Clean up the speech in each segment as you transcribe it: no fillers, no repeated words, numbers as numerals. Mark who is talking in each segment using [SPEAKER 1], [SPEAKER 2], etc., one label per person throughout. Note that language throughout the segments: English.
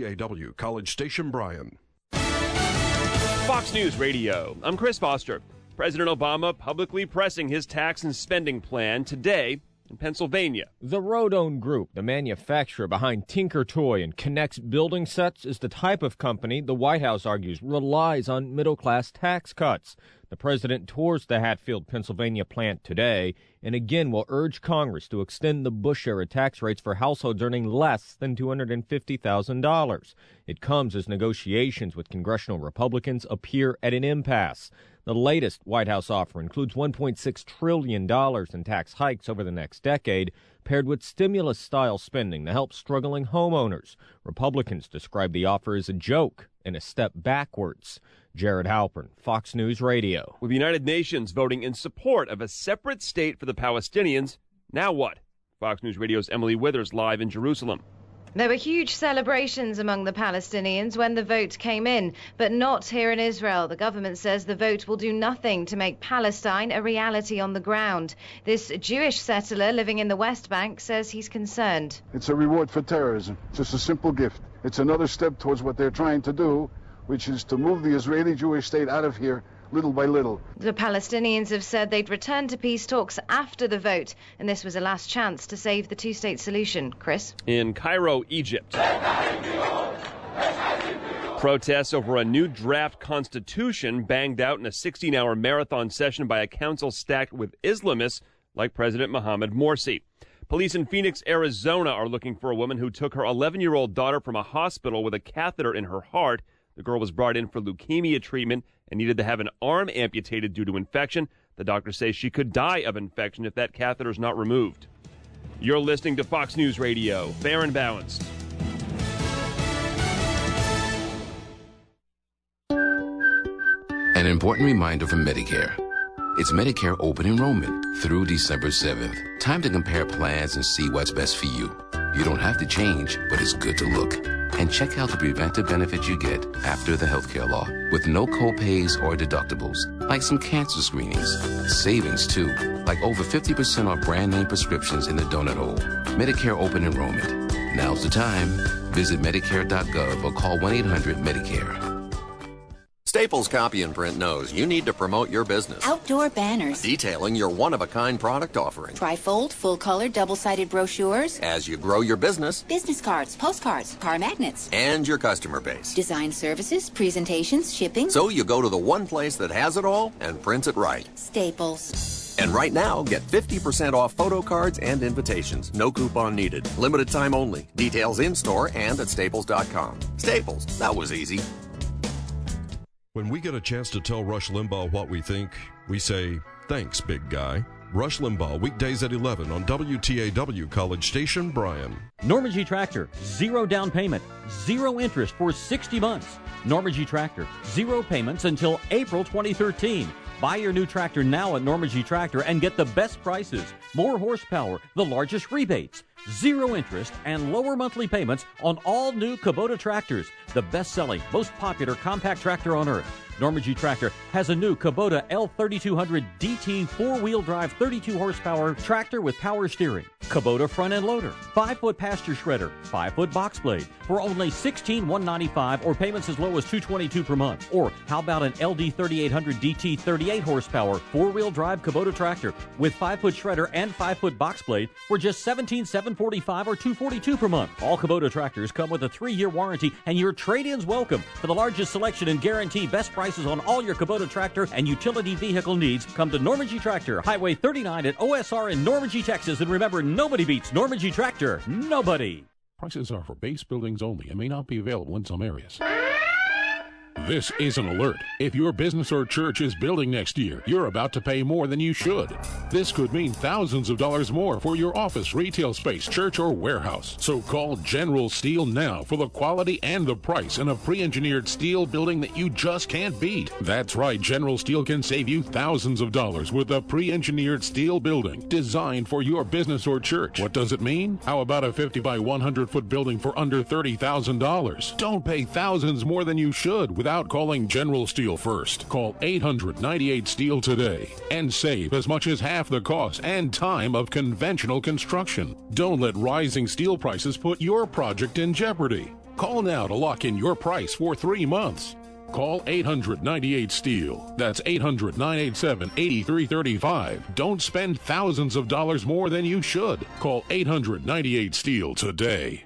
[SPEAKER 1] WTAW, College Station, Bryan.
[SPEAKER 2] Fox News Radio. I'm Chris Foster. President Obama publicly pressing his tax and spending plan today in Pennsylvania.
[SPEAKER 3] The Rodone Group, the manufacturer behind Tinker Toy and Connects building sets, is the type of company the White House argues relies on middle-class tax cuts. The president tours the Hatfield, Pennsylvania plant today and again will urge Congress to extend the Bush-era tax rates for households earning less than $250,000. It comes as negotiations with congressional Republicans appear at an impasse. The latest White House offer includes $1.6 trillion in tax hikes over the next decade, paired with stimulus-style spending to help struggling homeowners. Republicans describe the offer as a joke and a step backwards. Jared Halpern, Fox News Radio.
[SPEAKER 2] With the United Nations voting in support of a separate state for the Palestinians, now what? Fox News Radio's Emily Withers live in Jerusalem.
[SPEAKER 4] There were huge celebrations among the Palestinians when the vote came in, but not here in Israel. The government says the vote will do nothing to make Palestine a reality on the ground. This Jewish settler living in the West Bank says he's concerned.
[SPEAKER 5] It's a reward for terrorism, just a simple gift. It's another step towards what they're trying to do, which is to move the Israeli Jewish state out of here little by little.
[SPEAKER 4] The Palestinians have said they'd return to peace talks after the vote, and this was a last chance to save the two-state solution. Chris?
[SPEAKER 2] In Cairo, Egypt. Protests over a new draft constitution banged out in a 16-hour marathon session by a council stacked with Islamists like President Mohamed Morsi. Police in Phoenix, Arizona are looking for a woman who took her 11-year-old daughter from a hospital with a catheter in her heart. The girl was brought in for leukemia treatment and needed to have an arm amputated due to infection. The doctor says she could die of infection if that catheter is not removed. You're listening to Fox News Radio, fair and balanced.
[SPEAKER 6] An important reminder from Medicare. It's Medicare open enrollment through December 7th. Time to compare plans and see what's best for you. You don't have to change, but it's good to look. And check out the preventive benefits you get after the healthcare law with no co-pays or deductibles, like some cancer screenings. Savings, too, like over 50% off brand name prescriptions in the donut hole. Medicare open enrollment. Now's the time. Visit Medicare.gov or call 1-800-MEDICARE.
[SPEAKER 7] Staples Copy and Print knows you need to promote your business.
[SPEAKER 8] Outdoor banners.
[SPEAKER 7] Detailing your one-of-a-kind product offering.
[SPEAKER 8] Trifold, full-color, double-sided brochures.
[SPEAKER 7] As you grow your business.
[SPEAKER 8] Business cards, postcards, car magnets.
[SPEAKER 7] And your customer base.
[SPEAKER 8] Design services, presentations, shipping.
[SPEAKER 7] So you go to the one place that has it all and prints it right.
[SPEAKER 8] Staples.
[SPEAKER 7] And right now, get 50% off photo cards and invitations. No coupon needed. Limited time only. Details in-store and at Staples.com. Staples. That was easy.
[SPEAKER 1] When we get a chance to tell Rush Limbaugh what we think, we say, thanks, big guy. Rush Limbaugh, weekdays at 11 on WTAW, College Station, Bryan.
[SPEAKER 9] Normandy Tractor, 0 down payment, 0 interest for 60 months. Normandy Tractor, 0 payments until April 2013. Buy your new tractor now at Normandy Tractor and get the best prices, more horsepower, the largest rebates, 0 interest, and lower monthly payments on all new Kubota tractors, the best-selling, most popular compact tractor on earth. Normandy Tractor has a new Kubota L3200 DT 4-wheel drive 32 horsepower tractor with power steering, Kubota front end loader, 5-foot pasture shredder, 5-foot box blade for only $16,195 or payments as low as $222 per month. Or how about an LD 3800 DT 38 horsepower 4-wheel drive Kubota tractor with 5-foot shredder and 5-foot box blade for just $17,745 or $242 per month. All Kubota tractors come with a 3-year warranty and your trade-ins welcome. For the largest selection and guarantee best prices on all your Kubota tractor and utility vehicle needs, come to Normandy Tractor, Highway 39 at OSR in Normandy, Texas. And remember, nobody beats Normandy Tractor. Nobody.
[SPEAKER 10] Prices are for base buildings only and may not be available in some areas. This is an alert. If your business or church is building next year, you're about to pay more than you should. This could mean thousands of dollars more for your office, retail space, church, or warehouse. So call General Steel now for the quality and the price in a pre-engineered steel building that you just can't beat. That's right, General Steel can save you thousands of dollars with a pre-engineered steel building designed for your business or church. What does it mean? How about a 50 by 100 foot building for under $30,000? Don't pay thousands more than you should without calling General Steel first. Call 800-98-STEEL today and save as much as half the cost and time of conventional construction. Don't let rising steel prices put your project in jeopardy. Call now to lock in your price for 3 months. Call 800-98-STEEL. That's 800-987-8335. Don't spend thousands of dollars more than you should. Call 800-98-STEEL today.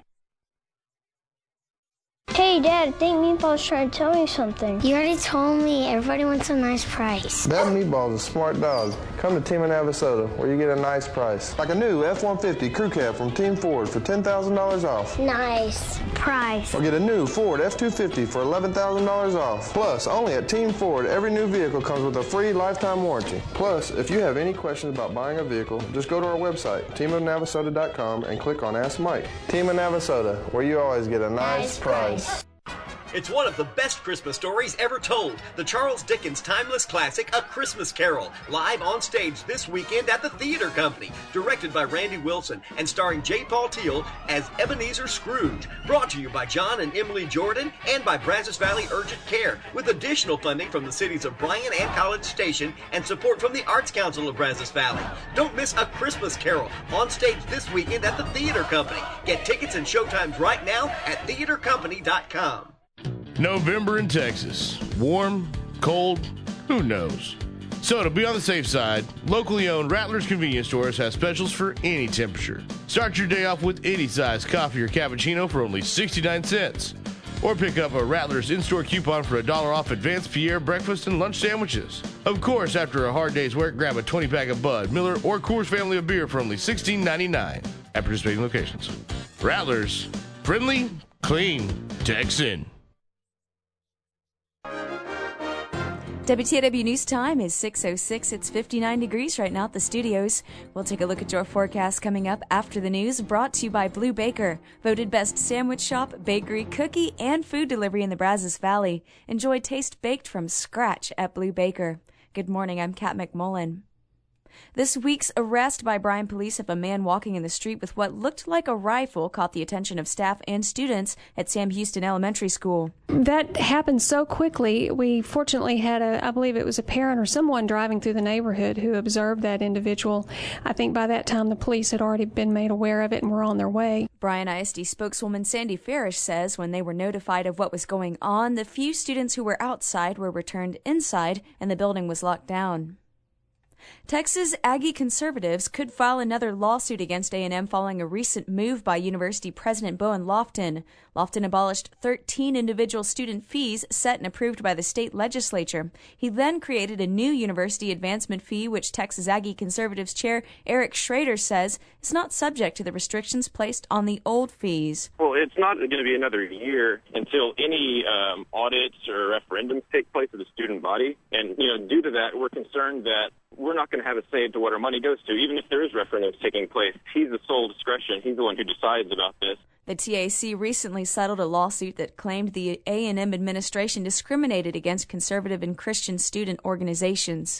[SPEAKER 11] Hey, Dad, I think Meatball's trying to tell me something. You already told me everybody wants a nice price.
[SPEAKER 12] That Meatball's a smart dog. Come to Team of Navasota, where you get a nice price. Like a new F-150 Crew Cab from Team Ford for $10,000 off.
[SPEAKER 11] Nice price.
[SPEAKER 12] Or get a new Ford F-250 for $11,000 off. Plus, only at Team Ford, every new vehicle comes with a free lifetime warranty. Plus, if you have any questions about buying a vehicle, just go to our website, teamofnavasota.com, and click on Ask Mike. Team of Navasota, where you always get a nice price.
[SPEAKER 13] It's one of the best Christmas stories ever told. The Charles Dickens timeless classic, A Christmas Carol, live on stage this weekend at the Theater Company. Directed by Randy Wilson and starring J. Paul Teal as Ebenezer Scrooge. Brought to you by John and Emily Jordan and by Brazos Valley Urgent Care, with additional funding from the cities of Bryan and College Station and support from the Arts Council of Brazos Valley. Don't miss A Christmas Carol on stage this weekend at the Theater Company. Get tickets and showtimes right now at theatercompany.com.
[SPEAKER 14] November in Texas. Warm, cold, who knows? So to be on the safe side, locally owned Rattler's Convenience Stores has specials for any temperature. Start your day off with any size coffee or cappuccino for only 69 cents. Or pick up a Rattler's in-store coupon for $1 off advanced Pierre breakfast and lunch sandwiches. Of course, after a hard day's work, grab a 20-pack of Bud, Miller, or Coors family of beer for only $16.99 at participating locations. Rattler's, friendly, clean, Texan.
[SPEAKER 15] WTAW News Time is 6:06. It's 59 degrees right now at the studios. We'll take a look at your forecast coming up after the news, brought to you by Blue Baker, voted best sandwich shop, bakery, cookie, and food delivery in the Brazos Valley. Enjoy taste baked from scratch at Blue Baker. Good morning, I'm Kat McMullen. This week's arrest by Bryan police of a man walking in the street with what looked like a rifle caught the attention of staff and students at Sam Houston Elementary School.
[SPEAKER 16] That happened so quickly. We fortunately had I believe it was a parent or someone driving through the neighborhood who observed that individual. I think by that time the police had already been made aware of it and were on their way.
[SPEAKER 15] Bryan ISD spokeswoman Sandy Farish says when they were notified of what was going on, the few students who were outside were returned inside and the building was locked down. Texas Aggie conservatives could file another lawsuit against A&M following a recent move by University President Bowen Lofton. Lofton abolished 13 individual student fees set and approved by the state legislature. He then created a new university advancement fee, which Texas Aggie conservatives chair Eric Schrader says is not subject to the restrictions placed on the old fees.
[SPEAKER 17] Well, it's not going to be another year until any audits or referendums take place of the student body. And, due to that, we're concerned that we're not going to have a say to what our money goes to, even if there is referendums taking place. He's the sole discretion. He's the one who decides about this.
[SPEAKER 15] The TAC recently settled a lawsuit that claimed the A&M administration discriminated against conservative and Christian student organizations.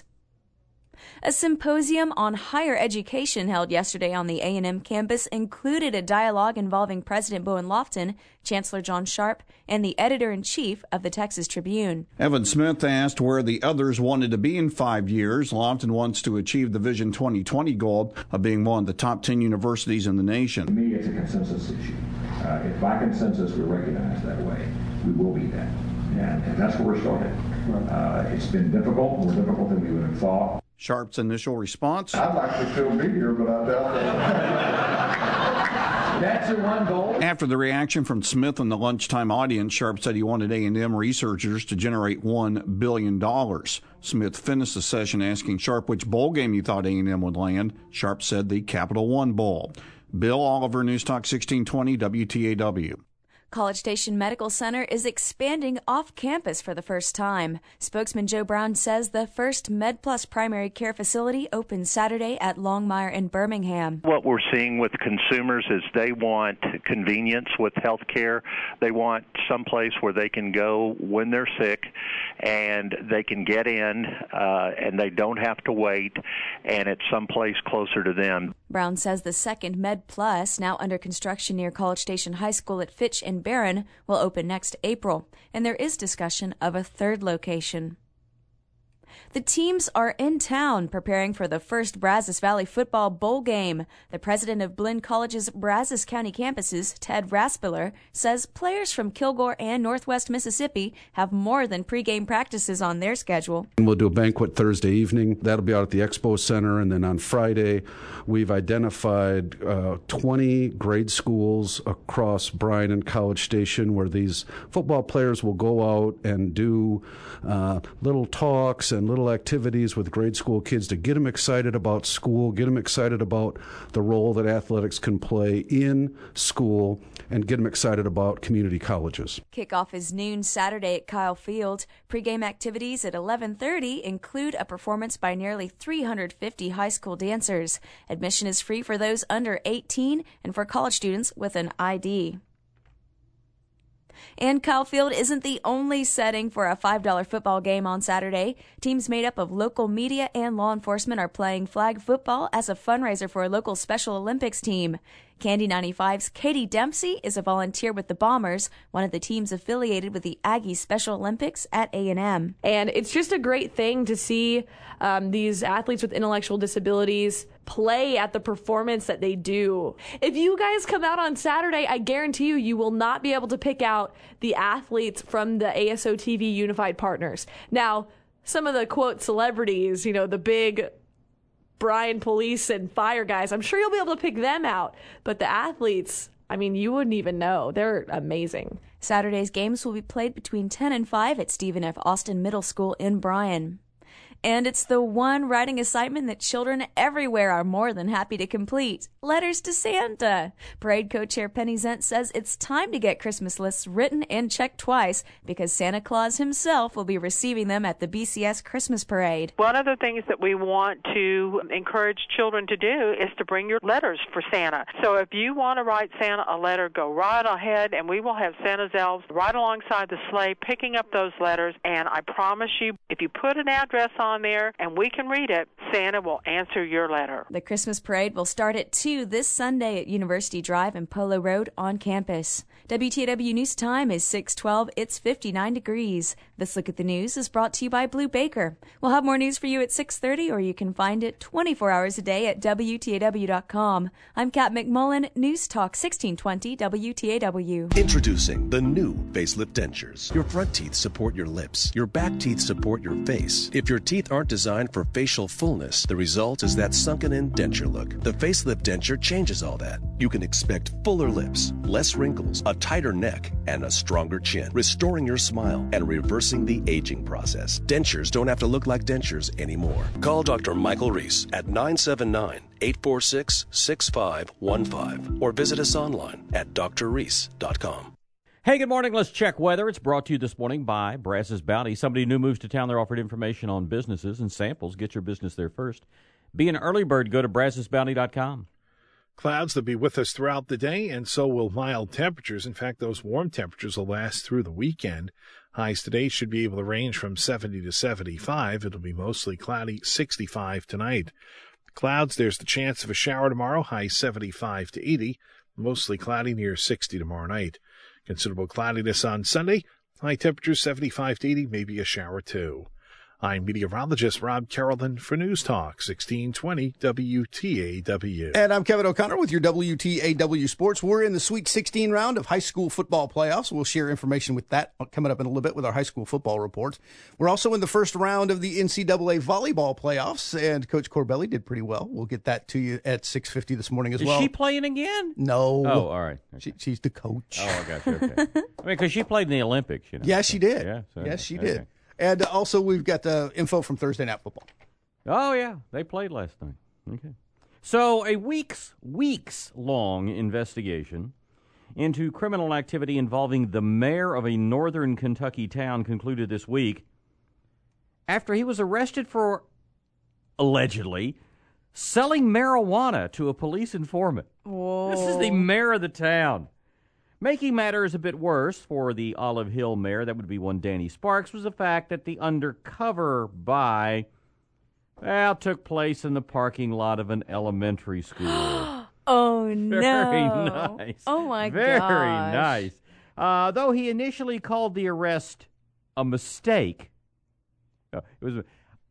[SPEAKER 15] A symposium on higher education held yesterday on the A&M campus included a dialogue involving President Bowen Lofton, Chancellor John Sharp, and the editor-in-chief of the Texas Tribune.
[SPEAKER 18] Evan Smith asked where the others wanted to be in 5 years. Lofton wants to achieve the Vision 2020 goal of being one of the top 10 universities in the nation.
[SPEAKER 19] To me, it's a consensus issue. If by consensus we recognize that way, we will be that. And that's where we're starting. It's been difficult, more difficult than we would have thought.
[SPEAKER 18] Sharp's initial response?
[SPEAKER 12] I'd like to still be here, but I doubt that.
[SPEAKER 19] That's your one goal.
[SPEAKER 18] After the reaction from Smith and the lunchtime audience, Sharp said he wanted A&M researchers to generate $1 billion. Smith finished the session asking Sharp which bowl game he thought A&M would land. Sharp said the Capital One Bowl. Bill Oliver, News Talk 1620, WTAW.
[SPEAKER 15] College Station Medical Center is expanding off-campus for the first time. Spokesman Joe Brown says the first MedPlus primary care facility opens Saturday at Longmire in Birmingham.
[SPEAKER 20] What we're seeing with consumers is they want convenience with health care. They want someplace where they can go when they're sick and they can get in and they don't have to wait, and it's someplace closer to them.
[SPEAKER 15] Brown says the second MedPlus, now under construction near College Station High School at Fitch and Barron, will open next April, and there is discussion of a third location. The teams are in town preparing for the first Brazos Valley football bowl game. The president of Blinn College's Brazos County campuses, Ted Raspiller, says players from Kilgore and Northwest Mississippi have more than pregame practices on their schedule.
[SPEAKER 21] We'll do a banquet Thursday evening. That'll be out at the Expo Center. And then on Friday, we've identified 20 grade schools across Bryan and College Station where these football players will go out and do little talks and little activities with grade school kids to get them excited about school, get them excited about the role that athletics can play in school, and get them excited about community colleges.
[SPEAKER 15] Kickoff is noon Saturday at Kyle Field. Pre-game activities at 11:30 include a performance by nearly 350 high school dancers. Admission is free for those under 18 and for college students with an ID. And Kyle Field isn't the only setting for a $5 football game on Saturday. Teams made up of local media and law enforcement are playing flag football as a fundraiser for a local Special Olympics team. Candy 95's Katie Dempsey is a volunteer with the Bombers, one of the teams affiliated with the Aggie Special Olympics at A&M.
[SPEAKER 22] And it's just a great thing to see these athletes with intellectual disabilities play at the performance that they do. If you guys come out on Saturday, I guarantee you will not be able to pick out the athletes from the ASO TV Unified Partners. Now, some of the, quote, celebrities, the big Bryan police and fire guys, I'm sure you'll be able to pick them out. But the athletes, you wouldn't even know. They're amazing.
[SPEAKER 15] Saturday's games will be played between 10 and 5 at Stephen F. Austin Middle School in Bryan. And it's the one writing assignment that children everywhere are more than happy to complete. Letters to Santa. Parade co-chair Penny Zent says it's time to get Christmas lists written and checked twice because Santa Claus himself will be receiving them at the BCS Christmas Parade.
[SPEAKER 23] One of the things that we want to encourage children to do is to bring your letters for Santa. So if you want to write Santa a letter, go right ahead and we will have Santa's elves right alongside the sleigh picking up those letters. And I promise you, if you put an address on there and we can read it, Santa will answer your letter.
[SPEAKER 15] The Christmas Parade will start at 2 this Sunday at University Drive and Polo Road on campus. WTAW News Time is 6:12. It's 59 degrees. This Look at the News is brought to you by Blue Baker. We'll have more news for you at 6:30, or you can find it 24 hours a day at WTAW.com. I'm Kat McMullen, News Talk 1620 WTAW.
[SPEAKER 24] Introducing the new facelift dentures. Your front teeth support your lips. Your back teeth support your face. If your teeth aren't designed for facial fullness, the result is that sunken-in denture look. The facelift denture changes all that. You can expect fuller lips, less wrinkles, a tighter neck, and a stronger chin, restoring your smile and reversing the aging process. Dentures don't have to look like dentures anymore. Call Dr. Michael Reese at 979-846-6515 or visit us online at drreese.com.
[SPEAKER 9] Hey, good morning. Let's check weather. It's brought to you this morning by Brazos Bounty. Somebody new moves to town. They're offered information on businesses and samples. Get your business there first. Be an early bird. Go to brazosbounty.com.
[SPEAKER 25] Clouds that will be with us throughout the day, and so will mild temperatures. In fact, those warm temperatures will last through the weekend. Highs today should be able to range from 70 to 75. It'll be mostly cloudy, 65 tonight. Clouds, there's the chance of a shower tomorrow, high 75 to 80. Mostly cloudy, near 60 tomorrow night. Considerable cloudiness on Sunday, high temperatures 75 to 80, maybe a shower too. I'm meteorologist Rob Carrollton for News Talk 1620 WTAW.
[SPEAKER 26] And I'm Kevin O'Connor with your WTAW Sports. We're in the Sweet 16 round of high school football playoffs. We'll share information with that coming up in a little bit with our high school football reports. We're also in the first round of the NCAA volleyball playoffs, and Coach Corbelli did pretty well. We'll get that to you at 6:50 this morning as well.
[SPEAKER 9] Is she playing again?
[SPEAKER 26] No.
[SPEAKER 9] Oh, all right. Okay.
[SPEAKER 26] She's the coach.
[SPEAKER 9] Oh, I got you. Okay. Because she played in the Olympics, you know.
[SPEAKER 26] Yeah, she did.
[SPEAKER 9] Yeah,
[SPEAKER 26] yes, she did. And also, we've got the info from Thursday Night Football.
[SPEAKER 9] Oh, yeah. They played last night. Okay. So a weeks-long investigation into criminal activity involving the mayor of a northern Kentucky town concluded this week after he was arrested for, allegedly, selling marijuana to a police informant.
[SPEAKER 15] Whoa.
[SPEAKER 9] This is the mayor of the town. Making matters a bit worse for the Olive Hill mayor, that would be one Danny Sparks, was the fact that the undercover buy, took place in the parking lot of an elementary school.
[SPEAKER 15] Oh, no.
[SPEAKER 9] Very nice.
[SPEAKER 15] Oh, my
[SPEAKER 9] Very
[SPEAKER 15] gosh.
[SPEAKER 9] nice. Though he initially called the arrest a mistake,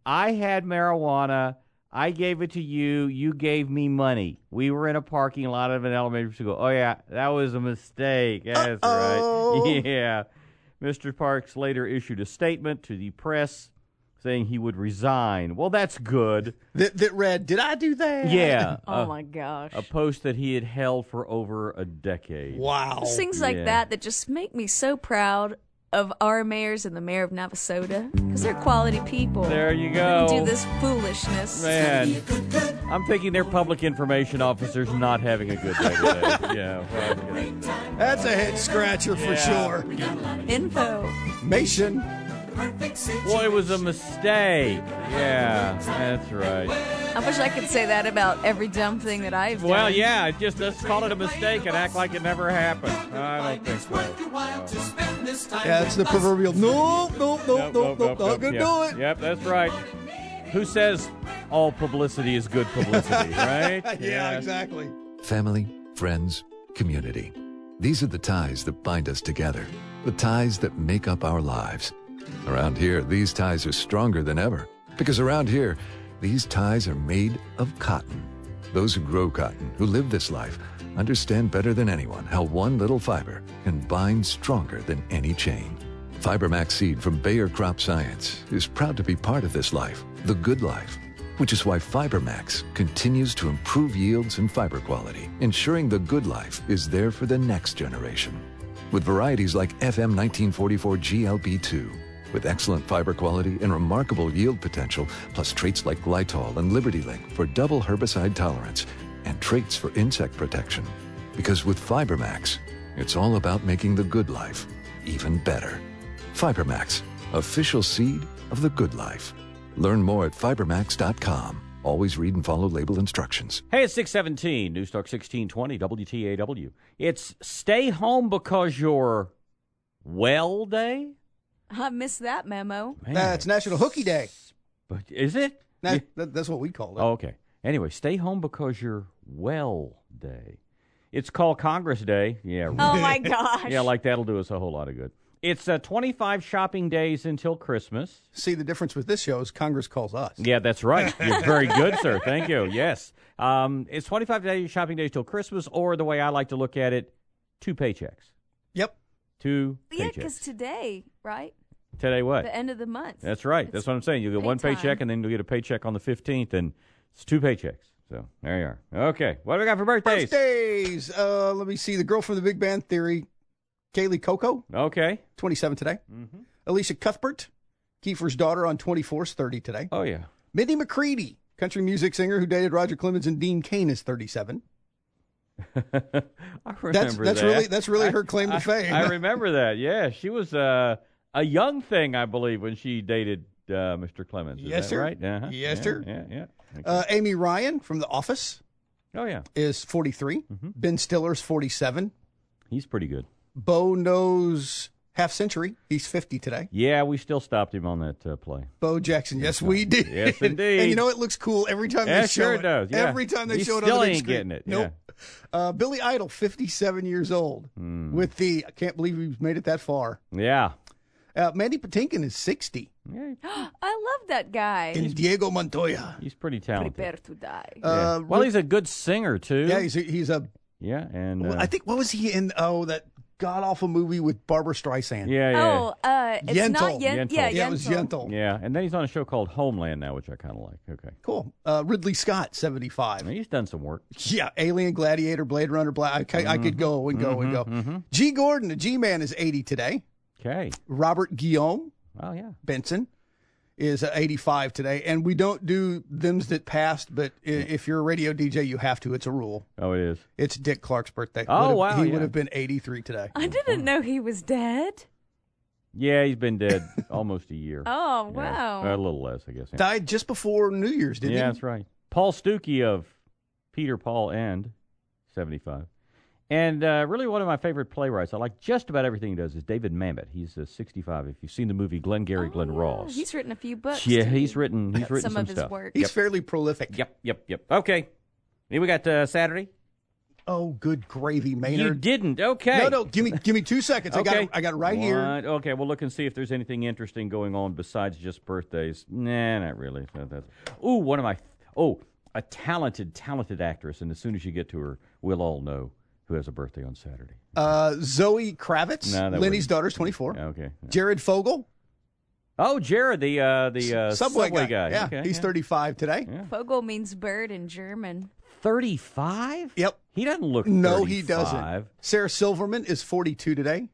[SPEAKER 2] I had marijuana. I gave it to you. You gave me money. We were in a parking lot of an elementary school. Oh, yeah, that was a mistake. That's right. Yeah. Mr. Parks later issued a statement to the press saying he would resign. Well, that's good.
[SPEAKER 26] That read, did I do that?
[SPEAKER 2] Yeah.
[SPEAKER 22] Oh, my gosh.
[SPEAKER 2] A post that he had held for over a decade.
[SPEAKER 26] Wow.
[SPEAKER 15] It's things like that just make me so proud of our mayors and the mayor of Navasota, because they're quality people.
[SPEAKER 2] There you go.
[SPEAKER 15] They do this foolishness.
[SPEAKER 2] Man, I'm thinking their public information officer's not having a good day today. Yeah. Well,
[SPEAKER 26] that's a head scratcher for sure.
[SPEAKER 15] Information.
[SPEAKER 2] Well, it was a mistake. Yeah, that's right.
[SPEAKER 15] I wish I could say that about every dumb thing that I've done.
[SPEAKER 2] Well, yeah, let's call it a mistake and act like it never happened. I don't think so.
[SPEAKER 26] Yeah, it's the proverbial, nope, not gonna do it.
[SPEAKER 2] Yep, that's right. Who says all publicity is good publicity, right?
[SPEAKER 26] Yeah, exactly.
[SPEAKER 3] Family, friends, community. These are the ties that bind us together, the ties that make up our lives. Around here, these ties are stronger than ever, because around here, these ties are made of cotton. Those who grow cotton, who live this life, understand better than anyone how one little fiber can bind stronger than any chain. FiberMax seed from Bayer Crop Science is proud to be part of this life, the good life, which is why FiberMax continues to improve yields and fiber quality, ensuring the good life is there for the next generation. With varieties like FM 1944 GLB2, with excellent fiber quality and remarkable yield potential, plus traits like Glytol and LibertyLink for double herbicide tolerance, and traits for insect protection. Because with FiberMax, it's all about making the good life even better. FiberMax, official seed of the good life. Learn more at fibermax.com. Always read and follow label instructions.
[SPEAKER 2] Hey, it's 617, News Talk 1620, WTAW. It's Stay Home Because You're Well Day?
[SPEAKER 15] I missed that memo.
[SPEAKER 26] It's National Hooky Day.
[SPEAKER 2] But is it?
[SPEAKER 26] That's what we call it.
[SPEAKER 2] Oh, okay. Anyway, Stay Home Because You're Well Day. It's called Congress Day. Yeah. Right.
[SPEAKER 15] Oh, my gosh.
[SPEAKER 2] Yeah, like that'll do us a whole lot of good. It's 25 shopping days until Christmas.
[SPEAKER 26] See, the difference with this show is Congress calls us.
[SPEAKER 2] Yeah, that's right. You're very good, sir. Thank you. Yes. It's 25 shopping days till Christmas, or the way I like to look at it, 2 paychecks.
[SPEAKER 26] Yep.
[SPEAKER 2] 2 paychecks.
[SPEAKER 15] Yeah, because today, right?
[SPEAKER 2] Today what?
[SPEAKER 15] The end of the month.
[SPEAKER 2] That's right. That's what I'm saying. You'll get one paycheck, and then you'll get a paycheck on the 15th, and it's 2 paychecks. So there you are. Okay. What do we got for birthdays?
[SPEAKER 26] Birthdays. Let me see. The girl from the Big Bang Theory, Kaylee Coco.
[SPEAKER 2] Okay.
[SPEAKER 26] 27 today.
[SPEAKER 2] Mm-hmm.
[SPEAKER 26] Alicia Cuthbert, Kiefer's daughter on 24's 30 today.
[SPEAKER 2] Oh, yeah.
[SPEAKER 26] Mindy McCready, country music singer who dated Roger Clemens and Dean Cain, is 37.
[SPEAKER 2] I remember that.
[SPEAKER 26] That's really her claim to fame.
[SPEAKER 2] I remember that. Yeah, she was a young thing, I believe, when she dated Mr. Clemens. Is
[SPEAKER 26] yes,
[SPEAKER 2] that
[SPEAKER 26] sir.
[SPEAKER 2] Right? Uh-huh.
[SPEAKER 26] Yes, sir.
[SPEAKER 2] Yeah.
[SPEAKER 26] Amy Ryan from The Office.
[SPEAKER 2] Oh, yeah.
[SPEAKER 26] Is 43. Mm-hmm. Ben Stiller's 47.
[SPEAKER 2] He's pretty good.
[SPEAKER 26] Bo knows Half Century. He's 50 today.
[SPEAKER 2] Yeah, we still stopped him on that play.
[SPEAKER 26] Bo Jackson. Yes, we did.
[SPEAKER 2] Yes, indeed.
[SPEAKER 26] And you know, it looks cool every time they show
[SPEAKER 2] sure
[SPEAKER 26] it.
[SPEAKER 2] Does. Yeah.
[SPEAKER 26] Every time they show it
[SPEAKER 2] still
[SPEAKER 26] on the big
[SPEAKER 2] ain't
[SPEAKER 26] screen.
[SPEAKER 2] getting it.
[SPEAKER 26] Nope.
[SPEAKER 2] Yeah.
[SPEAKER 26] Billy Idol, 57 years old. With the, I can't believe he's made it that far.
[SPEAKER 2] Yeah.
[SPEAKER 26] Mandy Patinkin is 60.
[SPEAKER 2] Yeah.
[SPEAKER 15] I love that guy.
[SPEAKER 26] And Diego Montoya.
[SPEAKER 2] He's pretty talented.
[SPEAKER 15] Prepare to die.
[SPEAKER 2] Yeah. Well, he's a good singer, too.
[SPEAKER 26] Yeah, he's a...
[SPEAKER 2] Yeah, and...
[SPEAKER 26] Well, I think, what was he in, that god-awful movie with Barbara Streisand?
[SPEAKER 2] Yeah.
[SPEAKER 15] It's
[SPEAKER 26] Yentl.
[SPEAKER 15] not
[SPEAKER 26] Yentl.
[SPEAKER 15] Yeah,
[SPEAKER 26] it was Yentl.
[SPEAKER 2] Yeah, and then he's on a show called Homeland now, which I kind of like. Okay.
[SPEAKER 26] Cool. Ridley Scott, 75.
[SPEAKER 2] He's done some work.
[SPEAKER 26] Yeah, Alien, Gladiator, Blade Runner, I could go and go and go.
[SPEAKER 2] Mm-hmm.
[SPEAKER 26] G. Gordon, the G-Man, is 80 today.
[SPEAKER 2] Okay.
[SPEAKER 26] Robert Guillaume.
[SPEAKER 2] Oh, yeah.
[SPEAKER 26] Benson is 85 today. And we don't do thems that passed, but if you're a radio DJ, you have to. It's a rule.
[SPEAKER 2] Oh, it is.
[SPEAKER 26] It's Dick Clark's birthday.
[SPEAKER 2] Oh, wow.
[SPEAKER 26] He would have been 83 today.
[SPEAKER 15] I didn't know he was dead.
[SPEAKER 2] Yeah, he's been dead almost a year.
[SPEAKER 15] Oh, wow.
[SPEAKER 2] A little less, I guess. Yeah.
[SPEAKER 26] Died just before New Year's, didn't he?
[SPEAKER 2] Yeah, that's right. Paul Stuckey of Peter, Paul, and 75. And really one of my favorite playwrights, I like just about everything he does, is David Mamet. He's 65. If you've seen the movie Glengarry Glen Ross.
[SPEAKER 15] He's written a few books.
[SPEAKER 2] Yeah, he's written
[SPEAKER 15] some of his
[SPEAKER 2] stuff.
[SPEAKER 15] work.
[SPEAKER 26] He's fairly prolific.
[SPEAKER 2] Yep. Okay. Here we got Saturday.
[SPEAKER 26] Oh, good gravy, Maynard.
[SPEAKER 2] You didn't. Okay.
[SPEAKER 26] No. Give me 2 seconds.
[SPEAKER 2] Okay.
[SPEAKER 26] I got it right here.
[SPEAKER 2] Okay, we'll look and see if there's anything interesting going on besides just birthdays. Nah, not really. A talented actress, and as soon as you get to her, we'll all know who has a birthday on Saturday.
[SPEAKER 26] Zoe Kravitz, Lenny's daughter's 24.
[SPEAKER 2] Okay.
[SPEAKER 26] Jared Fogle.
[SPEAKER 2] Oh, Jared, the
[SPEAKER 26] Subway guy.
[SPEAKER 2] Yeah,
[SPEAKER 26] Okay, he's 35 today.
[SPEAKER 2] Yeah.
[SPEAKER 15] Vogel means bird in German.
[SPEAKER 2] 35?
[SPEAKER 26] Yep.
[SPEAKER 2] He doesn't look 35.
[SPEAKER 26] No, he doesn't. Sarah Silverman is 42 today.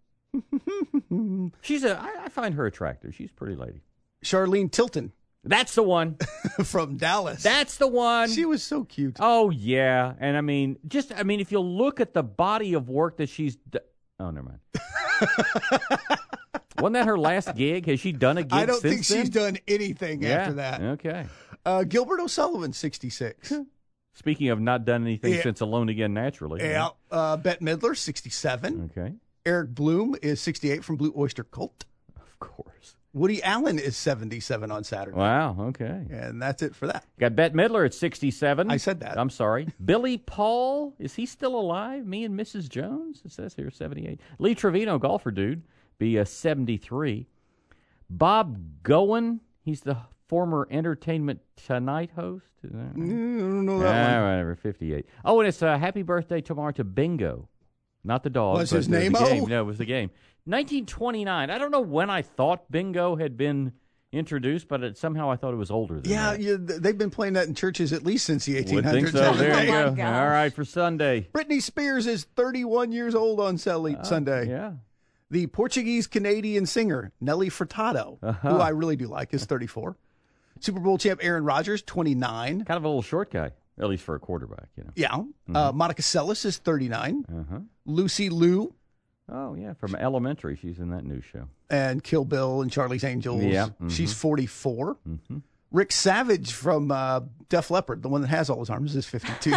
[SPEAKER 2] I find her attractive. She's a pretty lady.
[SPEAKER 26] Charlene Tilton.
[SPEAKER 2] That's the one.
[SPEAKER 26] From Dallas.
[SPEAKER 2] That's the one.
[SPEAKER 26] She was so cute.
[SPEAKER 2] Oh, yeah. And if you look at the body of work that she's oh, never mind. Wasn't that her last gig? Has she done a gig since
[SPEAKER 26] I don't think
[SPEAKER 2] then?
[SPEAKER 26] she's done anything after that.
[SPEAKER 2] Okay.
[SPEAKER 26] Gilbert O'Sullivan, 66.
[SPEAKER 2] Speaking of not done anything since Alone Again Naturally.
[SPEAKER 26] Yeah. Bette Midler, 67.
[SPEAKER 2] Okay.
[SPEAKER 26] Eric Bloom is 68 from Blue Oyster Cult.
[SPEAKER 2] Of course.
[SPEAKER 26] Woody Allen is 77 on Saturday.
[SPEAKER 2] Wow, okay.
[SPEAKER 26] And that's it for that.
[SPEAKER 2] Got Bette Midler at 67.
[SPEAKER 26] I said that.
[SPEAKER 2] I'm sorry. Billy Paul, is he still alive? Me and Mrs. Jones? It says here 78. Lee Trevino, golfer dude, be 73. Bob Gowen, he's the former Entertainment Tonight host.
[SPEAKER 26] I don't know that one.
[SPEAKER 2] Whatever, 58. Oh, and it's happy birthday tomorrow to Bingo. Not the dog.
[SPEAKER 26] Was his name?
[SPEAKER 2] No, it was the game. 1929. I don't know when I thought Bingo had been introduced, but somehow I thought it was older than that.
[SPEAKER 26] Yeah, they've been playing that in churches at least since the 1800s.
[SPEAKER 2] Would think so. There you go. All right, for Sunday.
[SPEAKER 26] Britney Spears is 31 years old on Sunday.
[SPEAKER 2] Yeah.
[SPEAKER 26] The Portuguese-Canadian singer Nelly Furtado, who I really do like, is 34. Super Bowl champ Aaron Rodgers, 29.
[SPEAKER 2] Kind of a little short guy, at least for a quarterback, you know.
[SPEAKER 26] Yeah.
[SPEAKER 2] Mm-hmm.
[SPEAKER 26] Monica Seles is 39. Lucy Liu.
[SPEAKER 2] Oh, yeah, from Elementary. She's in that new show.
[SPEAKER 26] And Kill Bill and Charlie's Angels.
[SPEAKER 2] Yeah.
[SPEAKER 26] She's 44.
[SPEAKER 2] Mm-hmm.
[SPEAKER 26] Rick Savage from Def Leppard, the one that has all his arms, is 52.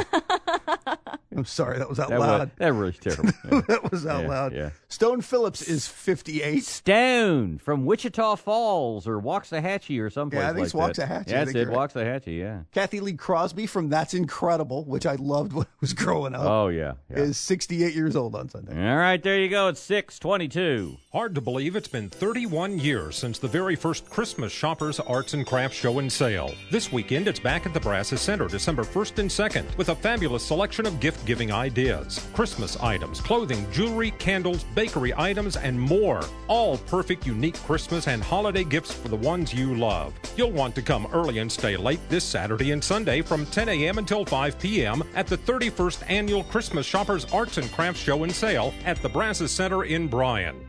[SPEAKER 26] I'm sorry, that was out loud.
[SPEAKER 2] That was terrible. Yeah.
[SPEAKER 26] That was out loud.
[SPEAKER 2] Yeah.
[SPEAKER 26] Stone Phillips is 58.
[SPEAKER 2] Stone from Wichita Falls or Waxahachie or someplace like that.
[SPEAKER 26] Yeah, I think it's Waxahachie.
[SPEAKER 2] That's it, Waxahachie, yeah.
[SPEAKER 26] Kathy Lee Crosby from That's Incredible, which I loved when I was growing up.
[SPEAKER 2] Oh, yeah.
[SPEAKER 26] Is 68 years old on Sunday.
[SPEAKER 2] All right, there you go. It's 6:22.
[SPEAKER 1] Hard to believe it's been 31 years since the very first Christmas Shoppers Arts and Crafts Show and Sale. This weekend, it's back at the Brazos Center, December 1st and 2nd, with a fabulous selection of gift-giving ideas. Christmas items, clothing, jewelry, candles, bakery items, and more. All perfect, unique Christmas and holiday gifts for the ones you love. You'll want to come early and stay late this Saturday and Sunday from 10 a.m. until 5 p.m. at the 31st Annual Christmas Shoppers Arts and Crafts Show and Sale at the Brazos Center in Bryan.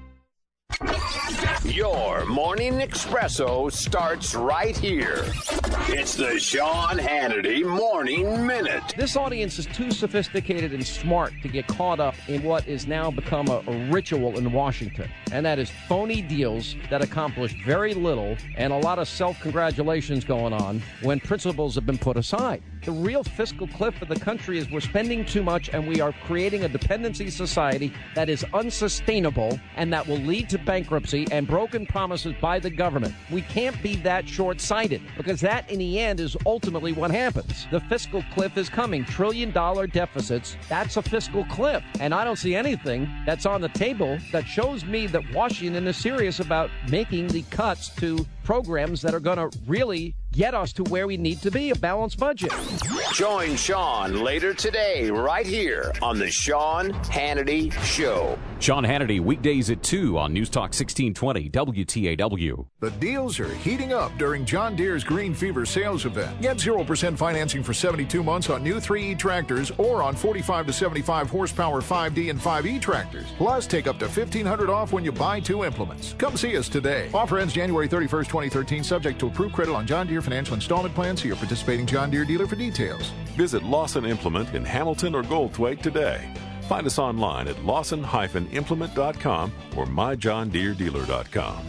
[SPEAKER 4] Your morning espresso starts right here. It's the Sean Hannity Morning Minute.
[SPEAKER 5] This audience is too sophisticated and smart to get caught up in what is now become a ritual in Washington, and that is phony deals that accomplish very little and a lot of self-congratulations going on when principles have been put aside. The real fiscal cliff of the country is we're spending too much and we are creating a dependency society that is unsustainable and that will lead to bankruptcy and broken promises by the government. We can't be that short-sighted because that in the end is ultimately what happens. The fiscal cliff is coming. $1 trillion deficits. That's a fiscal cliff. And I don't see anything that's on the table that shows me that Washington is serious about making the cuts to programs that are going to really get us to where we need to be, a balanced budget.
[SPEAKER 4] Join Sean later today right here on the Sean Hannity Show.
[SPEAKER 6] Sean Hannity, weekdays at 2 on News Talk 1620 WTAW.
[SPEAKER 7] The deals are heating up during John Deere's Green Fever sales event. Get 0% financing for 72 months on new 3E tractors or on 45 to 75 horsepower 5D and 5E tractors. Plus, take up to $1,500 off when you buy 2 implements. Come see us today. Offer ends January 31st, 2013, subject to approved credit on John Deere financial installment plan. See your participating John Deere dealer for details.
[SPEAKER 8] Visit Lawson Implement in Hamilton or Goldthwaite today. Find us online at lawson-implement.com or myjohndeeredealer.com.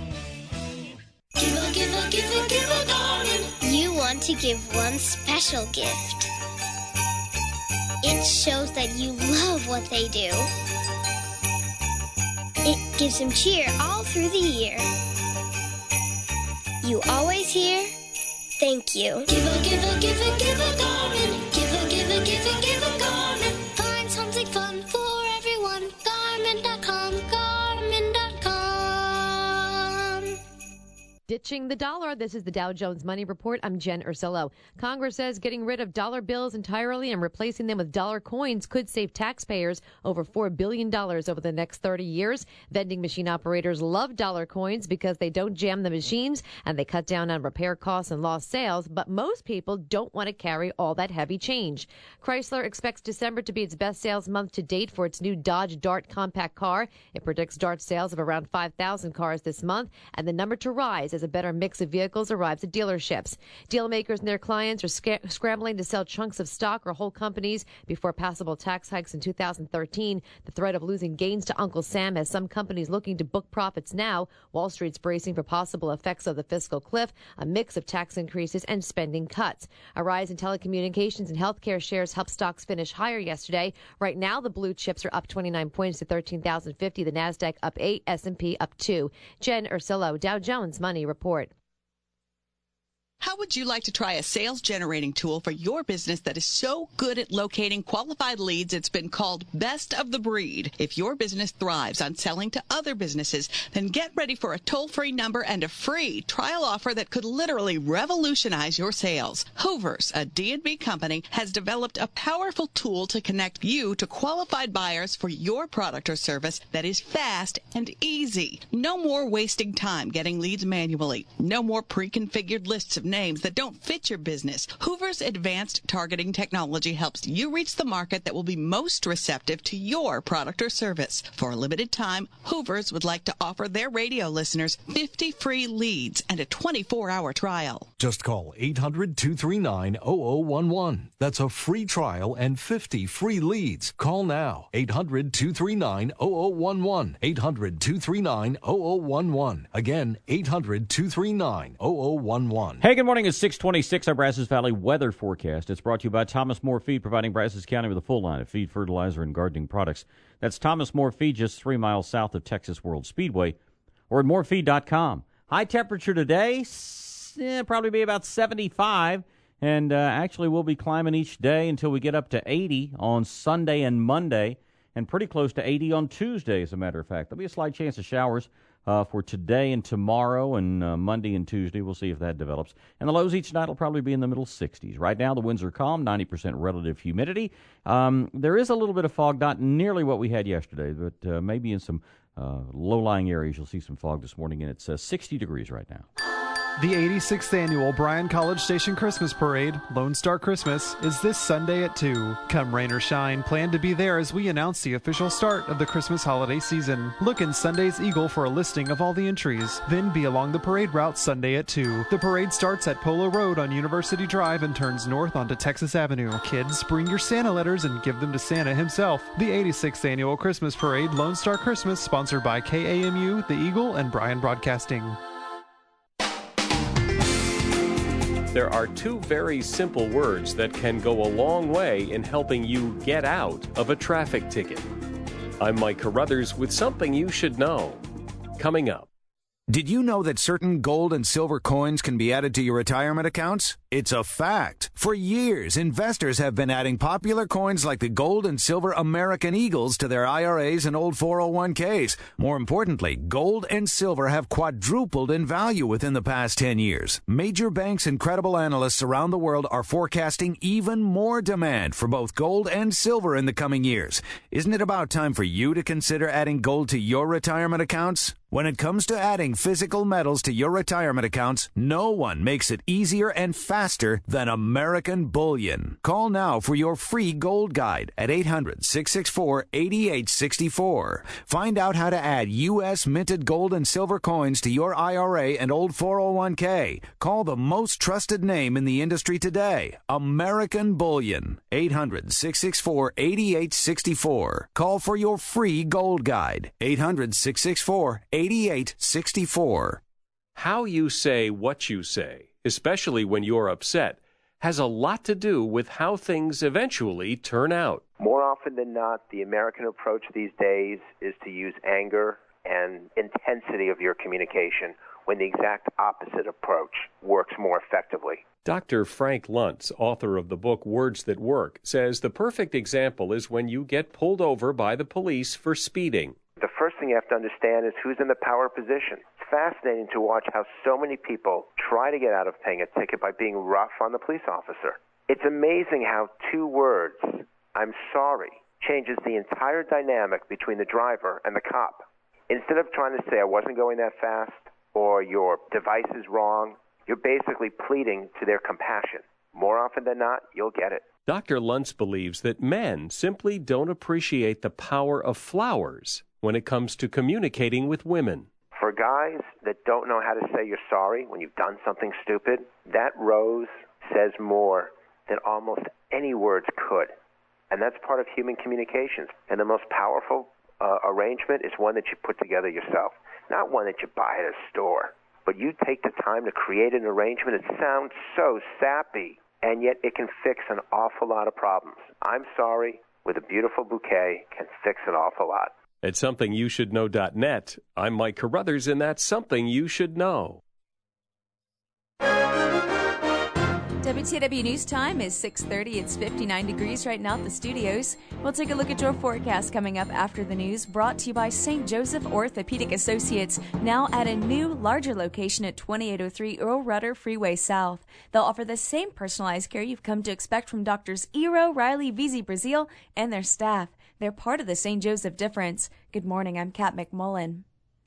[SPEAKER 11] Give a garden. You want to give one special gift. It shows that you love what they do. It gives them cheer all through the year. You always hear, thank you. Give a garden. Give a garden. Pines, Garmin.com, Garmin.com.
[SPEAKER 10] Ditching the dollar. This is the Dow Jones Money Report. I'm Jen Ursillo. Congress says getting rid of dollar bills entirely and replacing them with dollar coins could save taxpayers over $4 billion over the next 30 years. Vending machine operators love dollar coins because they don't jam the machines and they cut down on repair costs and lost sales, but most people don't want to carry all that heavy change. Chrysler expects December to be its best sales month to date for its new Dodge Dart compact car. It predicts Dart sales of around 5,000 cars this month, and the number to rise as a better mix of vehicles arrives at dealerships. Dealmakers and their clients are scrambling to sell chunks of stock or whole companies before possible tax hikes in 2013. The threat of losing gains to Uncle Sam has some companies looking to book profits now. Wall Street's bracing for possible effects of the fiscal cliff, a mix of tax increases and spending cuts. A rise in telecommunications and healthcare shares helped stocks finish higher yesterday. Right now, the blue chips are up 29 points to 13,050. The Nasdaq up 8, S&P up 2. Jen Ursillo, Dow Jones Money Report.
[SPEAKER 12] How would you like to try a sales generating tool for your business that is so good at locating qualified leads it's been called best of the breed? If your business thrives on selling to other businesses, then get ready for a toll-free number and a free trial offer that could literally revolutionize your sales. Hoovers, a D&B company, has developed a powerful tool to connect you to qualified buyers for your product or service that is fast and easy. No more wasting time getting leads manually. No more pre-configured lists of names that don't fit your business. Hoover's advanced targeting technology helps you reach the market that will be most receptive to your product or service. For a limited time, Hoover's would like to offer their radio listeners 50 free leads and a 24-hour trial.
[SPEAKER 13] Just call 800-239-0011. That's a free trial and 50 free leads. Call now. 800-239-0011. 800-239-0011. Again, 800-239-0011.
[SPEAKER 9] Hey, good morning. It's 626, our Brazos Valley weather forecast. It's brought to you by Thomas More Feed, providing Brazos County with a full line of feed, fertilizer, and gardening products. That's Thomas More Feed, just 3 miles south of Texas World Speedway, or at morefeed.com. High temperature today, probably be about 75, and actually we'll be climbing each day until we get up to 80 on Sunday and Monday, and pretty close to 80 on Tuesday, as a matter of fact. There'll be a slight chance of showers for today and tomorrow and Monday and Tuesday. We'll see if that develops. And the lows each night will probably be in the middle 60s. Right now, the winds are calm, 90% relative humidity. There is a little bit of fog, not nearly what we had yesterday, but maybe in some low-lying areas you'll see some fog this morning, and it's 60 degrees right now.
[SPEAKER 14] The 86th Annual Bryan College Station Christmas Parade, Lone Star Christmas, is this Sunday at 2. Come rain or shine, plan to be there as we announce the official start of the Christmas holiday season. Look in Sunday's Eagle for a listing of all the entries. Then be along the parade route Sunday at 2. The parade starts at Polo Road on University Drive and turns north onto Texas Avenue. Kids, bring your Santa letters and give them to Santa himself. The 86th Annual Christmas Parade, Lone Star Christmas, sponsored by KAMU, The Eagle, and Bryan Broadcasting.
[SPEAKER 16] There are two very simple words that can go a long way in helping you get out of a traffic ticket. I'm Mike Carruthers with something you should know. Coming up.
[SPEAKER 17] Did you know that certain gold and silver coins can be added to your retirement accounts? It's a fact. For years, investors have been adding popular coins like the gold and silver American Eagles to their IRAs and old 401ks. More importantly, gold and silver have quadrupled in value within the past 10 years. Major banks and credible analysts around the world are forecasting even more demand for both gold and silver in the coming years. Isn't it about time for you to consider adding gold to your retirement accounts? When it comes to adding physical metals to your retirement accounts, no one makes it easier and faster than American Bullion. Call now for your free gold guide at 800-664-8864. Find out how to add U.S. minted gold and silver coins to your IRA and old 401k. Call the most trusted name in the industry today, American Bullion. 800-664-8864. Call for your free gold guide. 800-664-8864. 8864.
[SPEAKER 16] How you say what you say, especially when you're upset, has a lot to do with how things eventually turn out.
[SPEAKER 27] More often than not, the American approach these days is to use anger and intensity of your communication when the exact opposite approach works more effectively.
[SPEAKER 16] Dr. Frank Luntz, author of the book Words That Work, says the perfect example is when you get pulled over by the police for speeding.
[SPEAKER 27] The first thing you have to understand is who's in the power position. It's fascinating to watch how so many people try to get out of paying a ticket by being rough on the police officer. It's amazing how 2 words, "I'm sorry," changes the entire dynamic between the driver and the cop. Instead of trying to say, "I wasn't going that fast," or "your device is wrong," you're basically pleading to their compassion. More often than not, you'll get it.
[SPEAKER 16] Dr. Luntz believes that men simply don't appreciate the power of flowers when it comes to communicating with women.
[SPEAKER 27] For guys that don't know how to say you're sorry when you've done something stupid, that rose says more than almost any words could. And that's part of human communications. And the most powerful arrangement is one that you put together yourself, not one that you buy at a store. But you take the time to create an arrangement. It sounds so sappy, and yet it can fix an awful lot of problems. "I'm sorry" with a beautiful bouquet can fix an awful lot.
[SPEAKER 16] At SomethingYouShouldKnow.net, I'm Mike Carruthers, and that's Something You Should Know.
[SPEAKER 15] WTAW News Time is 6:30. It's 59 degrees right now at the studios. We'll take a look at your forecast coming up after the news, brought to you by St. Joseph Orthopedic Associates, now at a new, larger location at 2803 Earl Rudder Freeway South. They'll offer the same personalized care you've come to expect from Doctors Ero, Riley, VZ Brazil, and their staff. They're part of the St. Joseph difference. Good morning, I'm Kat McMullen.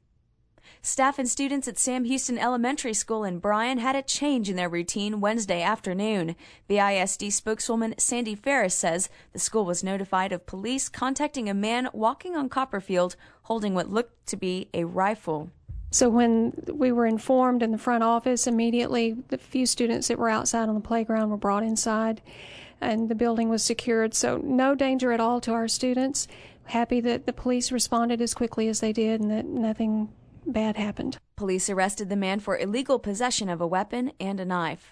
[SPEAKER 15] Staff and students at Sam Houston Elementary School in Bryan had a change in their routine Wednesday afternoon. BISD spokeswoman Sandy Ferris says the school was notified of police contacting a man walking on Copperfield holding what looked to be a rifle.
[SPEAKER 18] So when we were informed in the front office, immediately the few students that were outside on the playground were brought inside and the building was secured. So no danger at all to our students. Happy that the police responded as quickly as they did and that nothing bad happened.
[SPEAKER 15] Police arrested the man for illegal possession of a weapon and a knife.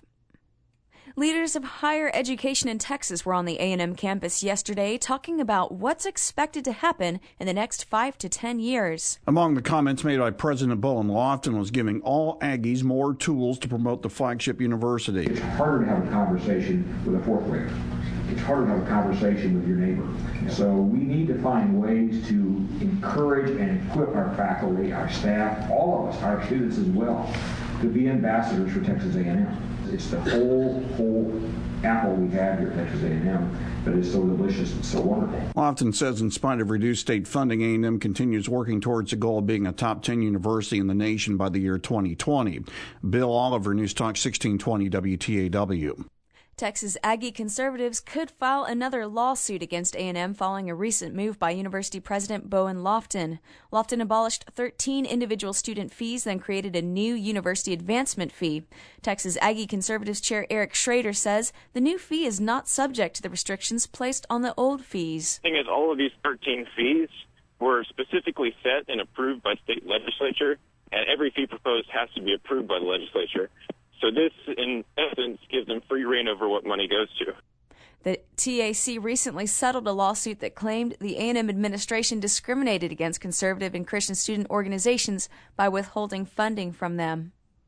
[SPEAKER 15] Leaders of higher education in Texas were on the A&M campus yesterday talking about what's expected to happen in the next 5 to 10 years.
[SPEAKER 19] Among the comments made by President Bowen Lofton was giving all Aggies more tools to promote the flagship university.
[SPEAKER 20] It's harder to have a conversation with a fourth grader. It's harder to have a conversation with your neighbor. So we need to find ways to encourage and equip our faculty, our staff, all of us, our students as well, to be ambassadors for Texas A&M. It's the whole apple we have here at Texas A&M, but it's so delicious and so wonderful.
[SPEAKER 19] Lofton says in spite of reduced state funding, A&M continues working towards the goal of being a top 10 university in the nation by the year 2020. Bill Oliver, News Talk 1620 WTAW.
[SPEAKER 15] Texas Aggie conservatives could file another lawsuit against A&M following a recent move by University President Bowen Lofton. Lofton abolished 13 individual student fees, then created a new university advancement fee. Texas Aggie conservatives chair Eric Schrader says the new fee is not subject to the restrictions placed on the old fees.
[SPEAKER 21] The thing is, all of these 13 fees were specifically set and approved by state legislature, and every fee proposed has to be approved by the legislature. So this, in essence, gives them free rein over what money goes to.
[SPEAKER 15] The TAC recently settled a lawsuit that claimed the A&M administration discriminated against conservative and Christian student organizations by withholding funding from them.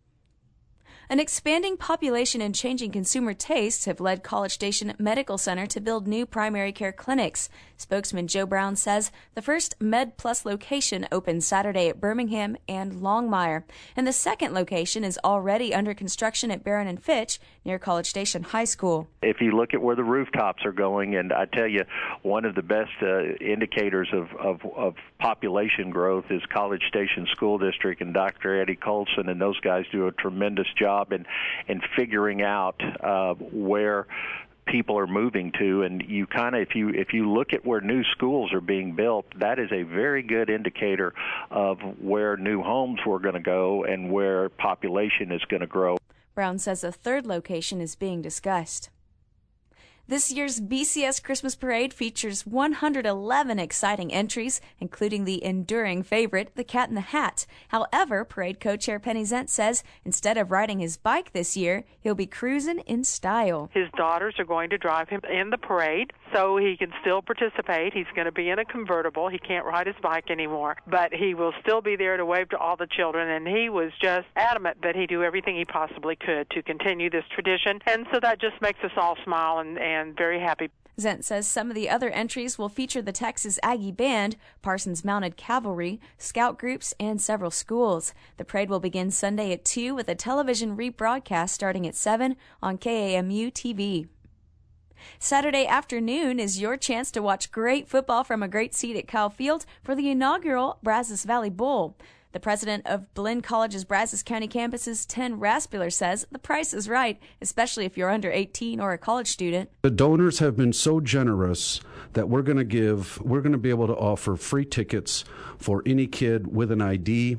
[SPEAKER 15] An expanding population and changing consumer tastes have led College Station Medical Center to build new primary care clinics. Spokesman Joe Brown says the first Med Plus location opened Saturday at Birmingham and Longmire, and the second location is already under construction at Barron and Fitch near College Station High School.
[SPEAKER 23] If you look at where the rooftops are going, and I tell you, one of the best indicators of population growth is College Station School District, and Dr. Eddie Colson and those guys do a tremendous job in figuring out where people are moving to, and you kind of, if you look at where new schools are being built, that is a very good indicator of where new homes were going to go and where population is going to grow.
[SPEAKER 15] Brown says a third location is being discussed. This year's BCS Christmas Parade features 111 exciting entries, including the enduring favorite, the Cat in the Hat. However, parade co-chair Penny Zent says instead of riding his bike this year, he'll be cruising in style.
[SPEAKER 24] His daughters are going to drive him in the parade, so he can still participate. He's going to be in a convertible. He can't ride his bike anymore, but he will still be there to wave to all the children, and he was just adamant that he'd do everything he possibly could to continue this tradition, and so that just makes us all smile and very happy.
[SPEAKER 15] Zent says some of the other entries will feature the Texas Aggie Band, Parsons Mounted Cavalry, scout groups, and several schools. The parade will begin Sunday at 2 with a television rebroadcast starting at 7 on KAMU TV. Saturday afternoon is your chance to watch great football from a great seat at Kyle Field for the inaugural Brazos Valley Bowl. The president of Blinn College's Brazos County campus's Ten Raspler says the price is right, especially if you're under 18 or a college student.
[SPEAKER 1] The donors have been so generous that we're going to be able to offer free tickets for any kid with an ID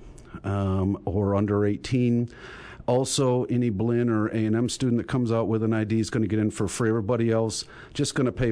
[SPEAKER 1] or under 18. Also, any Blinn or A&M student that comes out with an ID is going to get in for free. Everybody else just going to pay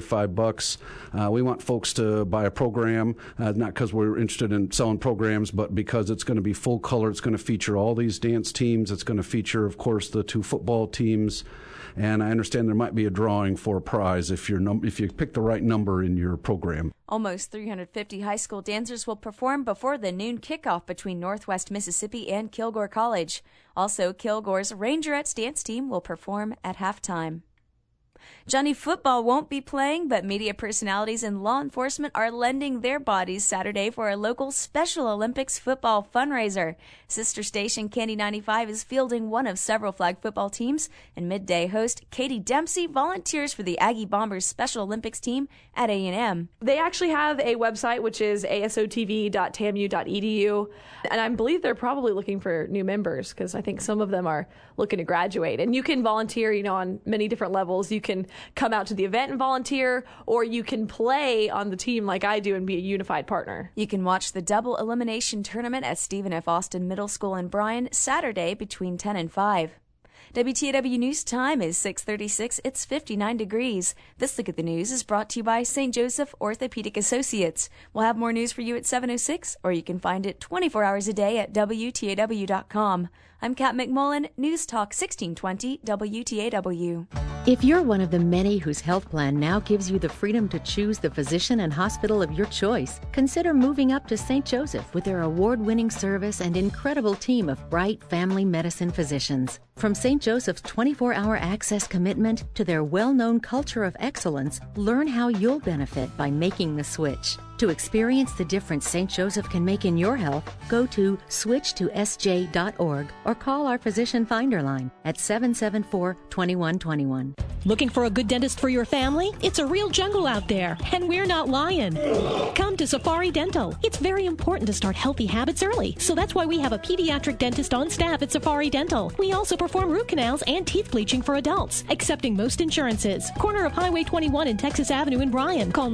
[SPEAKER 1] $5. We want folks to buy a program, not because we're interested in selling programs, but because it's going to be full color. It's going to feature all these dance teams. It's going to feature, of course, the 2 football teams. And I understand there might be a drawing for a prize if you pick the right number in your program.
[SPEAKER 15] Almost 350 high school dancers will perform before the noon kickoff between Northwest Mississippi and Kilgore College. Also, Kilgore's Rangerettes dance team will perform at halftime. Johnny Football won't be playing, but media personalities and law enforcement are lending their bodies Saturday for a local Special Olympics football fundraiser. Sister station Candy 95 is fielding one of several flag football teams, and midday host Katie Dempsey volunteers for the Aggie Bombers Special Olympics team at A&M.
[SPEAKER 2] They actually have a website, which is asotv.tamu.edu, and I believe they're probably looking for new members because I think some of them are looking to graduate. And you can volunteer, on many different levels. You can come out to the event and volunteer, or you can play on the team like I do and be a unified partner.
[SPEAKER 15] You can watch the double elimination tournament at Stephen F. Austin Middle School in Bryan Saturday between 10 and 5. WTAW News Time is 6:36. It's 59 degrees. This Look at the News is brought to you by St. Joseph Orthopedic Associates. We'll have more news for you at 7:06, or you can find it 24 hours a day at WTAW.com. I'm Kat McMullen, News Talk 1620 WTAW.
[SPEAKER 3] If you're one of the many whose health plan now gives you the freedom to choose the physician and hospital of your choice, consider moving up to St. Joseph with their award-winning service and incredible team of bright family medicine physicians. From St. Joseph's 24-hour access commitment to their well-known culture of excellence, learn how you'll benefit by making the switch. To experience the difference St. Joseph can make in your health, go to switchtosj.org or call our Physician Finder line at 774-2121.
[SPEAKER 5] Looking for a good dentist for your family? It's a real jungle out there, and we're not lying. Come to Safari Dental. It's very important to start healthy habits early, so that's why we have a pediatric dentist on staff at Safari Dental. We also perform root canals and teeth bleaching for adults, accepting most insurances. Corner of Highway 21 and Texas Avenue in Bryan. Call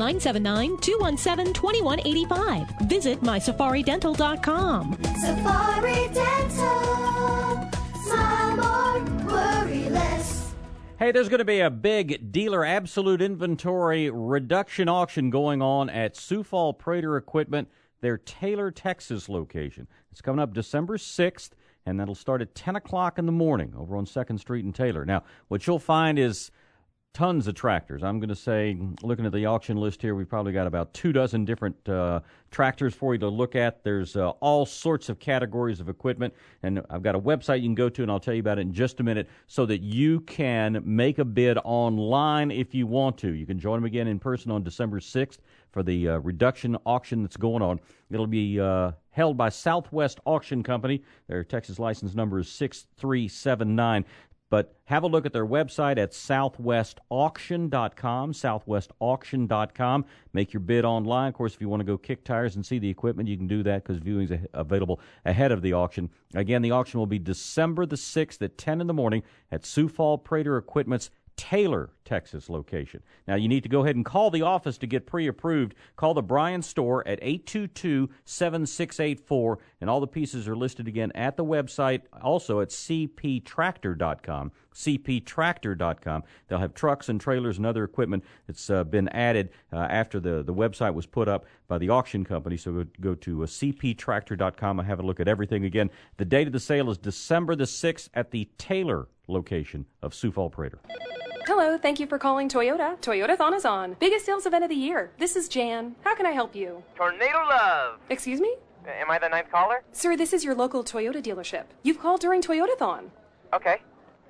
[SPEAKER 5] 979-217-2185. Visit mySafariDental.com.
[SPEAKER 22] Safari Dental. Smile more, worry less.
[SPEAKER 9] Hey, there's going to be a big dealer absolute inventory reduction auction going on at Sioux Falls Prater Equipment, their Taylor, Texas location. It's coming up December 6th, and that'll start at 10 o'clock in the morning over on 2nd Street in Taylor. Now, what you'll find is tons of tractors. I'm going to say, looking at the auction list here, we've probably got about 24 different tractors for you to look at. There's all sorts of categories of equipment, and I've got a website you can go to, and I'll tell you about it in just a minute, so that you can make a bid online if you want to. You can join them again in person on December 6th for the reduction auction that's going on. It'll be held by Southwest Auction Company. Their Texas license number is 6379. But have a look at their website at southwestauction.com, southwestauction.com. Make your bid online. Of course, if you want to go kick tires and see the equipment, you can do that because viewing is available ahead of the auction. Again, the auction will be December the 6th at 10 in the morning at Sioux Falls Prater Equipment's Taylor, Texas location. Now, you need to go ahead and call the office to get pre-approved. Call the Bryan store at 822-7684, and all the pieces are listed again at the website, also at cptractor.com, cptractor.com. They'll have trucks and trailers and other equipment that's been added after the website was put up by the auction company, so go to cptractor.com and have a look at everything. Again, the date of the sale is December the 6th at the Taylor location of Sioux Falls Prater.
[SPEAKER 25] Hello, thank you for calling Toyota. Toyotathon is on. Biggest sales event of the year. This is Jan. How can I help you?
[SPEAKER 26] Tornado Love.
[SPEAKER 25] Excuse me?
[SPEAKER 26] Am I the ninth caller?
[SPEAKER 25] Sir, this is your local Toyota dealership. You've called during Toyotathon.
[SPEAKER 26] Okay.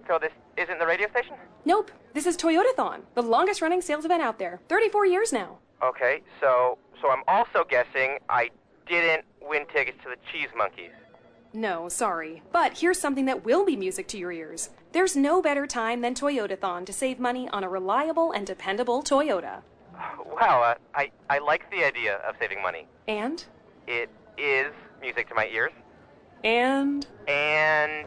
[SPEAKER 4] So this isn't the radio station?
[SPEAKER 25] Nope. This is Toyotathon, the longest running sales event out there. 34 years now.
[SPEAKER 4] Okay, so I'm also guessing I didn't win tickets to the Cheese Monkeys.
[SPEAKER 25] No, sorry. But here's something that will be music to your ears. There's no better time than Toyotathon to save money on a reliable and dependable Toyota.
[SPEAKER 4] Wow, I like the idea of saving money.
[SPEAKER 25] And?
[SPEAKER 4] It is music to my ears.
[SPEAKER 25] And?
[SPEAKER 4] And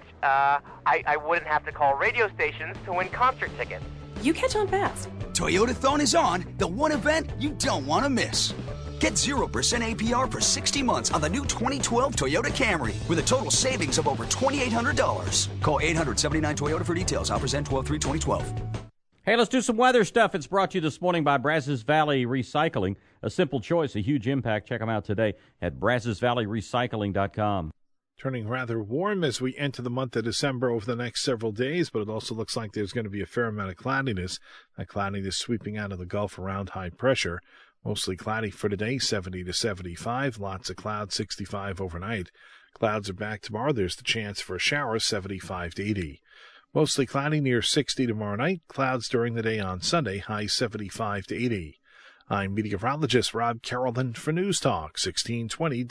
[SPEAKER 4] I wouldn't have to call radio stations to win concert tickets.
[SPEAKER 25] You catch on fast.
[SPEAKER 6] Toyotathon is on, the one event you don't want to miss. Get 0% APR for 60 months on the new 2012 Toyota Camry with a total savings of over $2,800. Call 800-79-TOYOTA for details. Offers end 12/3/2012.
[SPEAKER 9] Hey, let's do some weather stuff. It's brought to you this morning by Brazos Valley Recycling. A simple choice, a huge impact. Check them out today at BrazosValleyRecycling.com.
[SPEAKER 7] Turning rather warm as we enter the month of December over the next several days, but it also looks like there's going to be a fair amount of cloudiness. That cloudiness sweeping out of the Gulf around high pressure. Mostly cloudy for today, 70 to 75. Lots of clouds, 65 overnight. Clouds are back tomorrow. There's the chance for a shower, 75 to 80. Mostly cloudy near 60 tomorrow night. Clouds during the day on Sunday, high 75 to 80. I'm meteorologist Rob Carrollton for News Talk, 1620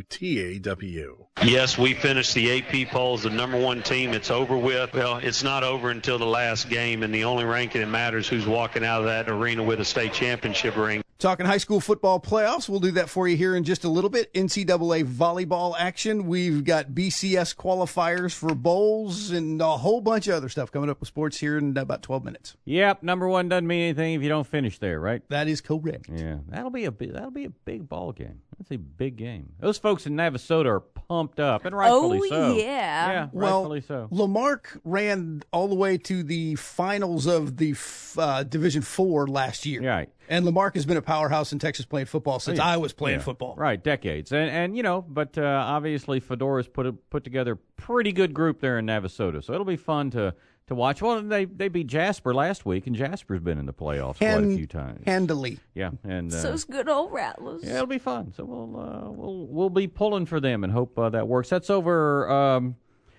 [SPEAKER 7] WTAW.
[SPEAKER 8] Yes, we finished the AP polls, the number one team. It's over with. Well, it's not over until the last game, and the only ranking that matters who's walking out of that arena with a state championship ring.
[SPEAKER 10] Talking high school football playoffs, we'll do that for you here in just a little bit. NCAA volleyball action. We've got BCS qualifiers for bowls and a whole bunch of other stuff coming up with sports here in about 12 minutes.
[SPEAKER 9] Yep, number one doesn't mean anything if you don't finish there, right?
[SPEAKER 10] That is correct.
[SPEAKER 9] Yeah, that'll be a big ball game. That's a big game. Those folks in Navasota are pumped up, and rightfully so. Yeah, rightfully so.
[SPEAKER 10] Lamarck ran all the way to the finals of the Division IV last year.
[SPEAKER 9] Right.
[SPEAKER 10] And Lamarck has been a powerhouse in Texas playing football since I was playing football.
[SPEAKER 9] Right, decades. And you know, but obviously Fedora's put together a pretty good group there in Navasota. So it'll be fun to watch. Well, they beat Jasper last week, and Jasper's been in the playoffs quite a few times.
[SPEAKER 10] Handily.
[SPEAKER 9] Yeah, and
[SPEAKER 2] so's good old Rattlers.
[SPEAKER 9] Yeah, it'll be fun. So we'll be pulling for them and hope that works. That's over.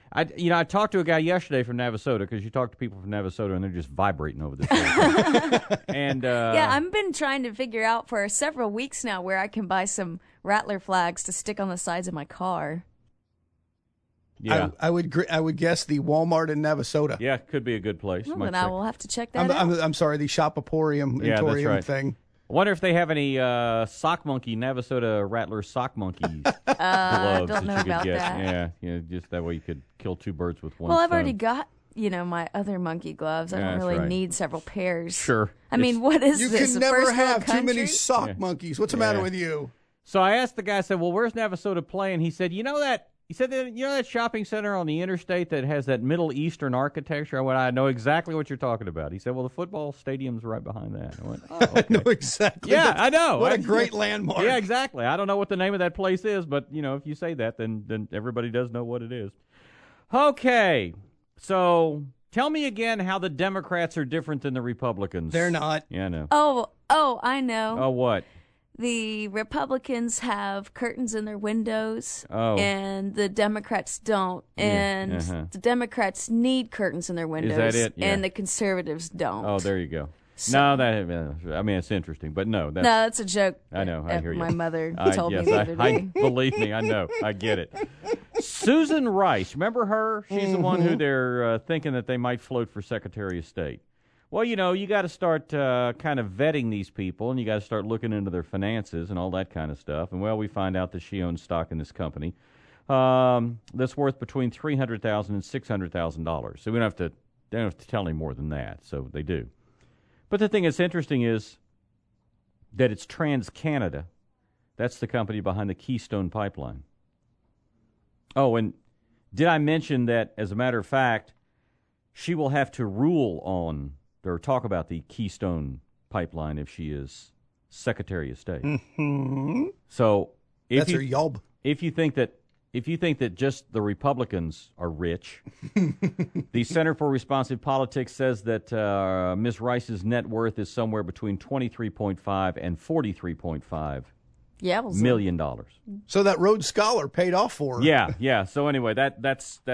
[SPEAKER 9] I talked to a guy yesterday from Navasota, because you talk to people from Navasota and they're just vibrating over this. And
[SPEAKER 15] yeah, I've been trying to figure out for several weeks now where I can buy some Rattler flags to stick on the sides of my car.
[SPEAKER 9] Yeah,
[SPEAKER 10] I would guess the Walmart in Navasota.
[SPEAKER 9] Yeah, could be a good place.
[SPEAKER 15] Well, then I will have to check that out.
[SPEAKER 10] I'm sorry, the Shopaporium thing.
[SPEAKER 9] I wonder if they have any sock monkey, Navasota Rattler sock monkey gloves
[SPEAKER 15] don't know
[SPEAKER 9] that you could
[SPEAKER 15] about
[SPEAKER 9] get.
[SPEAKER 15] that.
[SPEAKER 9] Yeah, just that way you could kill two birds with one
[SPEAKER 15] Well, I've
[SPEAKER 9] stone.
[SPEAKER 15] already got, my other monkey gloves. I don't
[SPEAKER 9] That's
[SPEAKER 15] really
[SPEAKER 9] right.
[SPEAKER 15] need several pairs.
[SPEAKER 9] Sure.
[SPEAKER 15] I mean, what is
[SPEAKER 10] You
[SPEAKER 15] this?
[SPEAKER 10] can
[SPEAKER 15] the
[SPEAKER 10] never
[SPEAKER 15] first world
[SPEAKER 10] have too many
[SPEAKER 15] country?
[SPEAKER 10] sock monkeys. What's the matter with you?
[SPEAKER 9] So I asked the guy, I said, well, where's Navasota playing? He said, that shopping center on the interstate that has that Middle Eastern architecture? I went, I know exactly what you're talking about. He said, well, the football stadium's right behind that. I went, oh, okay.
[SPEAKER 10] I know exactly.
[SPEAKER 9] Yeah, I know.
[SPEAKER 10] What a great landmark.
[SPEAKER 9] Yeah, exactly. I don't know what the name of that place is, but, if you say that, then everybody does know what it is. Okay, so tell me again how the Democrats are different than the Republicans.
[SPEAKER 10] They're not.
[SPEAKER 9] Yeah, I know.
[SPEAKER 15] Oh, I know.
[SPEAKER 9] Oh, what?
[SPEAKER 15] The Republicans have curtains in their windows,
[SPEAKER 9] Oh.
[SPEAKER 15] and the Democrats don't.
[SPEAKER 9] Yeah,
[SPEAKER 15] And the Democrats need curtains in their windows,
[SPEAKER 9] that it? Yeah.
[SPEAKER 15] and the conservatives don't.
[SPEAKER 9] Oh, there you go.
[SPEAKER 15] So-
[SPEAKER 9] It's interesting, but no.
[SPEAKER 15] That's a joke.
[SPEAKER 9] I know. I hear you.
[SPEAKER 15] My mother told me
[SPEAKER 9] yes,
[SPEAKER 15] the other day.
[SPEAKER 9] Believe me, I know. I get it. Susan Rice, remember her? She's the one who they're thinking that they might float for Secretary of State. Well, you got to start kind of vetting these people, and you got to start looking into their finances and all that kind of stuff. And, we find out that she owns stock in this company that's worth between $300,000 and $600,000. So they don't have to tell any more than that. So they do. But the thing that's interesting is that it's TransCanada. That's the company behind the Keystone Pipeline. Oh, and did I mention that, as a matter of fact, she will have to rule on or talk about the Keystone Pipeline if she is Secretary of State.
[SPEAKER 10] Mm-hmm.
[SPEAKER 9] So
[SPEAKER 10] That's her yob.
[SPEAKER 9] If you think that just the Republicans are rich, the Center for Responsive Politics says that Ms. Rice's net worth is somewhere between $23.5 and $43.5 million.
[SPEAKER 10] So that Rhodes Scholar paid off for her.
[SPEAKER 9] Yeah. So anyway, that's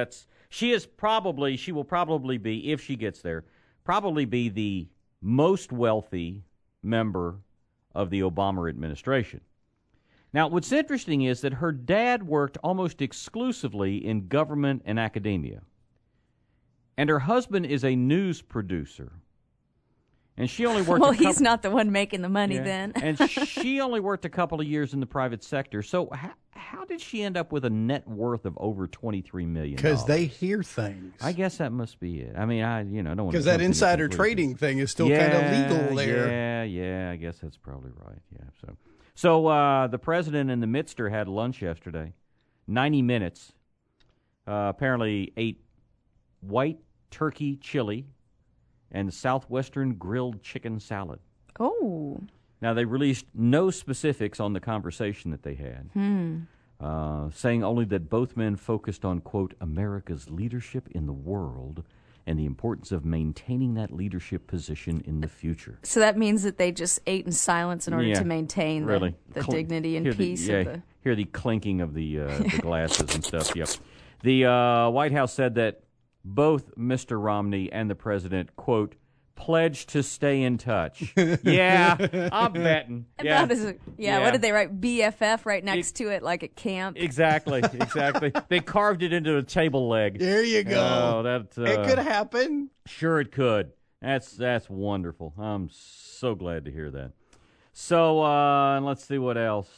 [SPEAKER 9] She will probably be, if she gets there, probably be the most wealthy member of the Obama administration. Now, what's interesting is that her dad worked almost exclusively in government and academia. And her husband is a news producer. And she only worked
[SPEAKER 15] he's not the one making the money then.
[SPEAKER 9] And she only worked a couple of years in the private sector. So how did she end up with a net worth of over $23 million?
[SPEAKER 10] Because they hear things.
[SPEAKER 9] I guess that must be it. I mean, I don't want to.
[SPEAKER 10] Because that insider trading thing is still kind of legal there.
[SPEAKER 9] Yeah, I guess that's probably right. Yeah, so the president and the Midster had lunch yesterday, 90 minutes. Apparently ate white turkey chili and Southwestern grilled chicken salad.
[SPEAKER 15] Oh.
[SPEAKER 9] Now, they released no specifics on the conversation that they had, saying only that both men focused on, quote, America's leadership in the world and the importance of maintaining that leadership position in the future.
[SPEAKER 15] So that means that they just ate in silence in order to maintain the dignity and peace of the...
[SPEAKER 9] Hear the clinking of the glasses and stuff. Yep. The White House said that both Mr. Romney and the president, quote, pledged to stay in touch. Yeah, I'm betting.
[SPEAKER 15] Yeah. What did they write? BFF right next to it, like at camp?
[SPEAKER 9] Exactly. They carved it into a table leg.
[SPEAKER 10] There you go.
[SPEAKER 9] It
[SPEAKER 10] could happen.
[SPEAKER 9] Sure it could. That's wonderful. I'm so glad to hear that. So, let's see what else.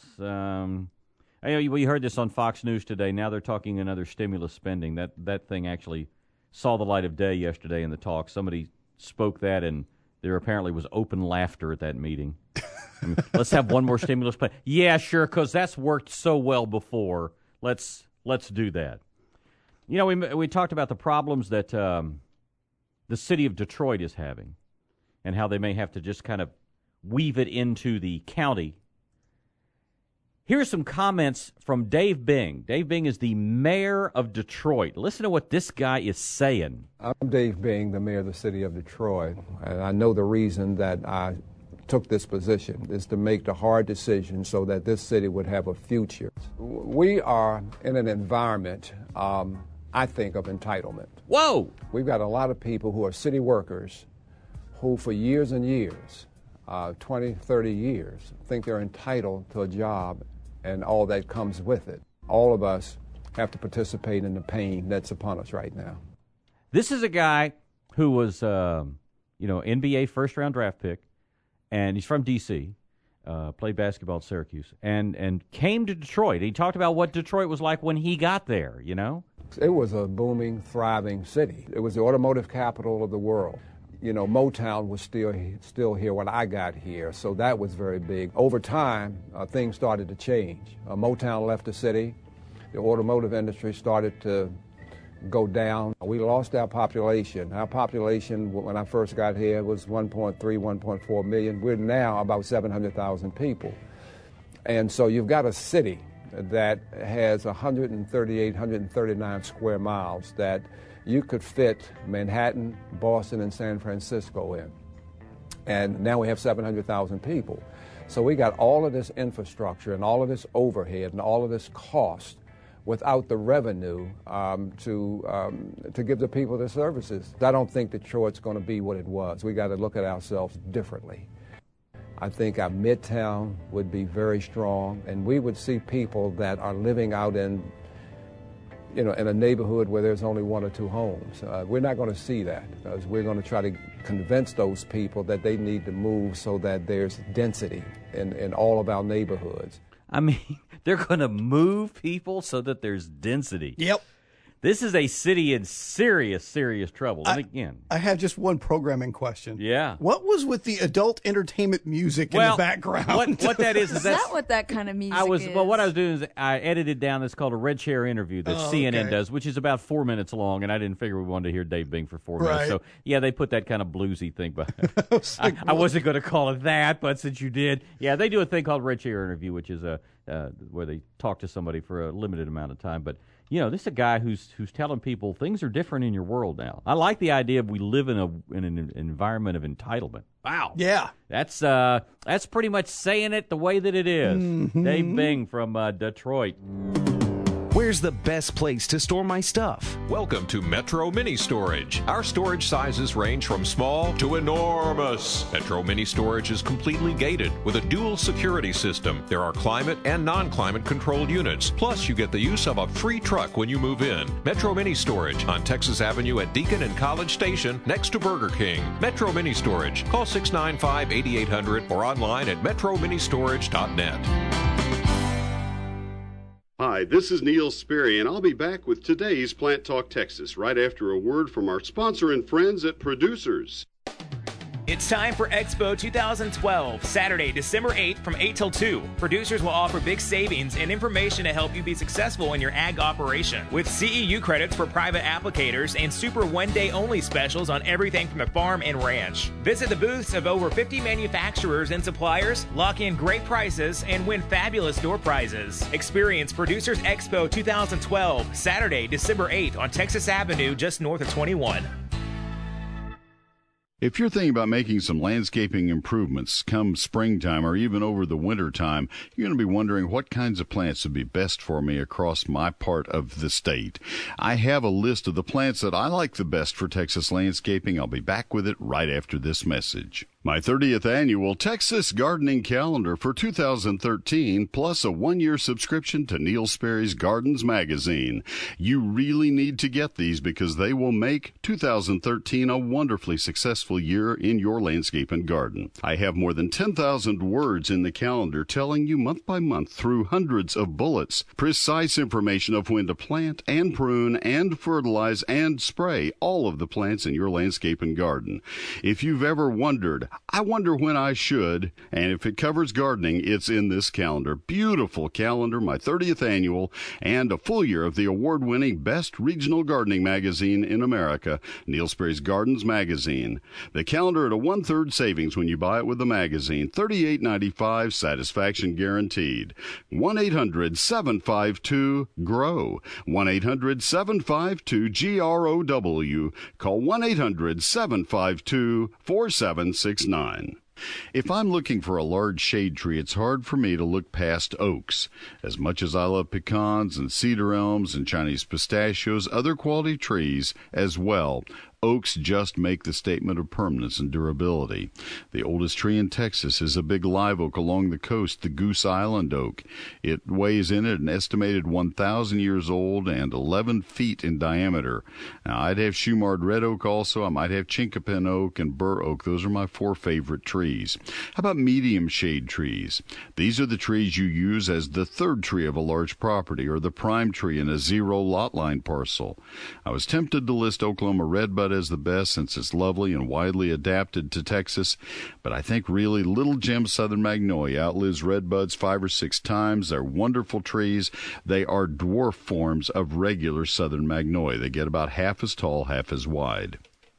[SPEAKER 9] We heard this on Fox News today. Now they're talking another stimulus spending. That thing actually saw the light of day yesterday in the talk. Somebody spoke that, and there apparently was open laughter at that meeting. I mean, let's have one more stimulus plan. Yeah, sure, because that's worked so well before. Let's do that. You know, we talked about the problems that the city of Detroit is having and how they may have to just kind of weave it into the county. Here's some comments from Dave Bing. Dave Bing is the mayor of Detroit. Listen to what this guy is saying.
[SPEAKER 11] I'm Dave Bing, the mayor of the city of Detroit, and I know the reason that I took this position is to make the hard decision so that this city would have a future. We are in an environment, I think, of entitlement.
[SPEAKER 9] Whoa!
[SPEAKER 11] We've got a lot of people who are city workers who for years and years, 20, 30 years, think they're entitled to a job and all that comes with it. All of us have to participate in the pain that's upon us right now.
[SPEAKER 9] This is a guy who was, NBA first-round draft pick, and he's from D.C., played basketball at Syracuse, and came to Detroit. He talked about what Detroit was like when he got there, you know?
[SPEAKER 11] It was a booming, thriving city. It was the automotive capital of the world. You know, Motown was still here when I got here, so that was very big. Over time, things started to change. Motown left the city. The automotive industry started to go down. We lost our population. Our population, when I first got here, was 1.3, 1.4 million. We're now about 700,000 people. And so you've got a city that has 138, 139 square miles that you could fit Manhattan, Boston, and San Francisco in. And now we have 700,000 people. So we got all of this infrastructure and all of this overhead and all of this cost without the revenue to give the people the services. I don't think Detroit's going to be what it was. We got to look at ourselves differently. I think our Midtown would be very strong, and we would see people that are living out in a neighborhood where there's only one or two homes. We're not going to see that, because we're going to try to convince those people that they need to move so that there's density in all of our neighborhoods.
[SPEAKER 9] I mean, they're going to move people so that there's density.
[SPEAKER 10] Yep.
[SPEAKER 9] This is a city in serious, serious trouble. And again,
[SPEAKER 10] I have just one programming question.
[SPEAKER 9] Yeah.
[SPEAKER 10] What was with the adult entertainment music in the background?
[SPEAKER 9] What that is
[SPEAKER 15] that what that kind of music is?
[SPEAKER 9] Well, what I was doing is I edited down this called a Red Chair interview that CNN does, which is about 4 minutes long, and I didn't figure we wanted to hear Dave Bing for 4 minutes. So, yeah, they put that kind of bluesy thing behind. I wasn't going to call it that, but since you did, yeah, they do a thing called Red Chair interview, which is where they talk to somebody for a limited amount of time. But this is a guy who's telling people things are different in your world now. I like the idea of we live in an environment of entitlement. Wow.
[SPEAKER 10] Yeah.
[SPEAKER 9] That's pretty much saying it the way that it is.
[SPEAKER 10] Mm-hmm.
[SPEAKER 9] Dave Bing from Detroit.
[SPEAKER 10] We're
[SPEAKER 12] where's the best place to store my stuff?
[SPEAKER 13] Welcome to Metro Mini Storage. Our storage sizes range from small to enormous. Metro Mini Storage is completely gated with a dual security system. There are climate and non-climate controlled units. Plus, you get the use of a free truck when you move in. Metro Mini Storage on Texas Avenue at Deacon and College Station next to Burger King. Metro Mini Storage. Call 695-8800 or online at metroministorage.net.
[SPEAKER 14] Hi, this is Neil Sperry, and I'll be back with today's Plant Talk Texas right after a word from our sponsor and friends at Producers.
[SPEAKER 16] It's time for Expo 2012, Saturday, December 8th from 8 till 2. Producers will offer big savings and information to help you be successful in your ag operation. With CEU credits for private applicators and super one-day-only specials on everything from the farm and ranch. Visit the booths of over 50 manufacturers and suppliers, lock in great prices, and win fabulous door prizes. Experience Producers Expo 2012, Saturday, December 8th on Texas Avenue, just north of 21.
[SPEAKER 1] If you're thinking about making some landscaping improvements come springtime or even over the winter time, you're going to be wondering what kinds of plants would be best for me across my part of the state. I have a list of the plants that I like the best for Texas landscaping. I'll be back with it right after this message. My 30th annual Texas Gardening Calendar for 2013, plus a one-year subscription to Neil Sperry's Gardens magazine. You really need to get these because they will make 2013 a wonderfully successful year in your landscape and garden. I have more than 10,000 words in the calendar telling you month by month through hundreds of bullets, precise information of when to plant and prune and fertilize and spray all of the plants in your landscape and garden. If you've ever wondered, I wonder when I should, and if it covers gardening, it's in this calendar. Beautiful calendar, my 30th annual, and a full year of the award-winning Best Regional Gardening Magazine in America, Neil Sperry's Gardens Magazine. The calendar at a one-third savings when you buy it with the magazine. $38.95, satisfaction guaranteed. 1-800-752-GROW. 1-800-752-GROW. Call 1-800-752-4769. If I'm looking for a large shade tree, it's hard for me to look past oaks. As much as I love pecans and cedar elms and Chinese pistachios, other quality trees as well, oaks just make the statement of permanence and durability. The oldest tree in Texas is a big live oak along the coast, the Goose Island oak. It weighs in at an estimated 1,000 years old and 11 feet in diameter. Now, I'd have Shumard red oak also. I might have Chinkapin oak and bur oak. Those are my four favorite trees. How about medium shade trees? These are the trees you use as the third tree of a large property or the prime tree in a zero lot line parcel. I was tempted to list Oklahoma redbud as the best since it's lovely and widely adapted to Texas, but I think really Little Gem Southern Magnolia outlives redbuds 5 or 6 times. They're wonderful trees. They are dwarf forms of regular Southern Magnolia. They get about half as tall, half as wide.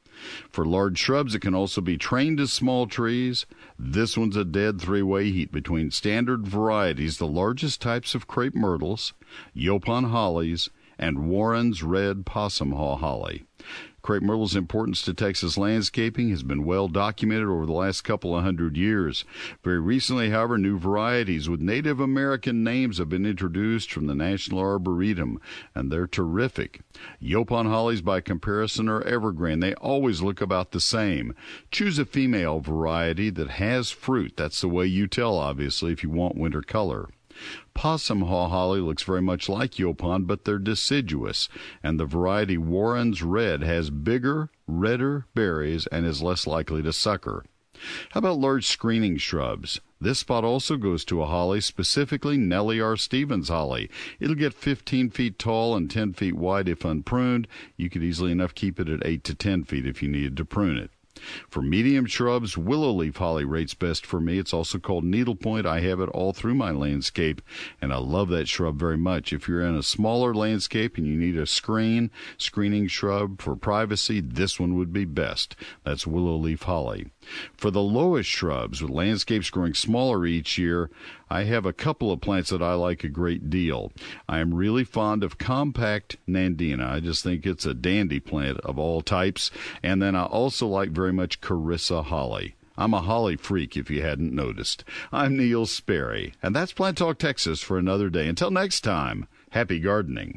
[SPEAKER 1] For large shrubs, it can also be trained as small trees. This one's a dead three-way heat between standard varieties, the largest types of crepe myrtles, Yopon hollies, and Warren's red possum haw holly. Crepe myrtle's importance to Texas landscaping has been well documented over the last couple of hundred years. Very recently, however, new varieties with Native American names have been introduced from the National Arboretum, and they're terrific. Yopon hollies, by comparison, are evergreen. They always look about the same. Choose a female variety that has fruit. That's the way you tell, obviously, if you want winter color. Possum haw holly looks very much like Yopon, but they're deciduous, and the variety Warren's Red has bigger, redder berries and is less likely to sucker. How about large screening shrubs? This spot also goes to a holly, specifically Nellie R. Stevens holly. It'll get 15 feet tall and 10 feet wide if unpruned. You could easily enough keep it at 8 to 10 feet if you needed to prune it. For medium shrubs, willow leaf holly rates best for me. It's also called needlepoint. I have it all through my landscape, and I love that shrub very much. If you're in a smaller landscape and you need a screening shrub for privacy, this one would be best. That's willow leaf holly. For the lowest shrubs, with landscapes growing smaller each year, I have a couple of plants that I like a great deal. I am really fond of compact nandina. I just think it's a dandy plant of all types. And then I also like very much Carissa holly. I'm a holly freak, if you hadn't noticed. I'm Neil Sperry, and that's Plant Talk Texas for another day. Until next time,
[SPEAKER 17] Happy gardening.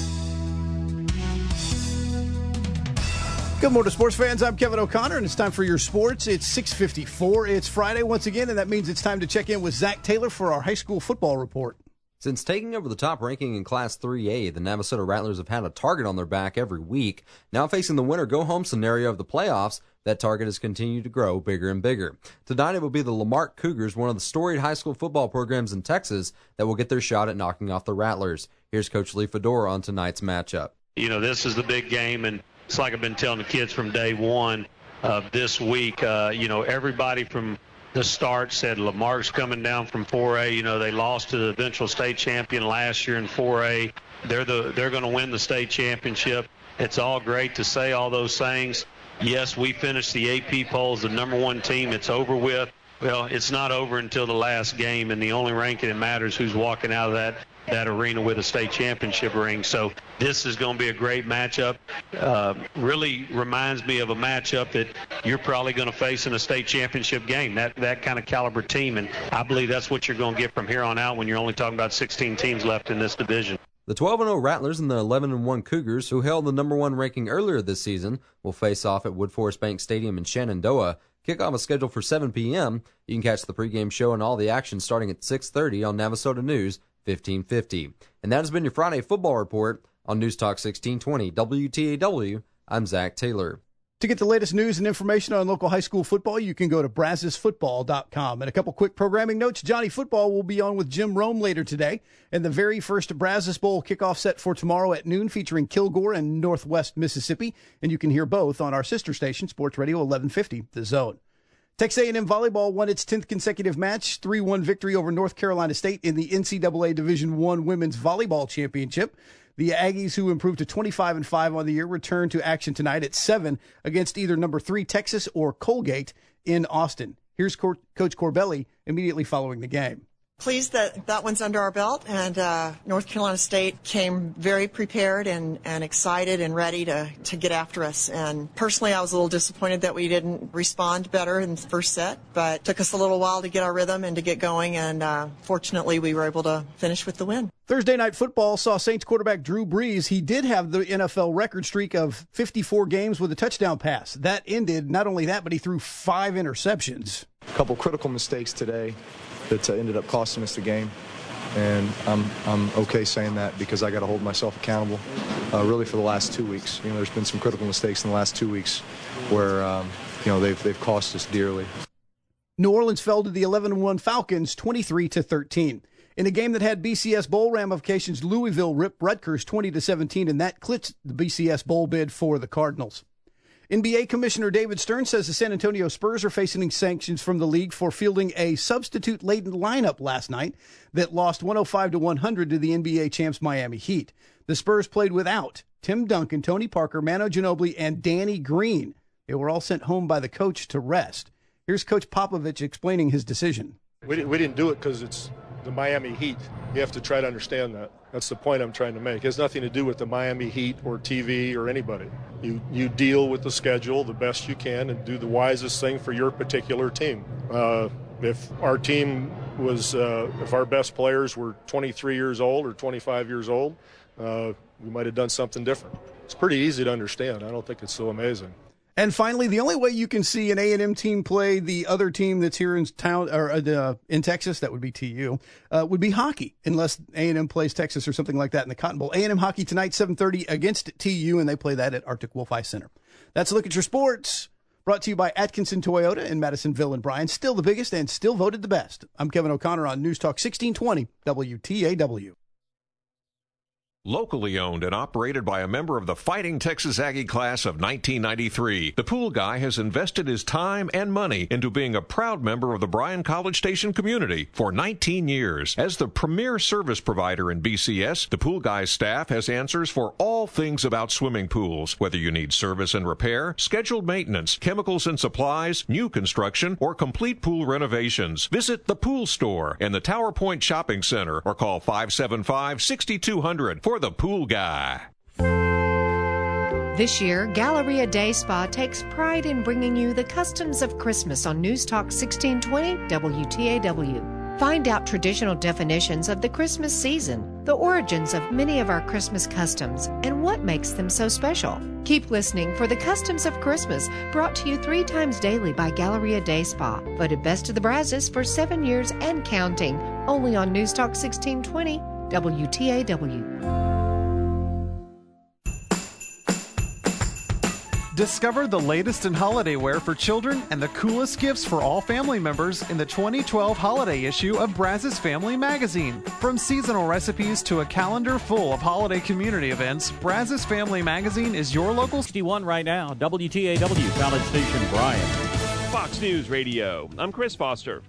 [SPEAKER 10] Good morning, sports fans. I'm Kevin O'Connor, and it's time for your sports. It's 6:54. It's Friday once again, and that means it's time to check in with Zach Taylor for our high school football report.
[SPEAKER 18] Since taking over the top ranking in Class 3A, the Navasota Rattlers have had a target on their back every week. Now facing the winner-go-home scenario of the playoffs, that target has continued to grow bigger and bigger. Tonight it will be the Lamarck Cougars, one of the storied high school football programs in Texas, that will get their shot at knocking off the Rattlers. Here's Coach Lee Fedora on tonight's matchup.
[SPEAKER 8] You know, this is the big game, and it's like I've been telling the kids from day one of this week. Everybody from the start said Lamarck's coming down from 4A. You know, they lost to the eventual state champion last year in 4A. They're going to win the state championship. It's all great to say all those things. Yes, we finished the AP polls the number one team. It's over with. Well, it's not over until the last game, and the only ranking that matters who's walking out of that arena with a state championship ring. So this is going to be a great matchup. Really reminds me of a matchup that you're probably going to face in a state championship game, that kind of caliber team. And I believe that's what you're going to get from here on out when you're only talking about 16 teams left in this division.
[SPEAKER 18] The 12-0 Rattlers and the 11-1 Cougars, who held the number one ranking earlier this season, will face off at Woodforest Bank Stadium in Shenandoah. Kickoff is scheduled for 7 p.m. You can catch the pregame show and all the action starting at 6:30 on Navasota News 1550. And that has been your Friday football report on News Talk 1620 WTAW. I'm Zach Taylor.
[SPEAKER 10] To get the latest news and information on local high school football, you can go to brazosfootball.com. And a couple quick programming notes. Johnny Football will be on with Jim Rome later today. And the very first Brazos Bowl kickoff set for tomorrow at noon featuring Kilgore and Northwest Mississippi. And you can hear both on our sister station, Sports Radio 1150, The Zone. Texas A&M Volleyball won its 10th consecutive match, 3-1 victory over North Carolina State in the NCAA Division I Women's Volleyball Championship. The Aggies, who improved to 25-5 on the year, return to action tonight at 7 against either number 3 Texas or Colgate in Austin. Here's Coach Corbelli immediately following the game.
[SPEAKER 19] Pleased that one's under our belt, and North Carolina State came very prepared and excited and ready to get after us. And personally, I was a little disappointed that we didn't respond better in the first set, but it took us a little while to get our rhythm and to get going, and fortunately, we were able to finish with the win.
[SPEAKER 10] Thursday Night Football saw Saints quarterback Drew Brees. He did have the NFL record streak of 54 games with a touchdown pass. That ended, not only that, but he threw 5 interceptions.
[SPEAKER 20] A couple critical mistakes today that ended up costing us the game, and I'm okay saying that because I got to hold myself accountable. Really, for the last 2 weeks, there's been some critical mistakes in the last 2 weeks where they've cost us dearly.
[SPEAKER 10] New Orleans fell to the 11-1 Falcons 23-13. In a game that had BCS Bowl ramifications, Louisville ripped Rutgers 20-17, and that clinched the BCS Bowl bid for the Cardinals. NBA Commissioner David Stern says the San Antonio Spurs are facing sanctions from the league for fielding a substitute-laden lineup last night that lost 105-100 to the NBA champs Miami Heat. The Spurs played without Tim Duncan, Tony Parker, Manu Ginobili, and Danny Green. They were all sent home by the coach to rest. Here's Coach Popovich explaining his decision.
[SPEAKER 21] We didn't do it because it's the Miami Heat. You have to try to understand that. That's the point I'm trying to make. It has nothing to do with the Miami Heat or TV or anybody. You deal with the schedule the best you can and do the wisest thing for your particular team. If our team was, if our best players were 23 years old or 25 years old, we might have done something different. It's pretty easy to understand. I don't think it's so amazing.
[SPEAKER 10] And finally, the only way you can see an A&M team play the other team that's here in town or in Texas, that would be TU, would be hockey, unless A&M plays Texas or something like that in the Cotton Bowl. A&M hockey tonight, 7:30 against TU, and they play that at Arctic Wolf Ice Center. That's a look at your sports, brought to you by Atkinson Toyota in Madisonville and Bryan. Still the biggest and still voted the best. I'm Kevin O'Connor on News Talk 1620 WTAW.
[SPEAKER 13] Locally owned and operated by a member of the Fighting Texas Aggie class of 1993, the Pool Guy has invested his time and money into being a proud member of the Bryan College Station community for 19 years. As the premier service provider in BCS, the Pool Guy's staff has answers for all things about swimming pools, whether you need service and repair, scheduled maintenance, chemicals and supplies, new construction, or complete pool renovations. Visit the Pool Store and the Tower Point Shopping Center or call 575-6200 for the Pool Guy.
[SPEAKER 26] This year, Galleria Day Spa takes pride in bringing you the customs of Christmas on News Talk 1620 WTAW. Find out traditional definitions of the Christmas season, the origins of many of our Christmas customs, and what makes them so special. Keep listening for the Customs of Christmas, brought to you 3 times daily by Galleria Day Spa. Voted Best of the Brazos for 7 years and counting. Only on News Talk 1620, WTAW.
[SPEAKER 3] Discover the latest in holiday wear for children and the coolest gifts for all family members in the 2012 holiday issue of Brazos Family Magazine. From seasonal recipes to a calendar full of holiday community events, Brazos Family Magazine is your local
[SPEAKER 9] 61 right now. WTAW, College Station, Bryan.
[SPEAKER 5] Fox News Radio. I'm Chris Foster.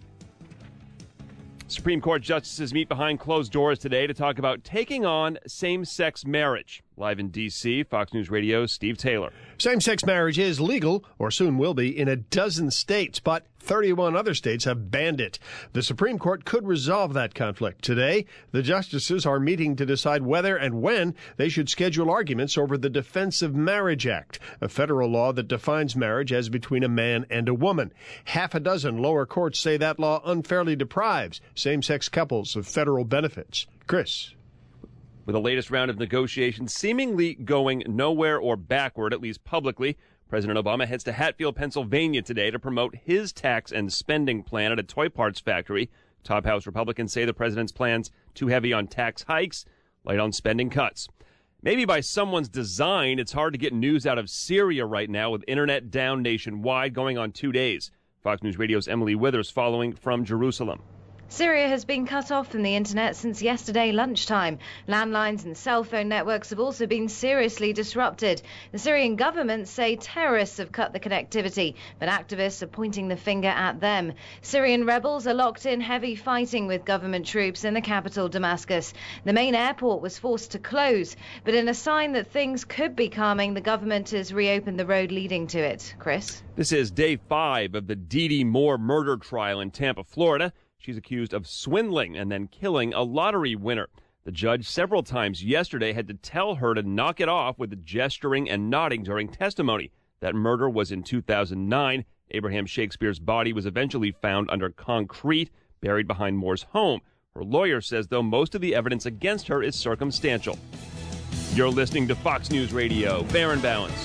[SPEAKER 5] Supreme Court justices meet behind closed doors today to talk about taking on same-sex marriage. Live in D.C., Fox News Radio's Steve Taylor.
[SPEAKER 17] Same-sex marriage is legal, or soon will be, in a dozen states, but 31 other states have banned it. The Supreme Court could resolve that conflict. Today, the justices are meeting to decide whether and when they should schedule arguments over the Defense of Marriage Act, a federal law that defines marriage as between a man and a woman. Half a dozen lower courts say that law unfairly deprives same-sex couples of federal benefits. Chris.
[SPEAKER 5] With the latest round of negotiations seemingly going nowhere or backward, at least publicly, President Obama heads to Hatfield, Pennsylvania today to promote his tax and spending plan at a toy parts factory. Top House Republicans say the president's plan's too heavy on tax hikes, light on spending cuts. Maybe by someone's design, it's hard to get news out of Syria right now with internet down nationwide going on 2 days. Fox News Radio's Emily Withers following from Jerusalem.
[SPEAKER 22] Syria has been cut off from the internet since yesterday lunchtime. Landlines and cell phone networks have also been seriously disrupted. The Syrian government say terrorists have cut the connectivity, but activists are pointing the finger at them. Syrian rebels are locked in heavy fighting with government troops in the capital, Damascus. The main airport was forced to close, but in a sign that things could be calming, the government has reopened the road leading to it. Chris?
[SPEAKER 5] This is day 5 of the Dee Dee Moore murder trial in Tampa, Florida. She's accused of swindling and then killing a lottery winner. The judge several times yesterday had to tell her to knock it off with the gesturing and nodding during testimony. That murder was in 2009. Abraham Shakespeare's body was eventually found under concrete, buried behind Moore's home. Her lawyer says, though, most of the evidence against her is circumstantial. You're listening to Fox News Radio. Fair and balanced.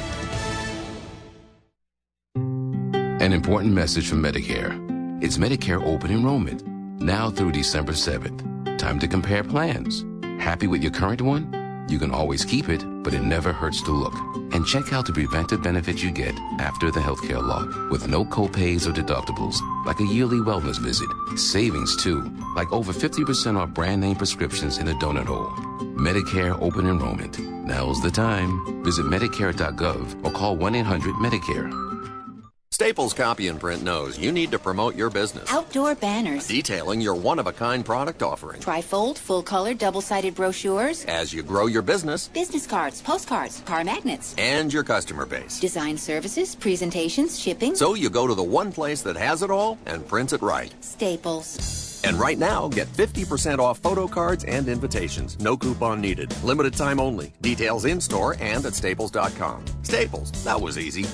[SPEAKER 23] An important message from Medicare. It's Medicare open enrollment, now through December 7th. Time to compare plans. Happy with your current one? You can always keep it, but it never hurts to look. And check out the preventive benefits you get after the healthcare law, with no co-pays or deductibles, like a yearly wellness visit. Savings, too, like over 50% off brand-name prescriptions in the donut hole. Medicare open enrollment. Now's the time. Visit Medicare.gov or call 1-800-MEDICARE.
[SPEAKER 24] Staples Copy and Print knows you need to promote your business.
[SPEAKER 27] Outdoor banners.
[SPEAKER 24] Detailing your one-of-a-kind product offering.
[SPEAKER 27] Trifold, full-color, double-sided brochures.
[SPEAKER 24] As you grow your business.
[SPEAKER 27] Business cards, postcards, car magnets.
[SPEAKER 24] And your customer base.
[SPEAKER 27] Design services, presentations, shipping.
[SPEAKER 24] So you go to the one place that has it all and prints it right.
[SPEAKER 27] Staples.
[SPEAKER 24] And right now, get 50% off photo cards and invitations. No coupon needed. Limited time only. Details in-store and at Staples.com. Staples. That was easy.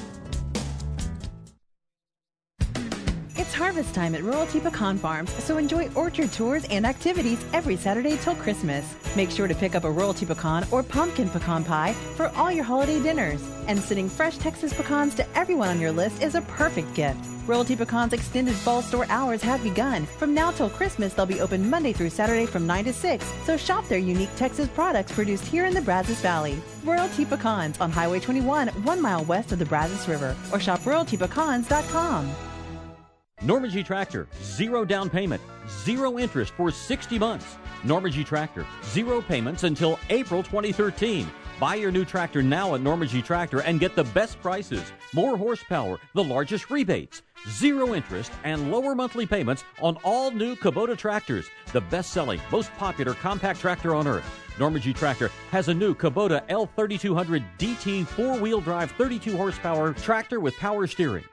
[SPEAKER 28] It's harvest time at Royalty Pecan Farms, so enjoy orchard tours and activities every Saturday till Christmas. Make sure to pick up a Royalty Pecan or pumpkin pecan pie for all your holiday dinners. And sending fresh Texas pecans to everyone on your list is a perfect gift. Royalty Pecan's extended fall store hours have begun. From now till Christmas, they'll be open Monday through Saturday from 9 to 6. So shop their unique Texas products produced here in the Brazos Valley. Royalty Pecans on Highway 21, 1 mile west of the Brazos River. Or shop RoyaltyPecans.com.
[SPEAKER 9] Norman G. Tractor, 0 down payment, 0 interest for 60 months. Norman G. Tractor, 0 payments until April 2013. Buy your new tractor now at Norman G. Tractor and get the best prices, more horsepower, the largest rebates, 0 interest, and lower monthly payments on all new Kubota tractors, the best-selling, most popular compact tractor on earth. Norman G. Tractor has a new Kubota L3200 DT 4-wheel drive 32 horsepower tractor with power steering.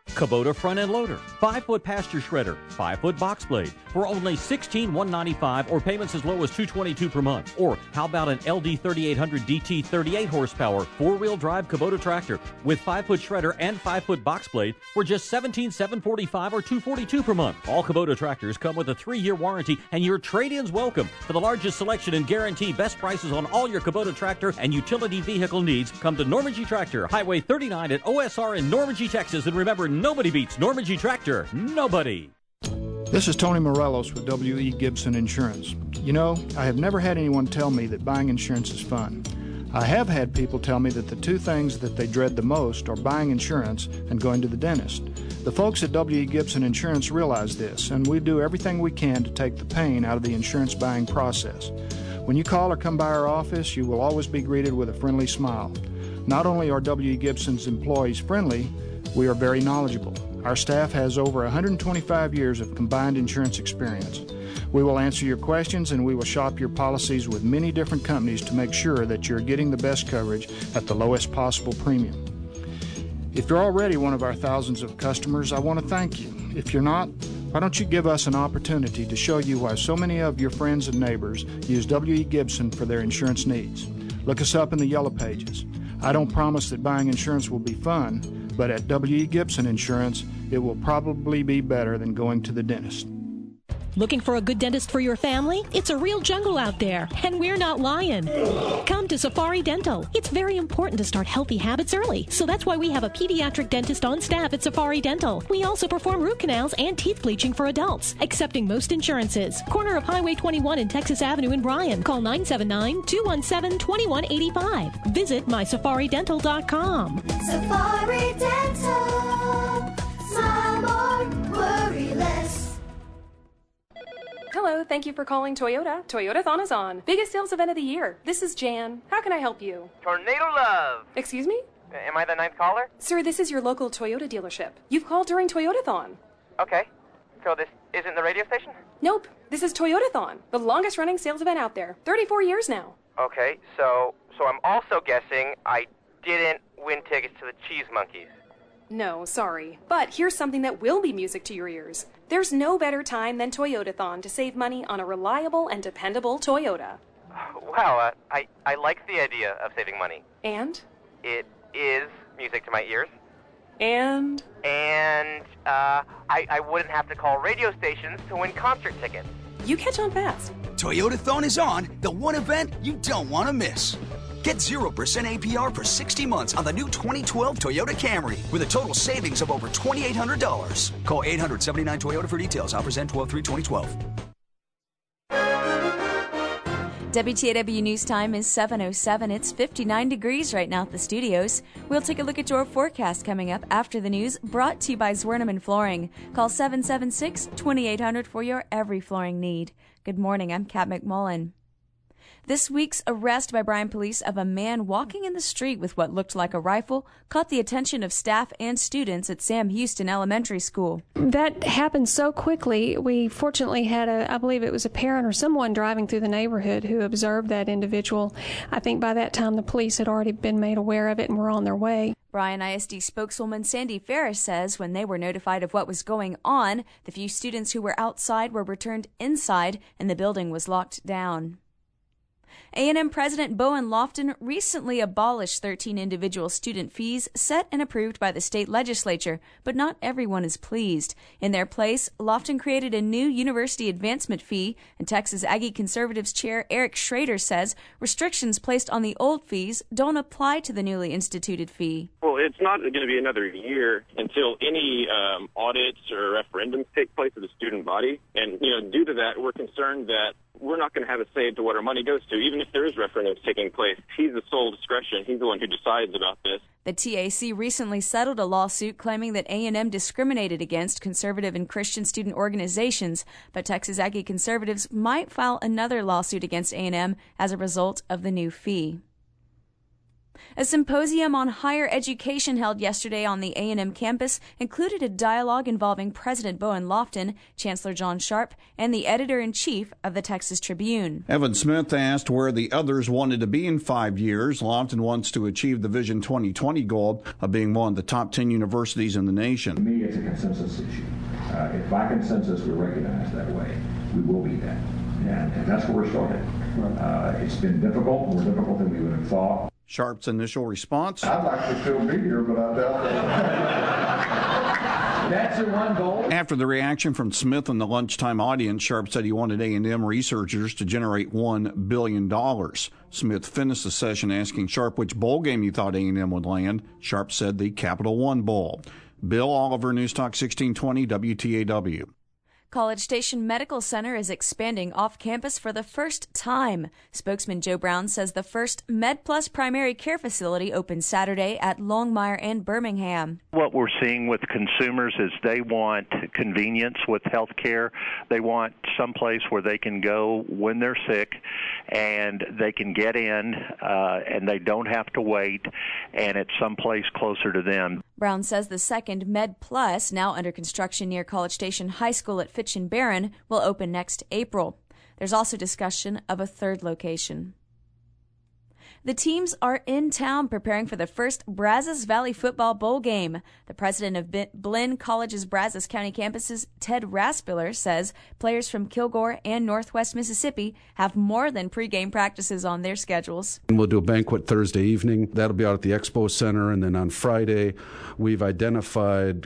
[SPEAKER 9] Kubota front end loader, 5-foot pasture shredder, 5-foot box blade for only $16,195 or payments as low as $222 per month. Or how about an LD 3800 DT 38 horsepower 4-wheel drive Kubota tractor with 5-foot shredder and 5-foot box blade for just $17,745 or $242 per month. All Kubota tractors come with a 3-year warranty and your trade-in's welcome. For the largest selection and guarantee best prices on all your Kubota tractor and utility vehicle needs, come to Norman G. Tractor, Highway 39 at OSR in Norman G, Texas. And remember, nobody beats Norman G. Tractor. Nobody.
[SPEAKER 2] This is Tony Morelos with W.E. Gibson Insurance. You know, I have never had anyone tell me that buying insurance is fun. I have had people tell me that the two things that they dread the most are buying insurance and going to the dentist. The folks at W.E. Gibson Insurance realize this, and we do everything we can to take the pain out of the insurance buying process. When you call or come by our office, you will always be greeted with a friendly smile. Not only are W.E. Gibson's employees friendly, we are very knowledgeable. Our staff has over 125 years of combined insurance experience. We will answer your questions and we will shop your policies with many different companies to make sure that you're getting the best coverage at the lowest possible premium. If you're already one of our thousands of customers, I want to thank you. If you're not, why don't you give us an opportunity to show you why so many of your friends and neighbors use W.E. Gibson for their insurance needs. Look us up in the Yellow Pages. I don't promise that buying insurance will be fun, but at W.E. Gibson Insurance, it will probably be better than going to the dentist.
[SPEAKER 4] Looking for a good dentist for your family? It's a real jungle out there, and we're not lying. Come to Safari Dental. It's very important to start healthy habits early, so that's why we have a pediatric dentist on staff at Safari Dental. We also perform root canals and teeth bleaching for adults, accepting most insurances. Corner of Highway 21 and Texas Avenue in Bryan. Call 979-217-2185. Visit mySafariDental.com.
[SPEAKER 6] Safari Dental. Smile more, worry less.
[SPEAKER 7] Hello, thank you for calling Toyota. Toyotathon is on. Biggest sales event of the year. This is Jan. How can I help you?
[SPEAKER 11] Tornado Love.
[SPEAKER 7] Excuse me?
[SPEAKER 11] Am I the ninth caller?
[SPEAKER 7] Sir, this is your local Toyota dealership. You've called during Toyotathon.
[SPEAKER 11] Okay. So this isn't the radio station?
[SPEAKER 7] Nope. This is Toyotathon, the longest running sales event out there. 34 years now.
[SPEAKER 11] Okay, so I'm also guessing I didn't win tickets to the Cheese Monkeys.
[SPEAKER 7] No, sorry. But here's something that will be music to your ears. There's no better time than Toyotathon to save money on a reliable and dependable Toyota.
[SPEAKER 11] Wow, I like the idea of saving money.
[SPEAKER 7] And?
[SPEAKER 11] It is music to my ears.
[SPEAKER 7] And?
[SPEAKER 11] And I wouldn't have to call radio stations to win concert tickets.
[SPEAKER 7] You catch on fast.
[SPEAKER 12] Toyotathon is on, the one event you don't want to miss. Get 0% APR for 60 months on the new 2012 Toyota Camry with a total savings of over $2,800. Call 800-79-TOYOTA for details. Offers end 12/3/2012.
[SPEAKER 15] WTAW News Time is 7:07. It's 59 degrees right now at the studios. We'll take a look at your forecast coming up after the news, brought to you by Zwerneman Flooring. Call 776-2800 for your every flooring need. Good morning, I'm Kat McMullen. This week's arrest by Bryan police of a man walking in the street with what looked like a rifle caught the attention of staff and students at Sam Houston Elementary School.
[SPEAKER 25] That happened so quickly. We fortunately had I believe it was a parent or someone driving through the neighborhood who observed that individual. I think by that time the police had already been made aware of it and were on their way.
[SPEAKER 15] Bryan ISD spokeswoman Sandy Ferris says when they were notified of what was going on, the few students who were outside were returned inside and the building was locked down. A&M President Bowen Lofton recently abolished 13 individual student fees set and approved by the state legislature, but not everyone is pleased. In their place, Lofton created a new university advancement fee, and Texas Aggie Conservatives Chair Eric Schrader says restrictions placed on the old fees don't apply to the newly instituted fee.
[SPEAKER 29] Well, it's not going to be another year until any audits or referendums take place of the student body, and due to that, we're concerned that we're not going to have a say to what our money goes to, even if there is referendums taking place. He's the sole discretion. He's the one who decides about this.
[SPEAKER 15] The TAC recently settled a lawsuit claiming that A&M discriminated against conservative and Christian student organizations, but Texas Aggie Conservatives might file another lawsuit against A&M as a result of the new fee. A symposium on higher education held yesterday on the A&M campus included a dialogue involving President Bowen Lofton, Chancellor John Sharp, and the editor-in-chief of the Texas Tribune.
[SPEAKER 1] Evan Smith asked where the others wanted to be in 5 years. Lofton wants to achieve the Vision 2020 goal of being one of the top 10 universities in the nation.
[SPEAKER 8] To me, it's a consensus issue. If by consensus we recognize that way, we will be that. And that's where we're starting. It's been difficult, more difficult than we would have thought.
[SPEAKER 1] Sharp's initial response?
[SPEAKER 8] I'd like to still be here, but I doubt that. That's your one goal.
[SPEAKER 1] After the reaction from Smith and the lunchtime audience, Sharp said he wanted A&M researchers to generate $1 billion. Smith finished the session asking Sharp which bowl game he thought A&M would land. Sharp said the Capital One Bowl. Bill Oliver, News Talk 1620, WTAW.
[SPEAKER 15] College Station Medical Center is expanding off campus for the first time. Spokesman Joe Brown says the first MedPlus primary care facility opened Saturday at Longmire and Birmingham.
[SPEAKER 10] What we're seeing with consumers is they want convenience with health care. They want someplace where they can go when they're sick and they can get in and they don't have to wait, and it's someplace closer to them.
[SPEAKER 15] Brown says the second MedPlus, now under construction near College Station High School at Fitch and Barron, will open next April. There's also discussion of a third location. The teams are in town preparing for the first Brazos Valley Football Bowl game. The president of Blinn College's Brazos County campuses, Ted Raspiller, says players from Kilgore and Northwest Mississippi have more than pregame practices on their schedules.
[SPEAKER 14] We'll do a banquet Thursday evening. That'll be out at the Expo Center. And then on Friday, we've identified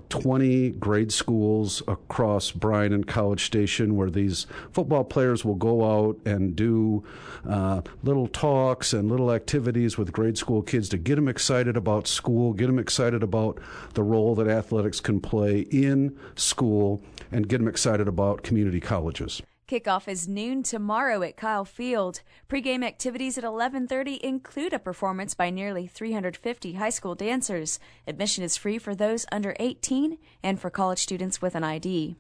[SPEAKER 14] 20 grade schools across Bryan and College Station where these football players will go out and do little talks and little activities with grade school kids to get them excited about school, get them excited about the role that athletics can play in school, and get them excited about community colleges.
[SPEAKER 15] Kickoff is noon tomorrow at Kyle Field. Pre-game activities at 11:30 include a performance by nearly 350 high school dancers. Admission is free for those under 18 and for college students with an ID.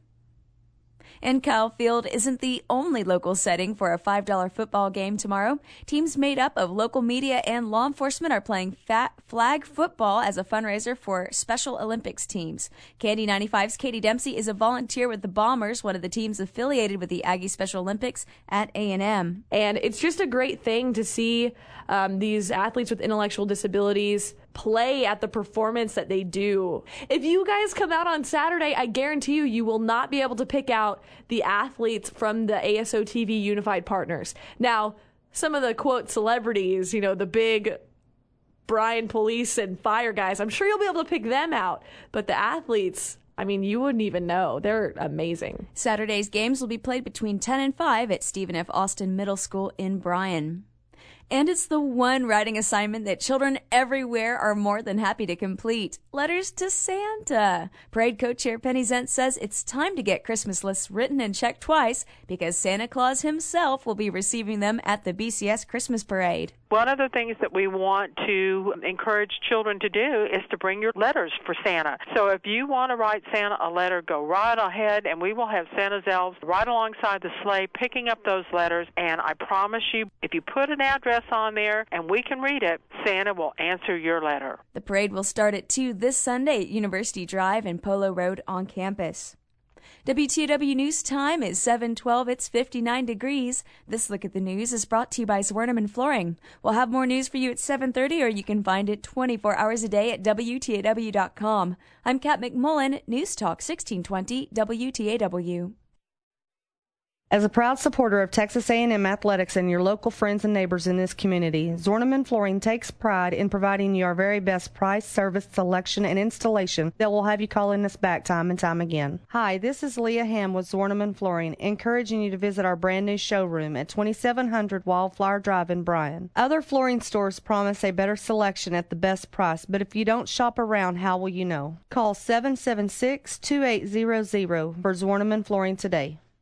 [SPEAKER 15] And Kyle Field isn't the only local setting for a $5 football game tomorrow. Teams made up of local media and law enforcement are playing flag football as a fundraiser for Special Olympics teams. Candy 95's Katie Dempsey is a volunteer with the Bombers, one of the teams affiliated with the Aggie Special Olympics at A&M.
[SPEAKER 16] And it's just a great thing to see these athletes with intellectual disabilities play at the performance that they do. If you guys come out on Saturday, I guarantee you will not be able to pick out the athletes from the ASO TV Unified Partners. Now, some of the, quote, celebrities, you know, the big Bryan police and fire guys, I'm sure you'll be able to pick them out. But the athletes, I mean, you wouldn't even know. They're amazing.
[SPEAKER 15] Saturday's games will be played between 10 and 5 at Stephen F. Austin Middle School in Bryan. And it's the one writing assignment that children everywhere are more than happy to complete. Letters to Santa. Parade co-chair Penny Zent says it's time to get Christmas lists written and checked twice because Santa Claus himself will be receiving them at the BCS Christmas Parade.
[SPEAKER 18] One of the things that we want to encourage children to do is to bring your letters for Santa. So if you want to write Santa a letter, go right ahead, and we will have Santa's elves right alongside the sleigh picking up those letters. And I promise you, if you put an address on there and we can read it, Santa will answer your letter.
[SPEAKER 15] The parade will start at 2 this Sunday at University Drive and Polo Road on campus. WTAW News Time is 7:12. It's 59 degrees. This look at the news is brought to you by Zwerneman Flooring. We'll have more news for you at 7:30, or you can find it 24 hours a day at WTAW.com. I'm Kat McMullen, News Talk 1620 WTAW.
[SPEAKER 19] As a proud supporter of Texas A&M athletics and your local friends and neighbors in this community, Zwerneman Flooring takes pride in providing you our very best price, service, selection, and installation that will have you calling us back time and time again. Hi, this is Leah Ham with Zwerneman Flooring, encouraging you to visit our brand new showroom at 2700 Wildflower Drive in Bryan. Other flooring stores promise a better selection at the best price, but if you don't shop around, how will you know? Call 776-2800 for Zwerneman Flooring today.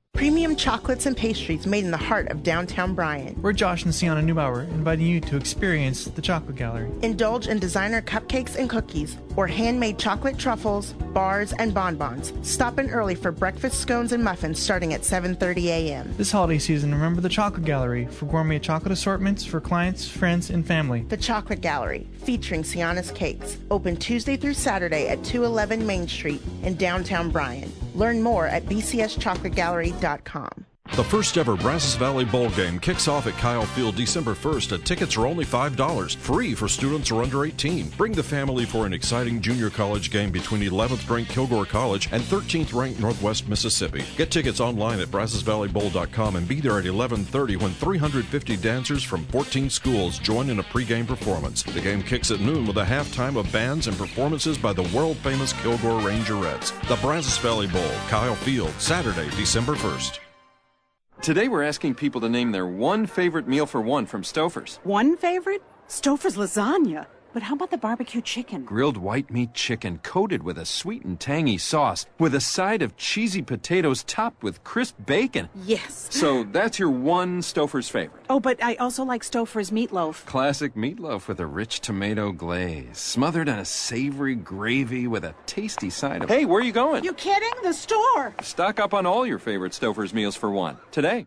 [SPEAKER 3] Premium chocolates and pastries made in the heart of downtown Bryan.
[SPEAKER 5] We're Josh and Sienna Neubauer, inviting you to experience the Chocolate Gallery.
[SPEAKER 3] Indulge in designer cupcakes and cookies, or handmade chocolate truffles, bars, and bonbons. Stop in early for breakfast scones and muffins starting at 7:30 a.m.
[SPEAKER 5] This holiday season, remember the Chocolate Gallery for gourmet chocolate assortments for clients, friends, and family.
[SPEAKER 3] The Chocolate Gallery, featuring Sienna's Cakes, open Tuesday through Saturday at 211 Main Street in downtown Bryan. Learn more at bcschocolategallery.com.
[SPEAKER 13] The first ever Brazos Valley Bowl game kicks off at Kyle Field December 1st, and tickets are only $5, free for students or under 18. Bring the family for an exciting junior college game between 11th-ranked Kilgore College and 13th-ranked Northwest Mississippi. Get tickets online at BrazosValleyBowl.com and be there at 11:30 when 350 dancers from 14 schools join in a pregame performance. The game kicks at noon with a halftime of bands and performances by the world-famous Kilgore Rangerettes. The Brazos Valley Bowl, Kyle Field, Saturday, December 1st.
[SPEAKER 17] Today we're asking people to name their one favorite meal for one from Stouffer's.
[SPEAKER 20] One favorite? Stouffer's lasagna. But how about the barbecue chicken?
[SPEAKER 17] Grilled white meat chicken coated with a sweet and tangy sauce with a side of cheesy potatoes topped with crisp bacon.
[SPEAKER 20] Yes.
[SPEAKER 17] So that's your one Stouffer's favorite.
[SPEAKER 20] Oh, but I also like Stouffer's meatloaf.
[SPEAKER 17] Classic meatloaf with a rich tomato glaze, smothered in a savory gravy with a tasty side of... Hey, where are you going?
[SPEAKER 20] You kidding? The store.
[SPEAKER 17] Stock up on all your favorite Stouffer's meals for one today.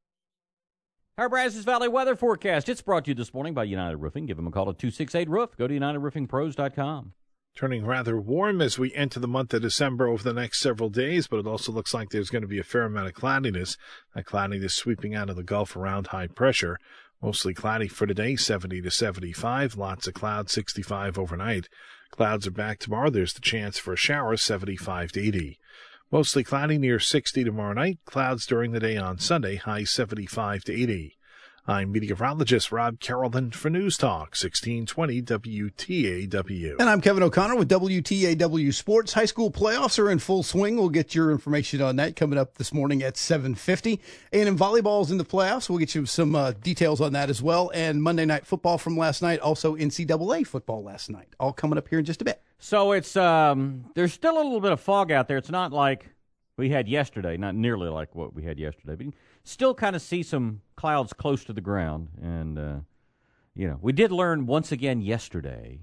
[SPEAKER 9] Our Brazos Valley weather forecast. It's brought to you this morning by United Roofing. Give them a call at 268-ROOF. Go to UnitedRoofingPros.com.
[SPEAKER 21] Turning rather warm as we enter the month of December over the next several days, but it also looks like there's going to be a fair amount of cloudiness. That cloudiness sweeping out of the Gulf around high pressure. Mostly cloudy for today, 70 to 75. Lots of clouds, 65 overnight. Clouds are back tomorrow. There's the chance for a shower, 75 to 80. Mostly cloudy near 60 tomorrow night. Clouds during the day on Sunday, high 75 to 80. I'm meteorologist Rob Carrollton for News Talk 1620 WTAW.
[SPEAKER 22] And I'm Kevin O'Connor with WTAW Sports. High school playoffs are in full swing. We'll get your information on that coming up this morning at 7:50. A&M volleyball's in the playoffs. We'll get you some details on that as well. And Monday Night Football from last night, also NCAA football last night. All coming up here in just a bit.
[SPEAKER 9] So it's there's still a little bit of fog out there. It's not like we had yesterday, not nearly like what we had yesterday, but you still kind of see some clouds close to the ground. And, we did learn once again yesterday,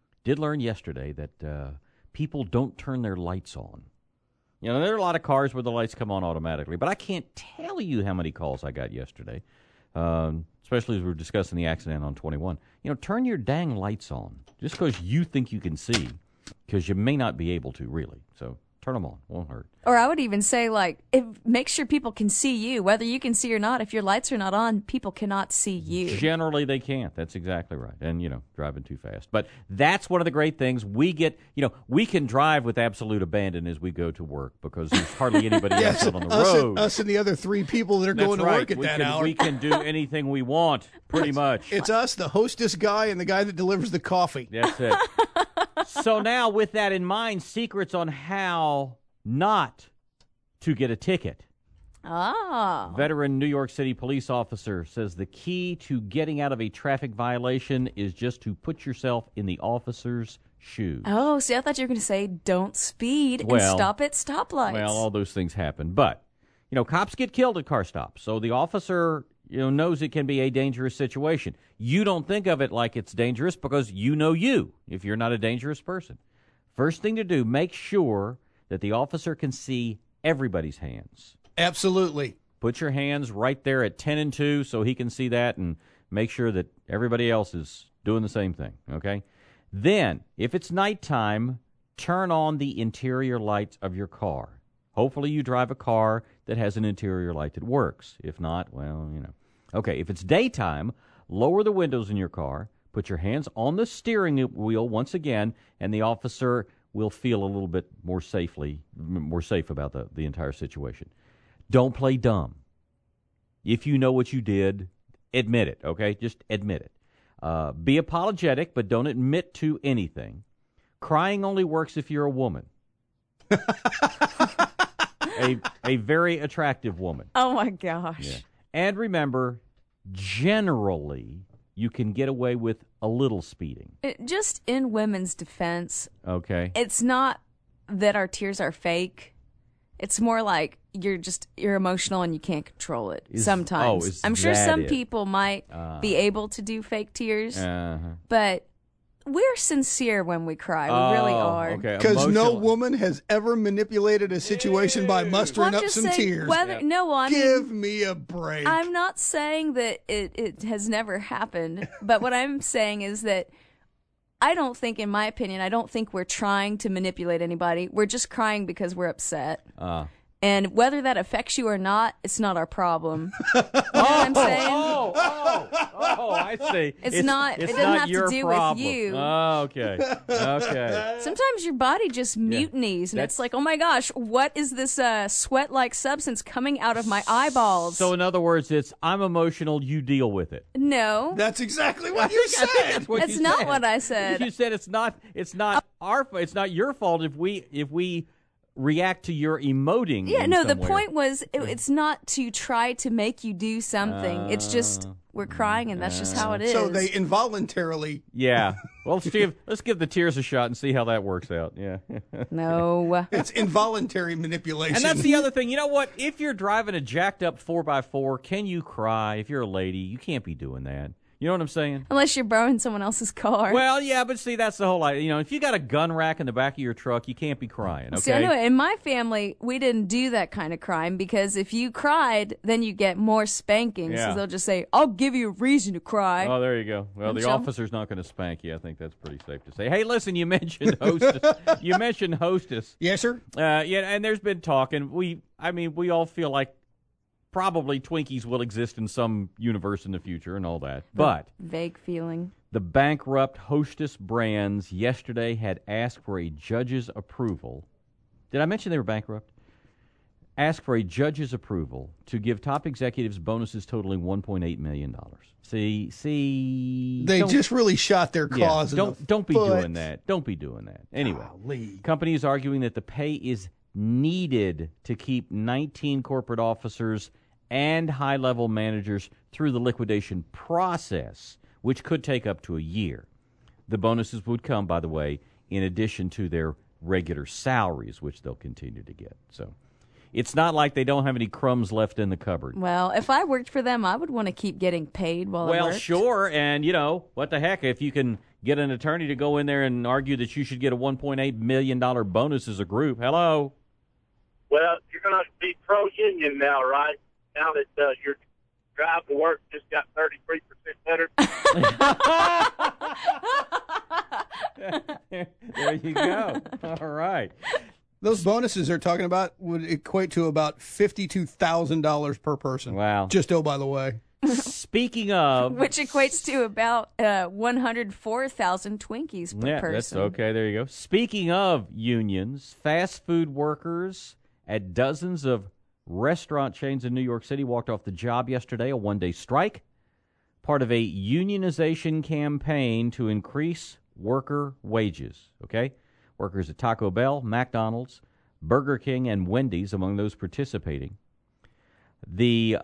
[SPEAKER 9] that people don't turn their lights on. There are a lot of cars where the lights come on automatically, but I can't tell you how many calls I got yesterday, especially as we were discussing the accident on 21. Turn your dang lights on just because you think you can see, because you may not be able to, really. So turn them on. Won't hurt.
[SPEAKER 15] Or I would even say, make sure people can see you. Whether you can see or not, if your lights are not on, people cannot see you.
[SPEAKER 9] Generally, they can't. That's exactly right. And, driving too fast. But that's one of the great things. We get, we can drive with absolute abandon as we go to work because there's hardly anybody else out on the road.
[SPEAKER 22] Us and the other three people that are going to work at that hour.
[SPEAKER 9] We can do anything we want, pretty much.
[SPEAKER 22] It's us, the hostess guy, and the guy that delivers the coffee.
[SPEAKER 9] That's it. So now, with that in mind, secrets on how not to get a ticket. Veteran New York City police officer says the key to getting out of a traffic violation is just to put yourself in the officer's shoes.
[SPEAKER 15] Oh, see, I thought you were going to say don't speed and stop at stoplights.
[SPEAKER 9] Well, all those things happen. But, cops get killed at car stops. So the officer, knows it can be a dangerous situation. You don't think of it like it's dangerous because if you're not a dangerous person. First thing to do, make sure that the officer can see everybody's hands.
[SPEAKER 22] Absolutely.
[SPEAKER 9] Put your hands right there at 10 and 2 so he can see that and make sure that everybody else is doing the same thing, okay? Then, if it's nighttime, turn on the interior lights of your car. Hopefully you drive a car that has an interior light that works. If not, well, Okay, if it's daytime, lower the windows in your car, put your hands on the steering wheel once again, and the officer will feel a little bit more safe about the entire situation. Don't play dumb. If you know what you did, admit it, okay? Just admit it. Be apologetic, but don't admit to anything. Crying only works if you're a woman. a very attractive woman.
[SPEAKER 15] Oh, my gosh.
[SPEAKER 9] Yeah. And remember, generally, you can get away with a little speeding.
[SPEAKER 15] Just in women's defense,
[SPEAKER 9] okay,
[SPEAKER 15] it's not that our tears are fake. It's more like you're emotional and you can't control it sometimes. I'm sure some people might be able to do fake tears, but we're sincere when we cry. We really are.
[SPEAKER 22] Because no woman has ever manipulated a situation by mustering up some tears. Give me a break.
[SPEAKER 15] I'm not saying that it has never happened, but what I'm saying is that I don't think, in my opinion, I don't think we're trying to manipulate anybody. We're just crying because we're upset. And whether that affects you or not, it's not our problem. You know what I'm saying?
[SPEAKER 9] I see.
[SPEAKER 15] It doesn't have to do with you.
[SPEAKER 9] Oh, okay.
[SPEAKER 15] Sometimes your body just mutinies, and it's like, oh my gosh, what is this sweat-like substance coming out of my eyeballs?
[SPEAKER 9] So in other words, it's I'm emotional, you deal with it.
[SPEAKER 15] No.
[SPEAKER 22] That's exactly what you said.
[SPEAKER 15] That's not what I said.
[SPEAKER 9] You said it's not your fault if we react to your emoting.
[SPEAKER 15] Yeah, no, the point was it's not to try to make you do something. It's just we're crying, and that's just how it is.
[SPEAKER 22] So they involuntarily...
[SPEAKER 9] Yeah. Well, Steve, let's give the tears a shot and see how that works out. Yeah.
[SPEAKER 15] No.
[SPEAKER 22] It's involuntary manipulation.
[SPEAKER 9] And that's the other thing. You know what? If you're driving a jacked up 4x4, can you cry? If you're a lady, you can't be doing that. You know what I'm saying?
[SPEAKER 15] Unless you're borrowing someone else's car.
[SPEAKER 9] Well, yeah, but see, that's the whole idea. If you got a gun rack in the back of your truck, you can't be crying, okay?
[SPEAKER 15] See, anyway, in my family, we didn't do that kind of crime because if you cried, then you get more spankings.
[SPEAKER 9] Yeah.
[SPEAKER 15] So they'll just say, I'll give you a reason to cry.
[SPEAKER 9] Oh, there you go. Well, the officer's not going to spank you. I think that's pretty safe to say. Hey, listen, you mentioned Hostess.
[SPEAKER 22] Yes, sir?
[SPEAKER 9] Yeah, and there's been talk, and we all feel like probably Twinkies will exist in some universe in the future and all that. But
[SPEAKER 15] vague feeling.
[SPEAKER 9] The bankrupt Hostess Brands yesterday had asked for a judge's approval. Did I mention they were bankrupt? Asked for a judge's approval to give top executives bonuses totaling $1.8 million. See.
[SPEAKER 22] They just really shot their cause.
[SPEAKER 9] Don't be doing that. Don't be doing that. Anyway, company is arguing that the pay is needed to keep 19 corporate officers and high-level managers through the liquidation process, which could take up to a year. The bonuses would come, by the way, in addition to their regular salaries, which they'll continue to get. So it's not like they don't have any crumbs left in the cupboard.
[SPEAKER 15] Well, if I worked for them, I would want to keep getting paid while I worked.
[SPEAKER 9] Well, sure, and, what the heck, if you can get an attorney to go in there and argue that you should get a $1.8 million bonus as a group. Hello?
[SPEAKER 2] Well, you're going to be pro-union now, right? Now that your drive to work just got 33% better.
[SPEAKER 9] There you go. All right.
[SPEAKER 22] Those bonuses they're talking about would equate to about $52,000 per person.
[SPEAKER 9] Wow.
[SPEAKER 22] Just by the way.
[SPEAKER 9] Speaking of...
[SPEAKER 15] Which equates to about 104,000 Twinkies per person.
[SPEAKER 9] That's okay. There you go. Speaking of unions, fast food workers at dozens of restaurant chains in New York City walked off the job yesterday, a one-day strike, part of a unionization campaign to increase worker wages, okay? Workers at Taco Bell, McDonald's, Burger King, and Wendy's among those participating. Here's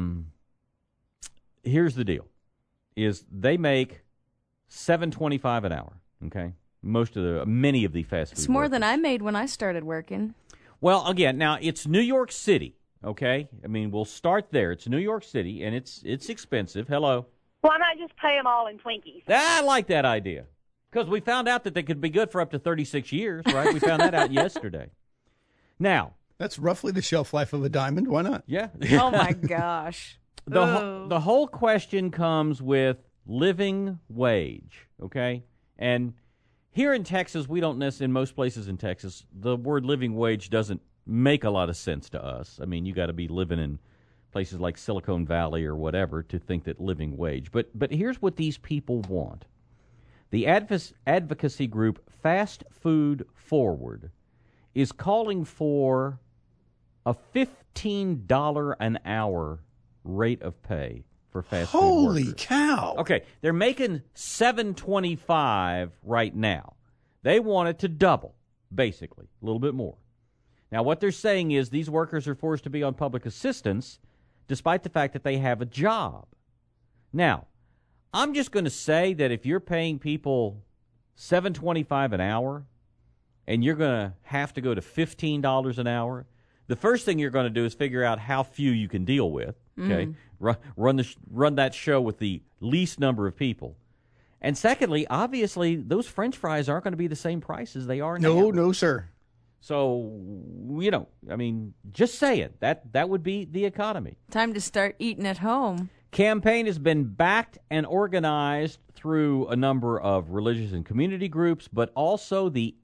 [SPEAKER 9] the deal, is they make $7.25 an hour, okay? Many of the fast food
[SPEAKER 15] It's more
[SPEAKER 9] workers.
[SPEAKER 15] than I made when I started working.
[SPEAKER 9] Well, again, now it's New York City, okay? We'll start there. It's New York City, and it's expensive. Hello.
[SPEAKER 4] Why not just pay them all in Twinkies?
[SPEAKER 9] I like that idea because we found out that they could be good for up to 36 years, right? We found that out yesterday. Now.
[SPEAKER 22] That's roughly the shelf life of a diamond. Why not?
[SPEAKER 9] Yeah.
[SPEAKER 15] Oh, my gosh.
[SPEAKER 9] The whole question comes with living wage, okay? And here in Texas, we don't necessarily, in most places in Texas, the word living wage doesn't make a lot of sense to us. You got to be living in places like Silicon Valley or whatever to think that living wage. But here's what these people want. The advocacy group Fast Food Forward is calling for a $15 an hour rate of pay for fast food workers.
[SPEAKER 22] Holy cow.
[SPEAKER 9] Okay, they're making $7.25 right now. They want it to double, basically, a little bit more. Now, what they're saying is these workers are forced to be on public assistance despite the fact that they have a job. Now, I'm just going to say that if you're paying people $7.25 an hour and you're going to have to go to $15 an hour, the first thing you're going to do is figure out how few you can deal with. Okay, run that show with the least number of people. And secondly, obviously, those French fries aren't going to be the same price as they are now.
[SPEAKER 22] No, sir.
[SPEAKER 9] So, I mean, just saying, that would be the economy.
[SPEAKER 15] Time to start eating at home.
[SPEAKER 9] Campaign has been backed and organized through a number of religious and community groups, but also the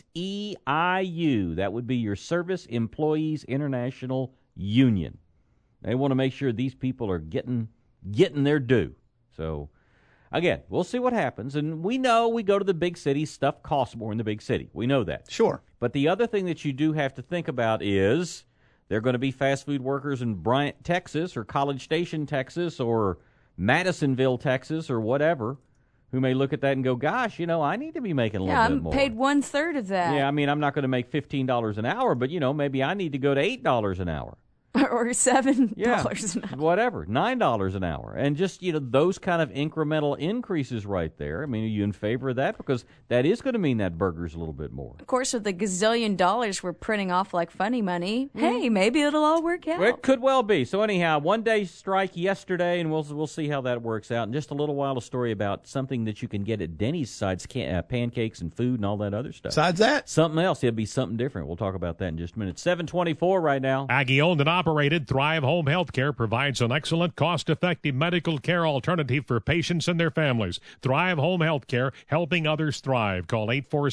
[SPEAKER 9] SEIU. That would be your Service Employees International Union. They want to make sure these people are getting their due. So, again, we'll see what happens. And we know we go to the big cities, stuff costs more in the big city. We know that.
[SPEAKER 22] Sure.
[SPEAKER 9] But the other thing that you do have to think about is there are going to be fast food workers in Bryant, Texas, or College Station, Texas, or Madisonville, Texas, or whatever, who may look at that and go, gosh, I need to be making a little bit more.
[SPEAKER 15] Yeah, I'm paid 1/3 of that.
[SPEAKER 9] Yeah, I mean, I'm not going to make $15 an hour, but, maybe I need to go to $8 an hour.
[SPEAKER 15] Or $7 an hour.
[SPEAKER 9] Whatever, $9 an hour. And just, those kind of incremental increases right there. I mean, are you in favor of that? Because that is going to mean that burger's a little bit more.
[SPEAKER 15] Of course, with the gazillion dollars we're printing off like funny money, hey, maybe it'll all work out.
[SPEAKER 9] Well, it could well be. So anyhow, one-day strike yesterday, and we'll see how that works out. In just a little while, a story about something that you can get at Denny's sides, pancakes and food and all that other stuff.
[SPEAKER 22] Besides that?
[SPEAKER 9] Something else. It'll be something different. We'll talk about that in just a minute. 7:24 right now.
[SPEAKER 6] Aggie-owned and operated Thrive Home Healthcare provides an excellent, cost-effective medical care alternative for patients and their families. Thrive Home Healthcare, helping others thrive. Call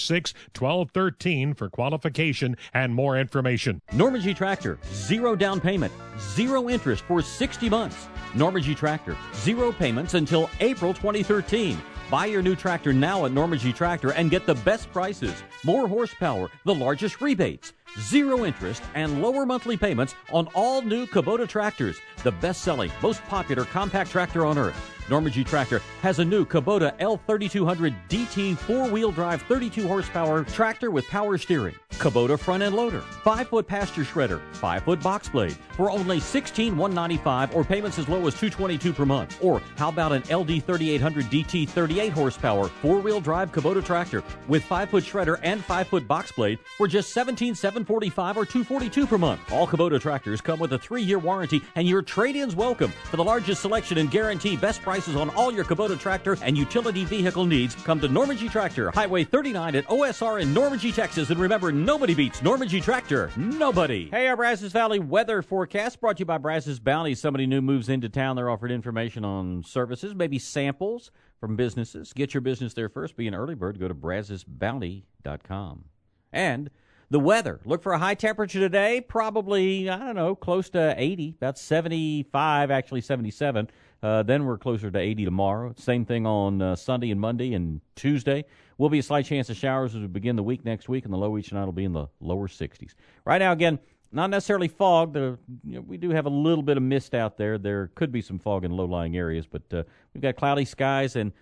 [SPEAKER 6] 846-1213 for qualification and more information.
[SPEAKER 9] Norman G. Tractor, 0 down payment, 0 interest for 60 months. Norman G. Tractor, 0 payments until April 2013. Buy your new tractor now at Norman G. Tractor and get the best prices, more horsepower, the largest rebates, 0 interest, and lower monthly payments on all new Kubota tractors, the best-selling, most popular compact tractor on earth. Norman G. Tractor has a new Kubota L3200 DT 4-wheel drive 32 horsepower tractor with power steering, Kubota front-end loader, 5-foot pasture shredder, 5-foot box blade for only $16,195 or payments as low as $222 per month. Or how about an LD 3800 DT 38 horsepower 4-wheel drive Kubota tractor with 5-foot shredder and 5-foot box blade for just $17,745 or $242 per month. All Kubota tractors come with a 3-year warranty and your trade-in's welcome. For the largest selection and guarantee best prices on all your Kubota tractor and utility vehicle needs, come to Norman G. Tractor, Highway 39 at OSR in Norman G, Texas. And remember, nobody beats Norman G. Tractor. Nobody. Hey, our Brazos Valley weather forecast brought to you by Brazos Bounty. Somebody new moves into town. They're offered information on services, maybe samples from businesses. Get your business there first. Be an early bird. Go to BrazosBounty.com. And the weather. Look for a high temperature today, probably, close to 80, about 75, actually 77. Then we're closer to 80 tomorrow. Same thing on Sunday and Monday and Tuesday. Will be a slight chance of showers as we begin the week next week, and the low each night will be in the lower 60s. Right now, again, not necessarily fog. We do have a little bit of mist out there. There could be some fog in low-lying areas, but we've got cloudy skies and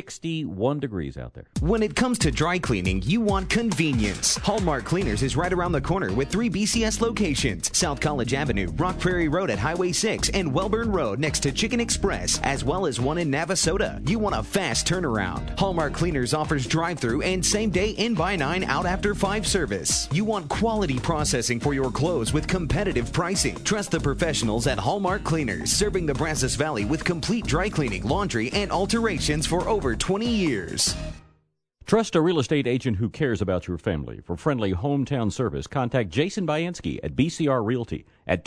[SPEAKER 9] 61 degrees out there.
[SPEAKER 7] When it comes to dry cleaning, you want convenience. Hallmark Cleaners is right around the corner with 3 BCS locations: South College Avenue, Rock Prairie Road at Highway 6, and Welburn Road next to Chicken Express, as well as one in Navasota. You want a fast turnaround. Hallmark Cleaners offers drive-through and same-day in-by-9 out-after-5 service. You want quality processing for your clothes with competitive pricing. Trust the professionals at Hallmark Cleaners, serving the Brazos Valley with complete dry cleaning, laundry, and alterations for over 20 years.
[SPEAKER 9] Trust a real estate agent who cares about your family. For friendly hometown service, contact Jason Bayansky at BCR Realty at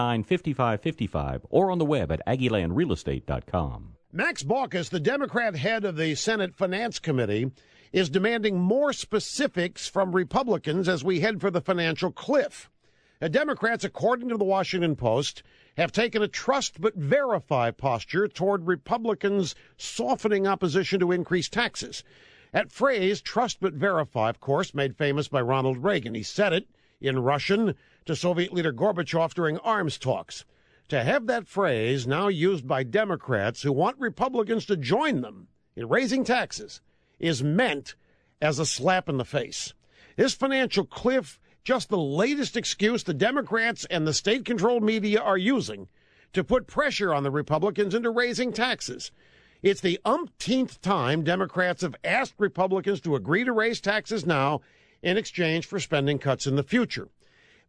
[SPEAKER 9] 219-5555 or on the web at AggieLandRealEstate.com.
[SPEAKER 11] Max Baucus, the Democrat head of the Senate Finance Committee, is demanding more specifics from Republicans as we head for the financial cliff. Democrats, according to the Washington Post, have taken a trust but verify posture toward Republicans' softening opposition to increased taxes. That phrase, trust but verify, of course, made famous by Ronald Reagan. He said it in Russian to Soviet leader Gorbachev during arms talks. To have that phrase now used by Democrats who want Republicans to join them in raising taxes is meant as a slap in the face. This financial cliff, just the latest excuse the Democrats and the state-controlled media are using to put pressure on the Republicans into raising taxes. It's the umpteenth time Democrats have asked Republicans to agree to raise taxes now in exchange for spending cuts in the future.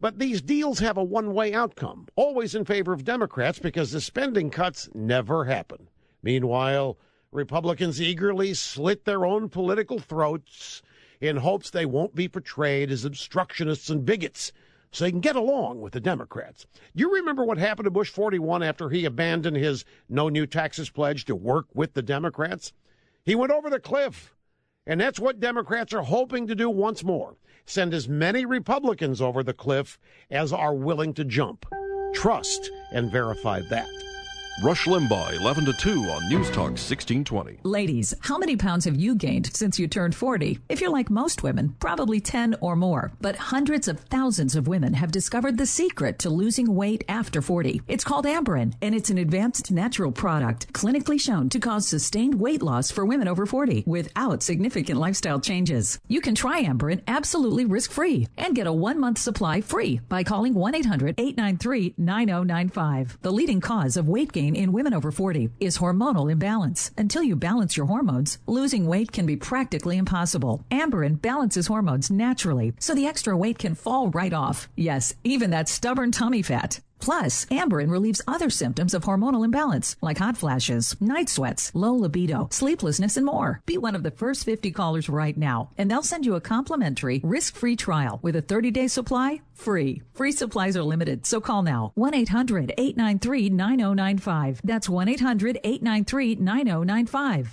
[SPEAKER 11] But these deals have a one-way outcome, always in favor of Democrats because the spending cuts never happen. Meanwhile, Republicans eagerly slit their own political throats in hopes they won't be portrayed as obstructionists and bigots so they can get along with the Democrats. Do you remember what happened to Bush 41 after he abandoned his no new taxes pledge to work with the Democrats? He went over the cliff, and that's what Democrats are hoping to do once more. Send as many Republicans over the cliff as are willing to jump. Trust and verify that.
[SPEAKER 13] Rush Limbaugh, 11 to 2 on News Talk 1620.
[SPEAKER 8] Ladies, how many pounds have you gained since you turned 40? If you're like most women, probably 10 or more. But hundreds of thousands of women have discovered the secret to losing weight after 40. It's called Amberen, and it's an advanced natural product clinically shown to cause sustained weight loss for women over 40 without significant lifestyle changes. You can try Amberen absolutely risk-free and get a 1-month supply free by calling 1-800-893-9095. The leading cause of weight gain in women over 40 is hormonal imbalance. Until you balance your hormones, losing weight can be practically impossible. Amberen balances hormones naturally, so the extra weight can fall right off. Yes, even that stubborn tummy fat. Plus, Amberen relieves other symptoms of hormonal imbalance, like hot flashes, night sweats, low libido, sleeplessness, and more. Be one of the first 50 callers right now, and they'll send you a complimentary, risk-free trial with a 30-day supply free. Free supplies are limited, so call now. 1-800-893-9095. That's 1-800-893-9095.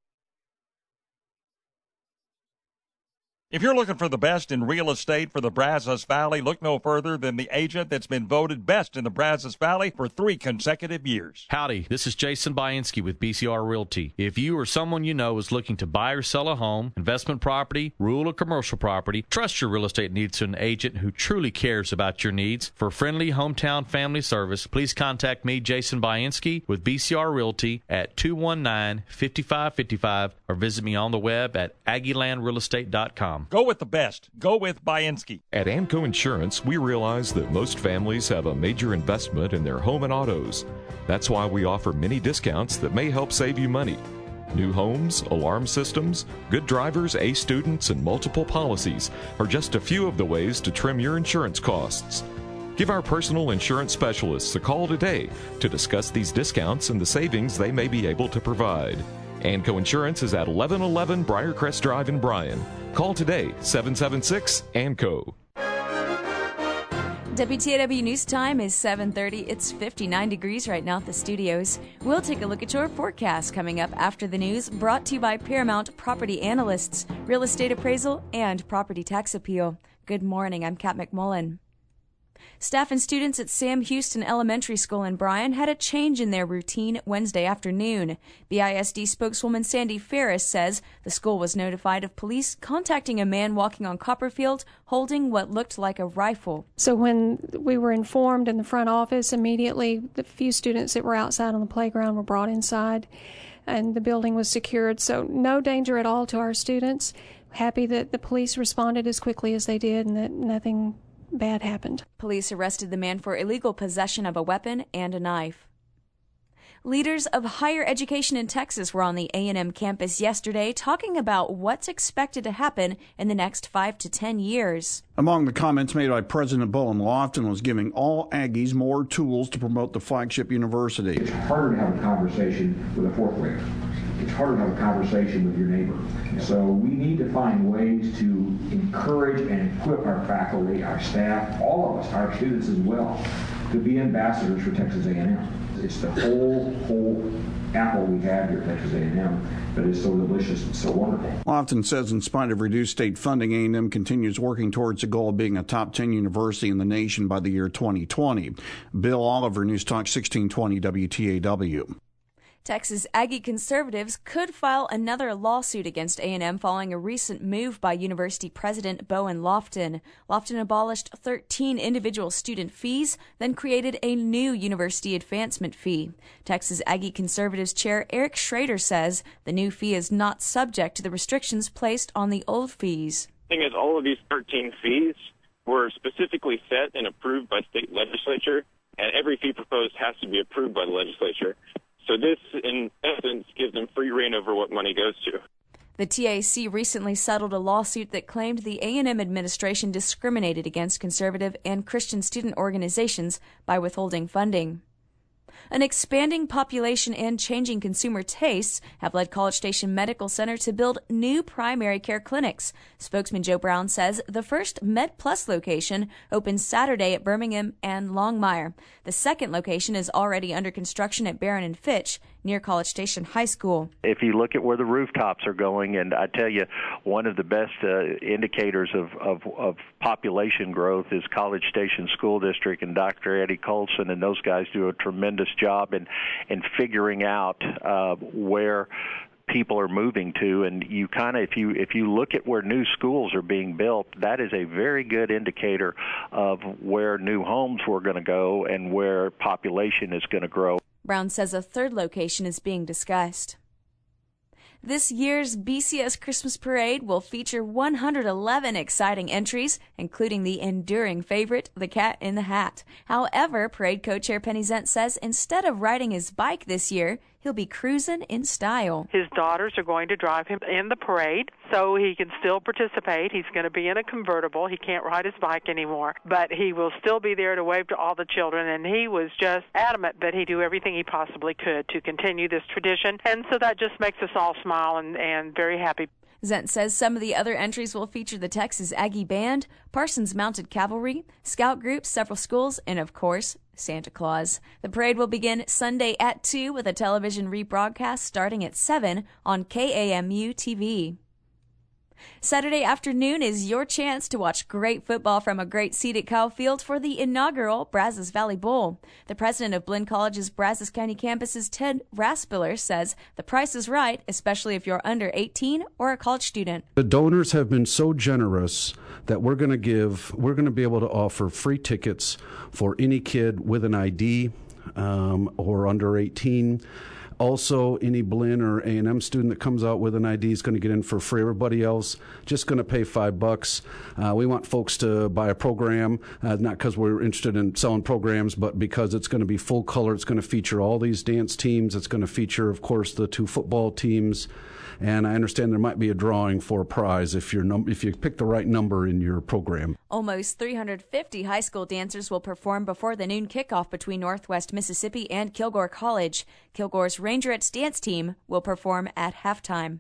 [SPEAKER 12] If you're looking for the best in real estate for the Brazos Valley, look no further than the agent that's been voted best in the Brazos Valley for 3 consecutive years.
[SPEAKER 23] Howdy, this is Jason Bainski with BCR Realty. If you or someone you know is looking to buy or sell a home, investment property, rural or commercial property, trust your real estate needs to an agent who truly cares about your needs. For friendly hometown family service, please contact me, Jason Bainski, with BCR Realty at 219-5555 or visit me on the web at AggieLandRealEstate.com.
[SPEAKER 12] Go with the best. Go with Bainski.
[SPEAKER 24] At Amco Insurance, we realize that most families have a major investment in their home and autos. That's why we offer many discounts that may help save you money. New homes, alarm systems, good drivers, A students, and multiple policies are just a few of the ways to trim your insurance costs. Give our personal insurance specialists a call today to discuss these discounts and the savings they may be able to provide. Amco Insurance is at 1111 Briarcrest Drive in Bryan. Call today, 776-AMCO.
[SPEAKER 15] WTAW News Time is 7:30. It's 59 degrees right now at the studios. We'll take a look at your forecast coming up after the news, brought to you by Paramount Property Analysts, Real Estate Appraisal, and Property Tax Appeal. Good morning. I'm Kat McMullen. Staff and students at Sam Houston Elementary School in Bryan had a change in their routine Wednesday afternoon. BISD spokeswoman Sandy Ferris says the school was notified of police contacting a man walking on Copperfield holding what looked like a rifle.
[SPEAKER 25] So when we were informed in the front office, immediately the few students that were outside on the playground were brought inside and the building was secured. So no danger at all to our students. Happy that the police responded as quickly as they did and that nothing bad happened.
[SPEAKER 15] Police arrested the man for illegal possession of a weapon and a knife. Leaders of higher education in Texas were on the A&M campus yesterday talking about what's expected to happen in the next 5 to 10 years.
[SPEAKER 1] Among the comments made by President Bowen Lofton was giving all Aggies more tools to promote the flagship university.
[SPEAKER 26] It's harder to have a conversation with a fourth grader. It's harder to have a conversation with your neighbor. So we need to find ways to encourage and equip our faculty, our staff, all of us, our students as well, to be ambassadors for Texas A&M. It's the whole apple we have here at Texas A&M, but it's so delicious and so wonderful.
[SPEAKER 1] Lofton says in spite of reduced state funding, A&M continues working towards the goal of being a top 10 university in the nation by the year 2020. Bill Oliver, News Talk 1620 WTAW.
[SPEAKER 15] Texas Aggie conservatives could file another lawsuit against A&M following a recent move by University President Bowen Lofton. Lofton abolished 13 individual student fees, then created a new university advancement fee. Texas Aggie conservatives chair Eric Schrader says the new fee is not subject to the restrictions placed on the old fees.
[SPEAKER 27] The thing is, all of these 13 fees were specifically set and approved by state legislature, and every fee proposed has to be approved by the legislature. So this, in essence, gives them free rein over what money goes to.
[SPEAKER 15] The TAC recently settled a lawsuit that claimed the A&M administration discriminated against conservative and Christian student organizations by withholding funding. An expanding population and changing consumer tastes have led College Station Medical Center to build new primary care clinics. Spokesman Joe Brown says the first MedPlus location opens Saturday at Birmingham and Longmire. The second location is already under construction at Barron and Fitch near College Station High School.
[SPEAKER 3] If you look at where the rooftops are going, and I tell you, one of the best indicators of population growth is College Station School District and Dr. Eddie Colson, and those guys do a tremendous job in figuring out where people are moving to, and you kind of, if you look at where new schools are being built, that is a very good indicator of where new homes were going to go and where population is going to grow.
[SPEAKER 15] Brown says a third location is being discussed. This year's BCS Christmas Parade will feature 111 exciting entries, including the enduring favorite, the Cat in the Hat. However, parade co-chair Penny Zent says instead of riding his bike this year, he'll be cruising in style.
[SPEAKER 5] His daughters are going to drive him in the parade so he can still participate. He's going to be in a convertible. He can't ride his bike anymore, but he will still be there to wave to all the children, and he was just adamant that he'd do everything he possibly could to continue this tradition, and so that just makes us all smile and very happy.
[SPEAKER 15] Zent says some of the other entries will feature the Texas Aggie Band, Parsons Mounted Cavalry, scout groups, several schools, and, of course, Santa Claus. The parade will begin Sunday at 2 with a television rebroadcast starting at 7 on KAMU TV. Saturday afternoon is your chance to watch great football from a great seat at Kyle Field for the inaugural Brazos Valley Bowl. The president of Blinn College's Brazos County campus's Ted Raspiller says the price is right, especially if you're under 18 or a college student.
[SPEAKER 10] The donors have been so generous that we're going to be able to offer free tickets for any kid with an ID or under 18. Also, any Blinn or A&M student that comes out with an ID is going to get in for free. Everybody else just going to pay $5. We want folks to buy a program, not because we're interested in selling programs, but because it's going to be full color. It's going to feature all these dance teams. It's going to feature, of course, the 2 football teams. And I understand there might be a drawing for a prize if you pick the right number in your program.
[SPEAKER 15] Almost 350 high school dancers will perform before the noon kickoff between Northwest Mississippi and Kilgore College. Kilgore's Rangerettes dance team will perform at halftime.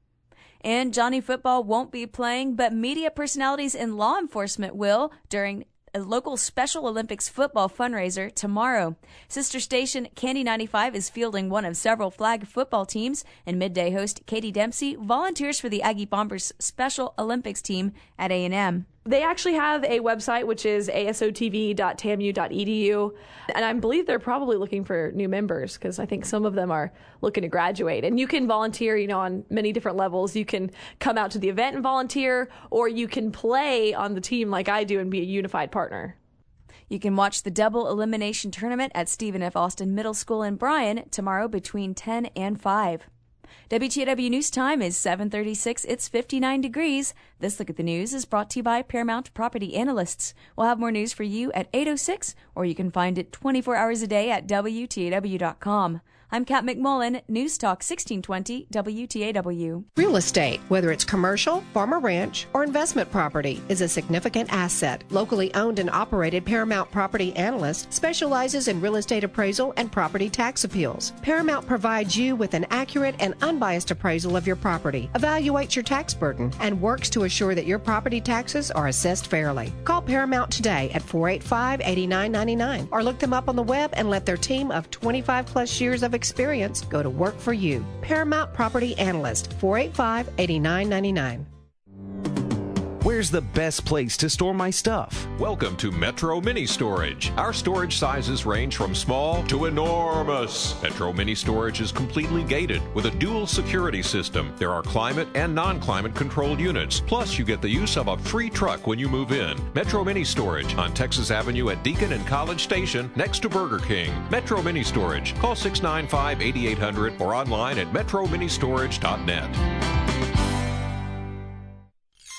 [SPEAKER 15] And Johnny Football won't be playing, but media personalities and law enforcement will during a local Special Olympics football fundraiser tomorrow. Sister station Candy 95 is fielding one of several flag football teams, and midday host Katie Dempsey volunteers for the Aggie Bombers Special Olympics team at A&M.
[SPEAKER 14] They actually have a website, which is asotv.tamu.edu, and I believe they're probably looking for new members because I think some of them are looking to graduate. And you can volunteer, on many different levels. You can come out to the event and volunteer, or you can play on the team like I do and be a unified partner.
[SPEAKER 15] You can watch the double elimination tournament at Stephen F. Austin Middle School in Bryan tomorrow between 10 and 5. WTAW News Time is 7:36. It's 59 degrees. This Look at the News is brought to you by Paramount Property Analysts. We'll have more news for you at 8:06, or you can find it 24 hours a day at WTAW.com. I'm Kat McMullen, News Talk 1620 WTAW.
[SPEAKER 16] Real estate, whether it's commercial, farm or ranch, or investment property, is a significant asset. Locally owned and operated Paramount Property Analyst specializes in real estate appraisal and property tax appeals. Paramount provides you with an accurate and unbiased appraisal of your property, evaluates your tax burden, and works to assure that your property taxes are assessed fairly. Call Paramount today at 485-8999 or look them up on the web and let their team of 25 plus years of experience go to work for you. Paramount Property Analyst, 485-8999.
[SPEAKER 7] Where's the best place to store my stuff?
[SPEAKER 24] Welcome to Metro Mini Storage. Our storage sizes range from small to enormous. Metro Mini Storage is completely gated with a dual security system. There are climate and non-climate controlled units. Plus, you get the use of a free truck when you move in. Metro Mini Storage on Texas Avenue at Deacon and College Station next to Burger King. Metro Mini Storage. Call 695-8800 or online at metroministorage.net.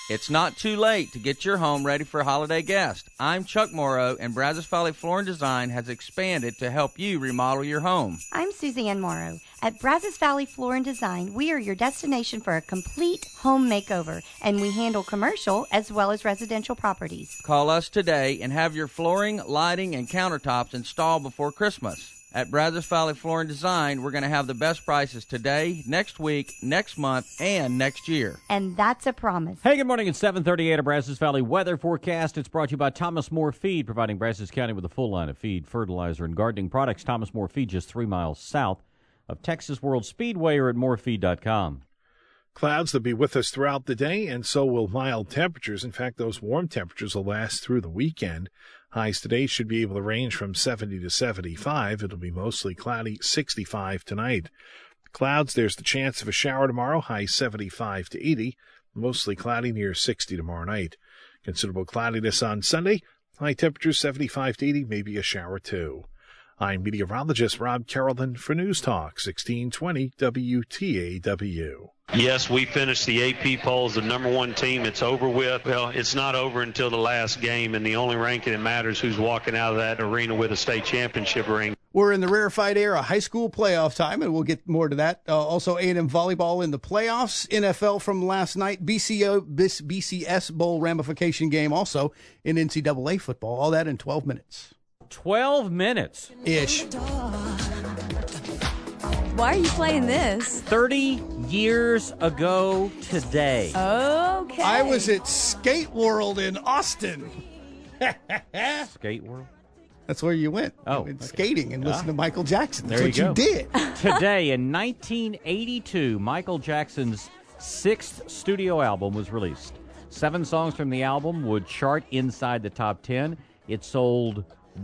[SPEAKER 2] It's not too late to get your home ready for a holiday guest. I'm Chuck Morrow, and Brazos Valley Floor and Design has expanded to help you remodel your home.
[SPEAKER 4] I'm Suzanne Morrow. At Brazos Valley Floor and Design, we are your destination for a complete home makeover, and we handle commercial as well as residential properties.
[SPEAKER 2] Call us today and have your flooring, lighting, and countertops installed before Christmas. At Brazos Valley Floor and Design, we're going to have the best prices today, next week, next month, and next year.
[SPEAKER 4] And that's a promise.
[SPEAKER 9] Hey, good morning. It's 7:38 at Brazos Valley Weather Forecast. It's brought to you by Thomas More Feed, providing Brazos County with a full line of feed, fertilizer, and gardening products. Thomas More Feed, just 3 miles south of Texas World Speedway, or at morefeed.com.
[SPEAKER 17] Clouds will be with us throughout the day, and so will mild temperatures. In fact, those warm temperatures will last through the weekend. Highs today should be able to range from 70 to 75. It'll be mostly cloudy, 65 tonight. Clouds, there's the chance of a shower tomorrow, high 75 to 80. Mostly cloudy, near 60 tomorrow night. Considerable cloudiness on Sunday, high temperatures 75 to 80, maybe a shower too. I'm meteorologist Rob Carrollton for News Talk 1620 WTAW.
[SPEAKER 18] Yes, we finished the AP poll as the number one team. It's over with. Well, it's not over until the last game, and the only ranking that matters who's walking out of that arena with a state championship ring.
[SPEAKER 22] We're in the rarefied era, high school playoff time, and we'll get more to that. Also, A&M volleyball in the playoffs. NFL from last night. BCS Bowl ramification game also in NCAA football. All that in 12 minutes.
[SPEAKER 9] 12 minutes.
[SPEAKER 22] Ish.
[SPEAKER 15] Why are you playing this?
[SPEAKER 9] 30 years ago today.
[SPEAKER 15] Okay.
[SPEAKER 22] I was at Skate World in Austin.
[SPEAKER 9] Skate World?
[SPEAKER 22] That's where you went.
[SPEAKER 9] Oh,
[SPEAKER 22] okay. Skating and listen to Michael Jackson. That's
[SPEAKER 9] there
[SPEAKER 22] what
[SPEAKER 9] you
[SPEAKER 22] you did.
[SPEAKER 9] Today in 1982, Michael Jackson's 6th studio album was released. 7 songs from the album would chart inside the top 10. It sold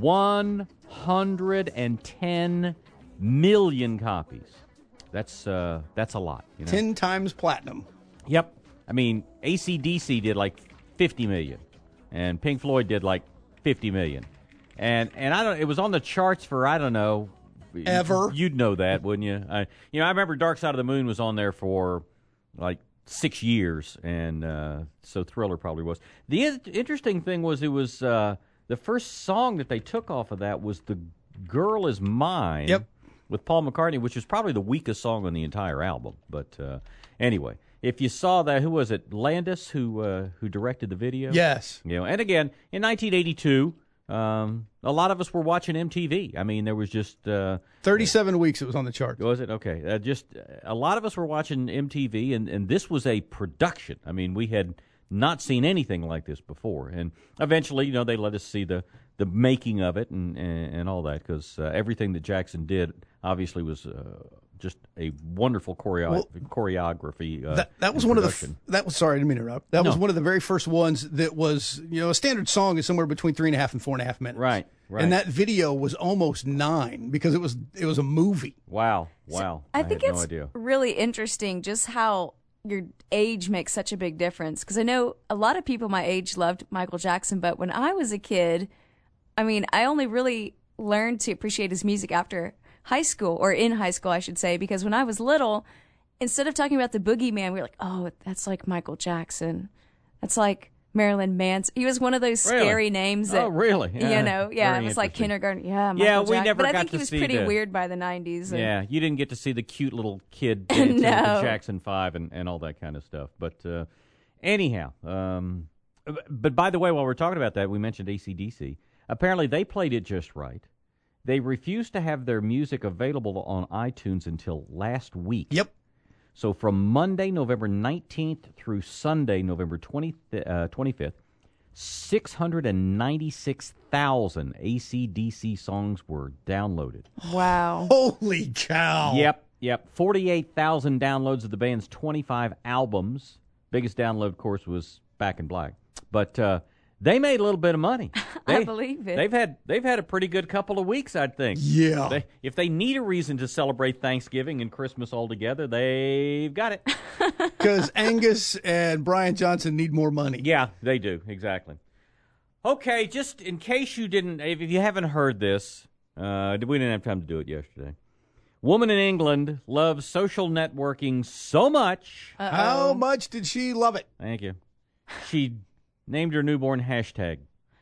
[SPEAKER 9] 110 million copies. That's a lot.
[SPEAKER 22] 10 times platinum.
[SPEAKER 9] Yep. I mean, AC/DC did like 50 million, and Pink Floyd did like 50 million. And I don't. It was on the charts for, I don't know,
[SPEAKER 22] ever.
[SPEAKER 9] You'd know that, wouldn't you? I remember Dark Side of the Moon was on there for like 6 years, and so Thriller probably was. The interesting thing was it was the first song that they took off of that was "The Girl Is Mine."
[SPEAKER 22] Yep.
[SPEAKER 9] With Paul McCartney, which is probably the weakest song on the entire album. But anyway, if you saw that, who was it? Landis who directed the video.
[SPEAKER 22] Yes.
[SPEAKER 9] And again in 1982. A lot of us were watching MTV. I mean, there was just
[SPEAKER 22] 37 weeks it was on the chart.
[SPEAKER 9] Was it? Okay. Just a lot of us were watching MTV, and this was a production. I mean, we had not seen anything like this before. And eventually, they let us see the making of it and all that, because everything that Jackson did obviously was just a wonderful choreography.
[SPEAKER 22] That was one of the. That was sorry, I didn't mean to interrupt. That was one of the very first ones that was a standard song is somewhere between 3.5 and 4.5 minutes.
[SPEAKER 9] Right.
[SPEAKER 22] And that video was almost 9 because it was a movie.
[SPEAKER 9] Wow.
[SPEAKER 15] So I think it's really interesting just how your age makes such a big difference, because I know a lot of people my age loved Michael Jackson, but when I was a kid, I mean, I only really learned to appreciate his music after high school, or in high school, I should say, because when I was little, instead of talking about the boogeyman, we were like, oh, that's like Michael Jackson. That's like Marilyn Manson. He was one of those scary names that,
[SPEAKER 9] really?
[SPEAKER 15] Yeah, it was like kindergarten. Yeah, Michael Jackson.
[SPEAKER 9] We never
[SPEAKER 15] but
[SPEAKER 9] got
[SPEAKER 15] I think
[SPEAKER 9] to
[SPEAKER 15] he was
[SPEAKER 9] see
[SPEAKER 15] pretty weird by the 90s.
[SPEAKER 9] Yeah, you didn't get to see the cute little kid dancing with the Jackson 5 and all that kind of stuff. But anyhow, but by the way, while we're talking about that, we mentioned AC/DC. Apparently, they played it just right. They refused to have their music available on iTunes until last week.
[SPEAKER 22] Yep.
[SPEAKER 9] So from Monday, November 19th through Sunday, November 25th, 696,000 AC/DC songs were downloaded.
[SPEAKER 15] Wow.
[SPEAKER 22] Holy cow.
[SPEAKER 9] Yep. 48,000 downloads of the band's 25 albums. Biggest download, of course, was Back in Black. But they made a little bit of money.
[SPEAKER 15] I believe it.
[SPEAKER 9] They've had a pretty good couple of weeks, I'd think.
[SPEAKER 22] Yeah.
[SPEAKER 9] If they need a reason to celebrate Thanksgiving and Christmas all together, they've got it.
[SPEAKER 22] Because Angus and Brian Johnson need more money.
[SPEAKER 9] Yeah, they do. Exactly. Okay, just in case you didn't, if you haven't heard this, we didn't have time to do it yesterday. Woman in England loves social networking so much.
[SPEAKER 22] How much did she love it?
[SPEAKER 9] Thank you. She named her newborn hashtag.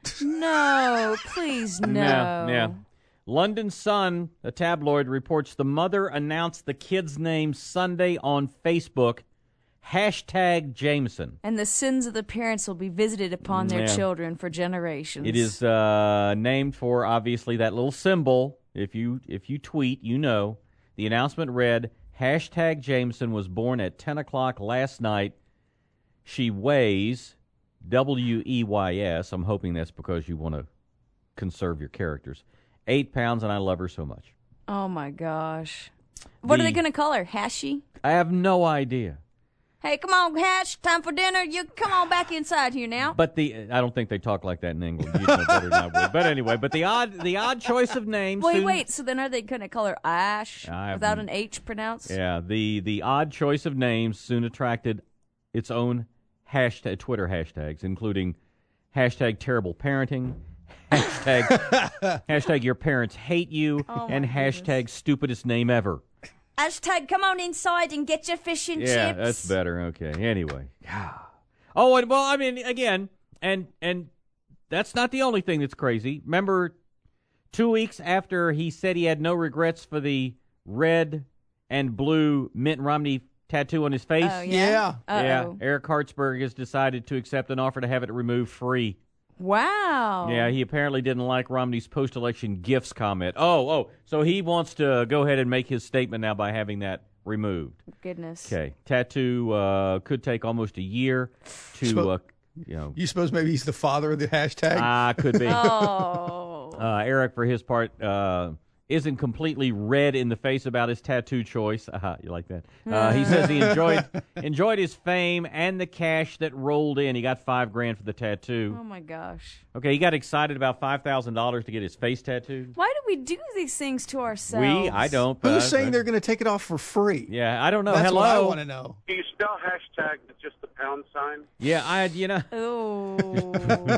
[SPEAKER 15] No, please no.
[SPEAKER 9] Yeah. London Sun, a tabloid, reports the mother announced the kid's name Sunday on Facebook, hashtag Jameson.
[SPEAKER 15] And the sins of the parents will be visited upon their children for generations.
[SPEAKER 9] It is named for, obviously, that little symbol. If you tweet, you know. The announcement read, hashtag Jameson was born at 10 o'clock last night. She weighs, W-E-Y-S. I'm hoping that's because you want to conserve your characters. 8 pounds, and I love her so much.
[SPEAKER 15] Oh, my gosh. What are they going to call her? Hashy?
[SPEAKER 9] I have no idea.
[SPEAKER 15] Hey, come on, Hash, time for dinner. You come on back inside here now.
[SPEAKER 9] But I don't think they talk like that in England. You know better than I would. But anyway, the odd choice of names.
[SPEAKER 15] Wait. So then are they going to call her Ash without an H pronounced?
[SPEAKER 9] Yeah. The odd choice of names soon attracted its own Twitter hashtags, including hashtag terrible parenting, hashtag your parents hate you, and hashtag stupidest name ever.
[SPEAKER 15] Hashtag come on inside and get your fish and chips.
[SPEAKER 9] Yeah, that's better. Okay. Anyway. Oh, well, I mean, again, and that's not the only thing that's crazy. Remember, 2 weeks after he said he had no regrets for the red and blue Mitt Romney tattoo on his face?
[SPEAKER 15] Oh, yeah?
[SPEAKER 9] Yeah. Eric Hartsberg has decided to accept an offer to have it removed free.
[SPEAKER 15] Wow.
[SPEAKER 9] Yeah, he apparently didn't like Romney's post-election gifts comment. So he wants to go ahead and make his statement now by having that removed.
[SPEAKER 15] Goodness.
[SPEAKER 9] Okay. Tattoo could take almost a year to,
[SPEAKER 22] You suppose maybe he's the father of the hashtag?
[SPEAKER 9] Could be.
[SPEAKER 15] Oh.
[SPEAKER 9] Eric, for his part, isn't completely red in the face about his tattoo choice. You like that? He says he enjoyed his fame and the cash that rolled in. He got $5,000 for the tattoo.
[SPEAKER 15] Oh my gosh.
[SPEAKER 9] Okay, he got excited about $5,000 to get his face tattooed.
[SPEAKER 15] Why do we do these things to ourselves?
[SPEAKER 9] I don't.
[SPEAKER 22] Who's saying they're going to take it off for free?
[SPEAKER 9] Yeah, I don't know.
[SPEAKER 22] That's
[SPEAKER 9] Hello.
[SPEAKER 22] what I want to know.
[SPEAKER 6] Do you spell hashtag with just the pound sign?
[SPEAKER 9] Yeah,
[SPEAKER 15] Oh.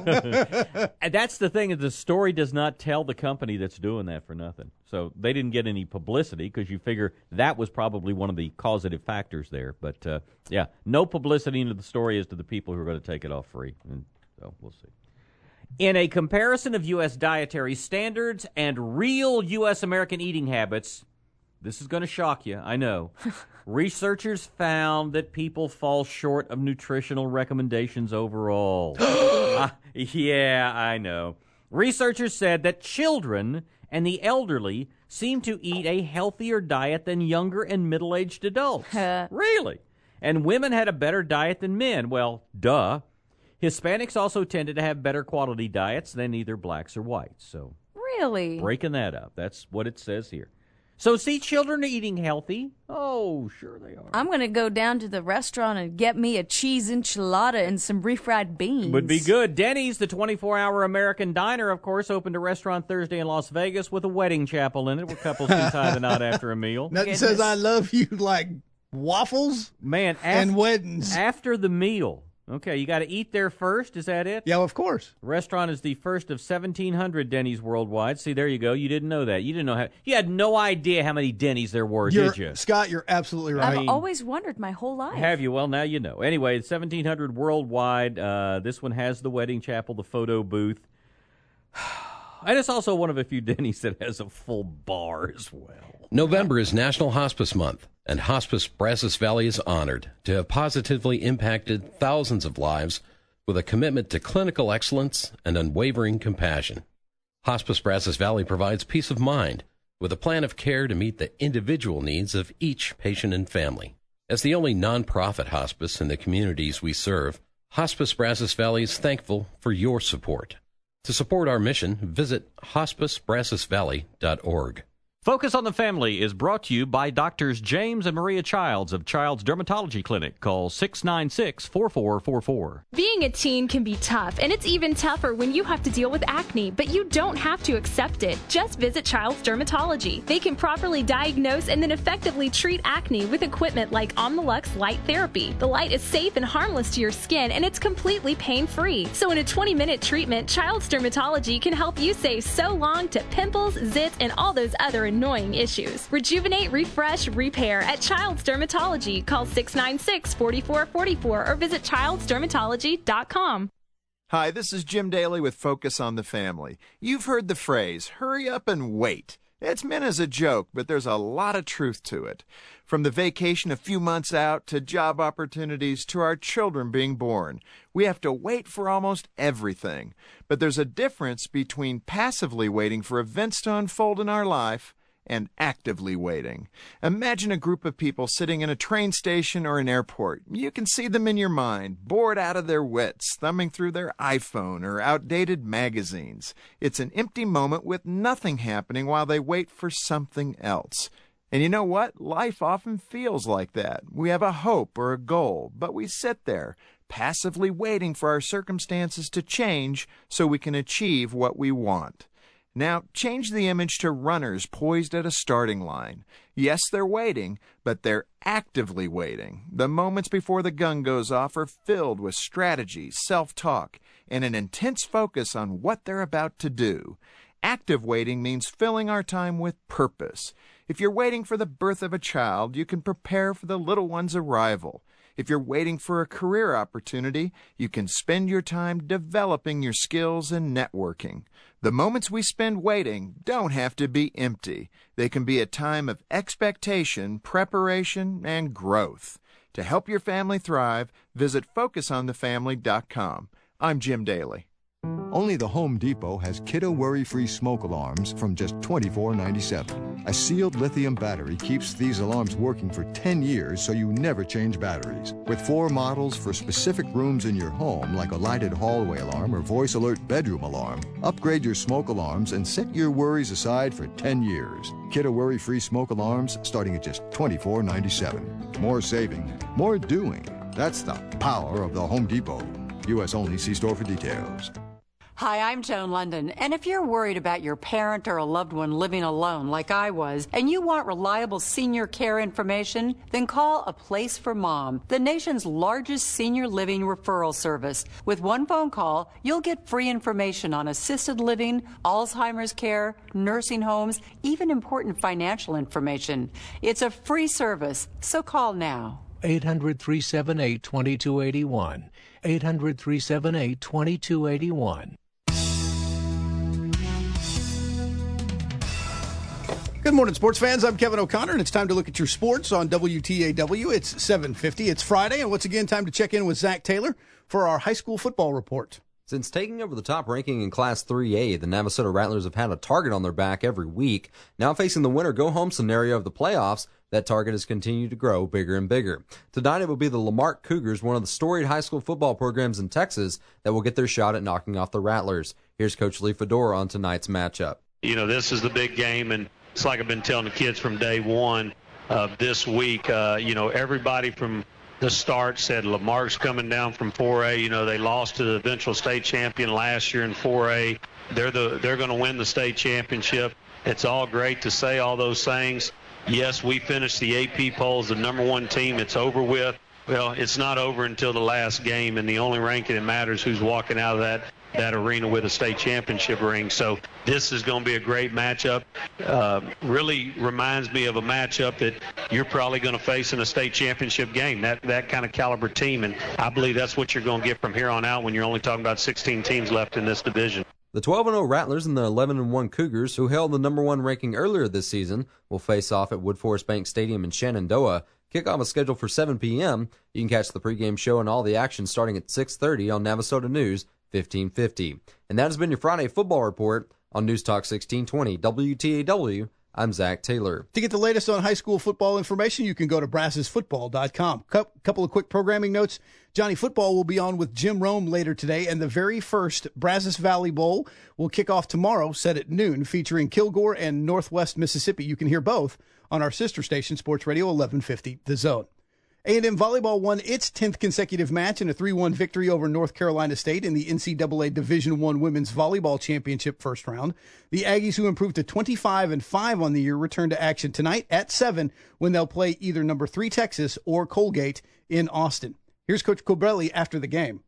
[SPEAKER 9] And that's the thing, is the story does not tell the company that's doing that for nothing. So they didn't get any publicity because you figure that was probably one of the causative factors there. But, no publicity into the story as to the people who are going to take it off free. And so we'll see. In a comparison of U.S. dietary standards and real U.S. American eating habits, this is going to shock you, I know. Researchers found that people fall short of nutritional recommendations overall. Yeah, I know. Researchers said that children and the elderly seem to eat a healthier diet than younger and middle-aged adults. Really? And women had a better diet than men. Well, duh. Hispanics also tended to have better quality diets than either blacks or whites. So,
[SPEAKER 15] really?
[SPEAKER 9] Breaking that up. That's what it says here. So, see, children are eating healthy. Oh, sure they are.
[SPEAKER 15] I'm going to go down to the restaurant and get me a cheese enchilada and some refried beans.
[SPEAKER 9] Would be good. Denny's, the 24-hour American diner, of course, opened a restaurant Thursday in Las Vegas with a wedding chapel in it where couples can tie the knot after a meal.
[SPEAKER 22] Nothing says I love you like waffles and weddings.
[SPEAKER 9] After the meal. Okay, you got to eat there first. Is that it?
[SPEAKER 22] Yeah, of course.
[SPEAKER 9] The restaurant is the first of 1,700 Denny's worldwide. See, there you go. You didn't know that. You didn't know you had no idea how many Denny's there were, did you?
[SPEAKER 22] Scott, you're absolutely right.
[SPEAKER 15] I've always wondered my whole life.
[SPEAKER 9] Have you? Well, now you know. Anyway, 1,700 worldwide. This one has the wedding chapel, the photo booth. And it's also one of a few Denny's that has a full bar as well.
[SPEAKER 8] November is National Hospice Month, and Hospice Brazos Valley is honored to have positively impacted thousands of lives with a commitment to clinical excellence and unwavering compassion. Hospice Brazos Valley provides peace of mind with a plan of care to meet the individual needs of each patient and family. As the only nonprofit hospice in the communities we serve, Hospice Brazos Valley is thankful for your support. To support our mission, visit hospicebrazosvalley.org.
[SPEAKER 9] Focus on the Family is brought to you by Doctors James and Maria Childs of Child's Dermatology Clinic. Call 696-4444.
[SPEAKER 11] Being a teen can be tough, and it's even tougher when you have to deal with acne, but you don't have to accept it. Just visit Child's Dermatology. They can properly diagnose and then effectively treat acne with equipment like Omnilux Light Therapy. The light is safe and harmless to your skin, and it's completely pain-free. So in a 20-minute treatment, Child's Dermatology can help you save so long to pimples, zits, and all those other annoying issues. Rejuvenate, refresh, repair at Child's Dermatology. Call 696-4444 or visit childsdermatology.com.
[SPEAKER 12] Hi, this is Jim Daly with Focus on the Family. You've heard the phrase, hurry up and wait. It's meant as a joke, but there's a lot of truth to it. From the vacation a few months out to job opportunities to our children being born, we have to wait for almost everything. But there's a difference between passively waiting for events to unfold in our life and actively waiting. Imagine a group of people sitting in a train station or an airport. You can see them in your mind, bored out of their wits, thumbing through their iPhone or outdated magazines. It's an empty moment with nothing happening while they wait for something else. And you know what? Life often feels like that. We have a hope or a goal, but we sit there, passively waiting for our circumstances to change so we can achieve what we want. Now, change the image to runners poised at a starting line. Yes, they're waiting, but they're actively waiting. The moments before the gun goes off are filled with strategy, self-talk, and an intense focus on what they're about to do. Active waiting means filling our time with purpose. If you're waiting for the birth of a child, you can prepare for the little one's arrival. If you're waiting for a career opportunity, you can spend your time developing your skills and networking. The moments we spend waiting don't have to be empty. They can be a time of expectation, preparation, and growth. To help your family thrive, visit FocusOnTheFamily.com. I'm Jim Daly.
[SPEAKER 13] Only the Home Depot has Kiddo worry-free smoke alarms from just $24.97. A sealed lithium battery keeps these alarms working for 10 years so you never change batteries. With 4 models for specific rooms in your home, like a lighted hallway alarm or voice alert bedroom alarm, upgrade your smoke alarms and set your worries aside for 10 years. Kiddo worry-free smoke alarms starting at just $24.97. More saving, more doing. That's the power of the Home Depot. U.S. only. See store for details.
[SPEAKER 19] Hi, I'm Joan London, and if you're worried about your parent or a loved one living alone like I was, and you want reliable senior care information, then call A Place for Mom, the nation's largest senior living referral service. With one phone call, you'll get free information on assisted living, Alzheimer's care, nursing homes, even important financial information. It's a free service, so call now.
[SPEAKER 20] 800-378-2281. 800-378-2281.
[SPEAKER 22] Good morning, sports fans. I'm Kevin O'Connor, and it's time to look at your sports on WTAW. It's 7:50. It's Friday, and once again, time to check in with Zach Taylor for our high school football report.
[SPEAKER 21] Since taking over the top ranking in Class 3A, the Navasota Rattlers have had a target on their back every week. Now facing the winner-go-home scenario of the playoffs, that target has continued to grow bigger and bigger. Tonight it will be the Lamarck Cougars, one of the storied high school football programs in Texas, that will get their shot at knocking off the Rattlers. Here's Coach Lee Fedora on tonight's matchup.
[SPEAKER 18] You know, this is the big game, and it's like I've been telling the kids from day one of this week. Everybody from the start said Lamarck's coming down from 4A. You know, they lost to the eventual state champion last year in 4A. They're going to win the state championship. It's all great to say all those things. Yes, we finished the AP polls the number one team. It's over with. Well, it's not over until the last game, and the only ranking that matters who's walking out of that arena with a state championship ring. So this is going to be a great matchup. Really reminds me of a matchup that you're probably going to face in a state championship game, that kind of caliber team. And I believe that's what you're going to get from here on out when you're only talking about 16 teams left in this division.
[SPEAKER 21] The 12-0 Rattlers and the 11-1 Cougars, who held the number one ranking earlier this season, will face off at Woodforest Bank Stadium in Shenandoah. Kickoff is scheduled for 7 p.m. You can catch the pregame show and all the action starting at 6:30 on Navasota News 1550. And that has been your Friday football report on News Talk 1620 WTAW. I'm Zach Taylor.
[SPEAKER 22] To get the latest on high school football information, you can go to BrazosFootball.com. Couple of quick programming notes. Johnny Football will be on with Jim Rome later today, and the very first Brazos Valley Bowl will kick off tomorrow, set at noon, featuring Kilgore and Northwest Mississippi. You can hear both on our sister station, Sports Radio 1150, The Zone. A&M Volleyball won its 10th consecutive match in a 3-1 victory over North Carolina State in the NCAA Division I Women's Volleyball Championship first round. The Aggies, who improved to 25-5 on the year, return to action tonight at 7 when they'll play either number 3 Texas or Colgate in Austin. Here's Coach Cobrelli after the game.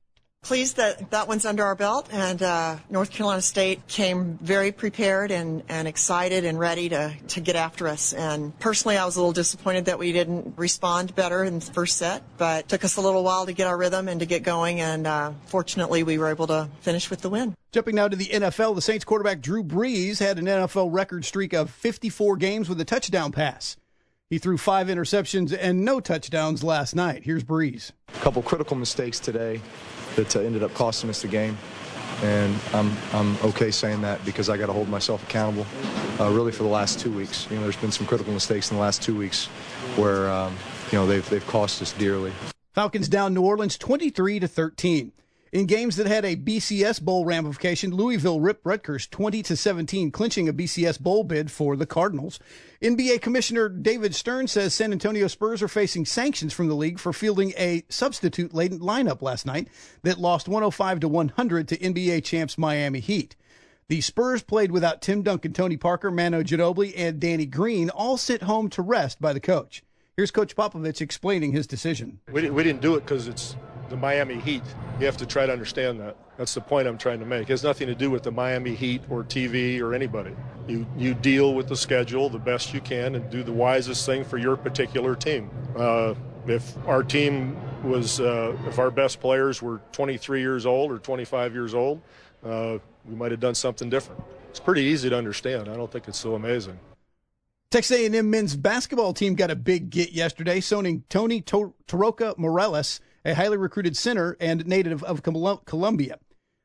[SPEAKER 1] Pleased that one's under our belt, and North Carolina State came very prepared and excited and ready to get after us. And personally, I was a little disappointed that we didn't respond better in the first set, but it took us a little while to get our rhythm and to get going, and fortunately we were able to finish with the win.
[SPEAKER 22] Jumping now to the NFL, the Saints quarterback Drew Brees had an NFL record streak of 54 games with a touchdown pass. He threw 5 interceptions and no touchdowns last night. Here's Brees.
[SPEAKER 3] A couple critical mistakes today that ended up costing us the game, and I'm okay saying that because I got to hold myself accountable. Really, for the last 2 weeks, there's been some critical mistakes in the last 2 weeks where they've cost us dearly.
[SPEAKER 22] Falcons down New Orleans 23-13. In games that had a BCS Bowl ramification, Louisville ripped Rutgers 20-17, clinching a BCS Bowl bid for the Cardinals. NBA Commissioner David Stern says San Antonio Spurs are facing sanctions from the league for fielding a substitute-laden lineup last night that lost 105-100 to NBA champs Miami Heat. The Spurs played without Tim Duncan, Tony Parker, Manu Ginobili, and Danny Green, all sent home to rest by the coach. Here's Coach Popovich explaining his decision.
[SPEAKER 20] We didn't do it because it's the Miami Heat. You have to try to understand that. That's the point I'm trying to make. It has nothing to do with the Miami Heat or TV or anybody. You deal with the schedule the best you can and do the wisest thing for your particular team. If our team was, if our best players were 23 years old or 25 years old, we might have done something different. It's pretty easy to understand. I don't think it's so amazing.
[SPEAKER 22] Texas A&M men's basketball team got a big get yesterday, signing Tony Toroca Morales, a highly recruited center and native of Columbia.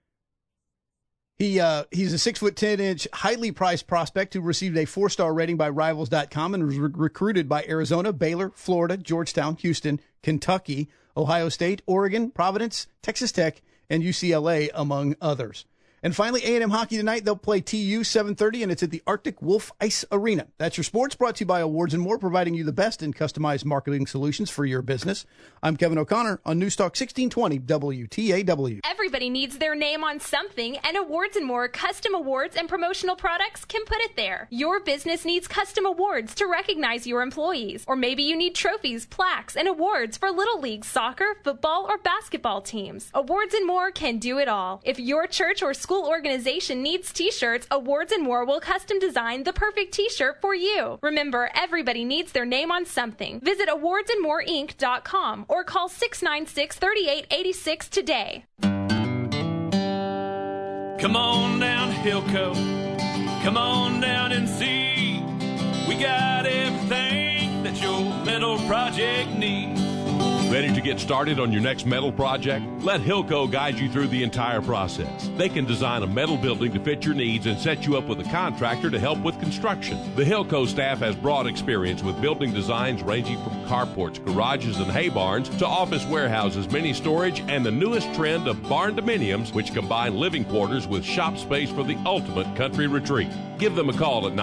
[SPEAKER 22] He's a 6'10", highly priced prospect who received a 4-star rating by Rivals.com and was recruited by Arizona, Baylor, Florida, Georgetown, Houston, Kentucky, Ohio State, Oregon, Providence, Texas Tech, and UCLA, among others. And finally, A&M hockey tonight. They'll play TU 7:30, and it's at the Arctic Wolf Ice Arena. That's your sports, brought to you by Awards and More, providing you the best in customized marketing solutions for your business. I'm Kevin O'Connor on Newstalk 1620 WTAW.
[SPEAKER 11] Everybody needs their name on something, and Awards and More custom awards and promotional products can put it there. Your business needs custom awards to recognize your employees, or maybe you need trophies, plaques, and awards for Little League soccer, football, or basketball teams. Awards and More can do it all. If your church or school organization needs t-shirts, Awards and More will custom design the perfect t-shirt for you. Remember, everybody needs their name on something. Visit awardsandmoreinc.com or call 696-3886 today.
[SPEAKER 23] Come on down to Hilco. Come on down and see. We got everything that your metal project needs.
[SPEAKER 25] Ready to get started on your next metal project? Let Hilco guide you through the entire process. They can design a metal building to fit your needs and set you up with a contractor to help with construction. The Hilco staff has broad experience with building designs ranging from carports, garages, and hay barns to office warehouses, mini storage, and the newest trend of barn dominiums, which combine living quarters with shop space for the ultimate country retreat. Give them a call at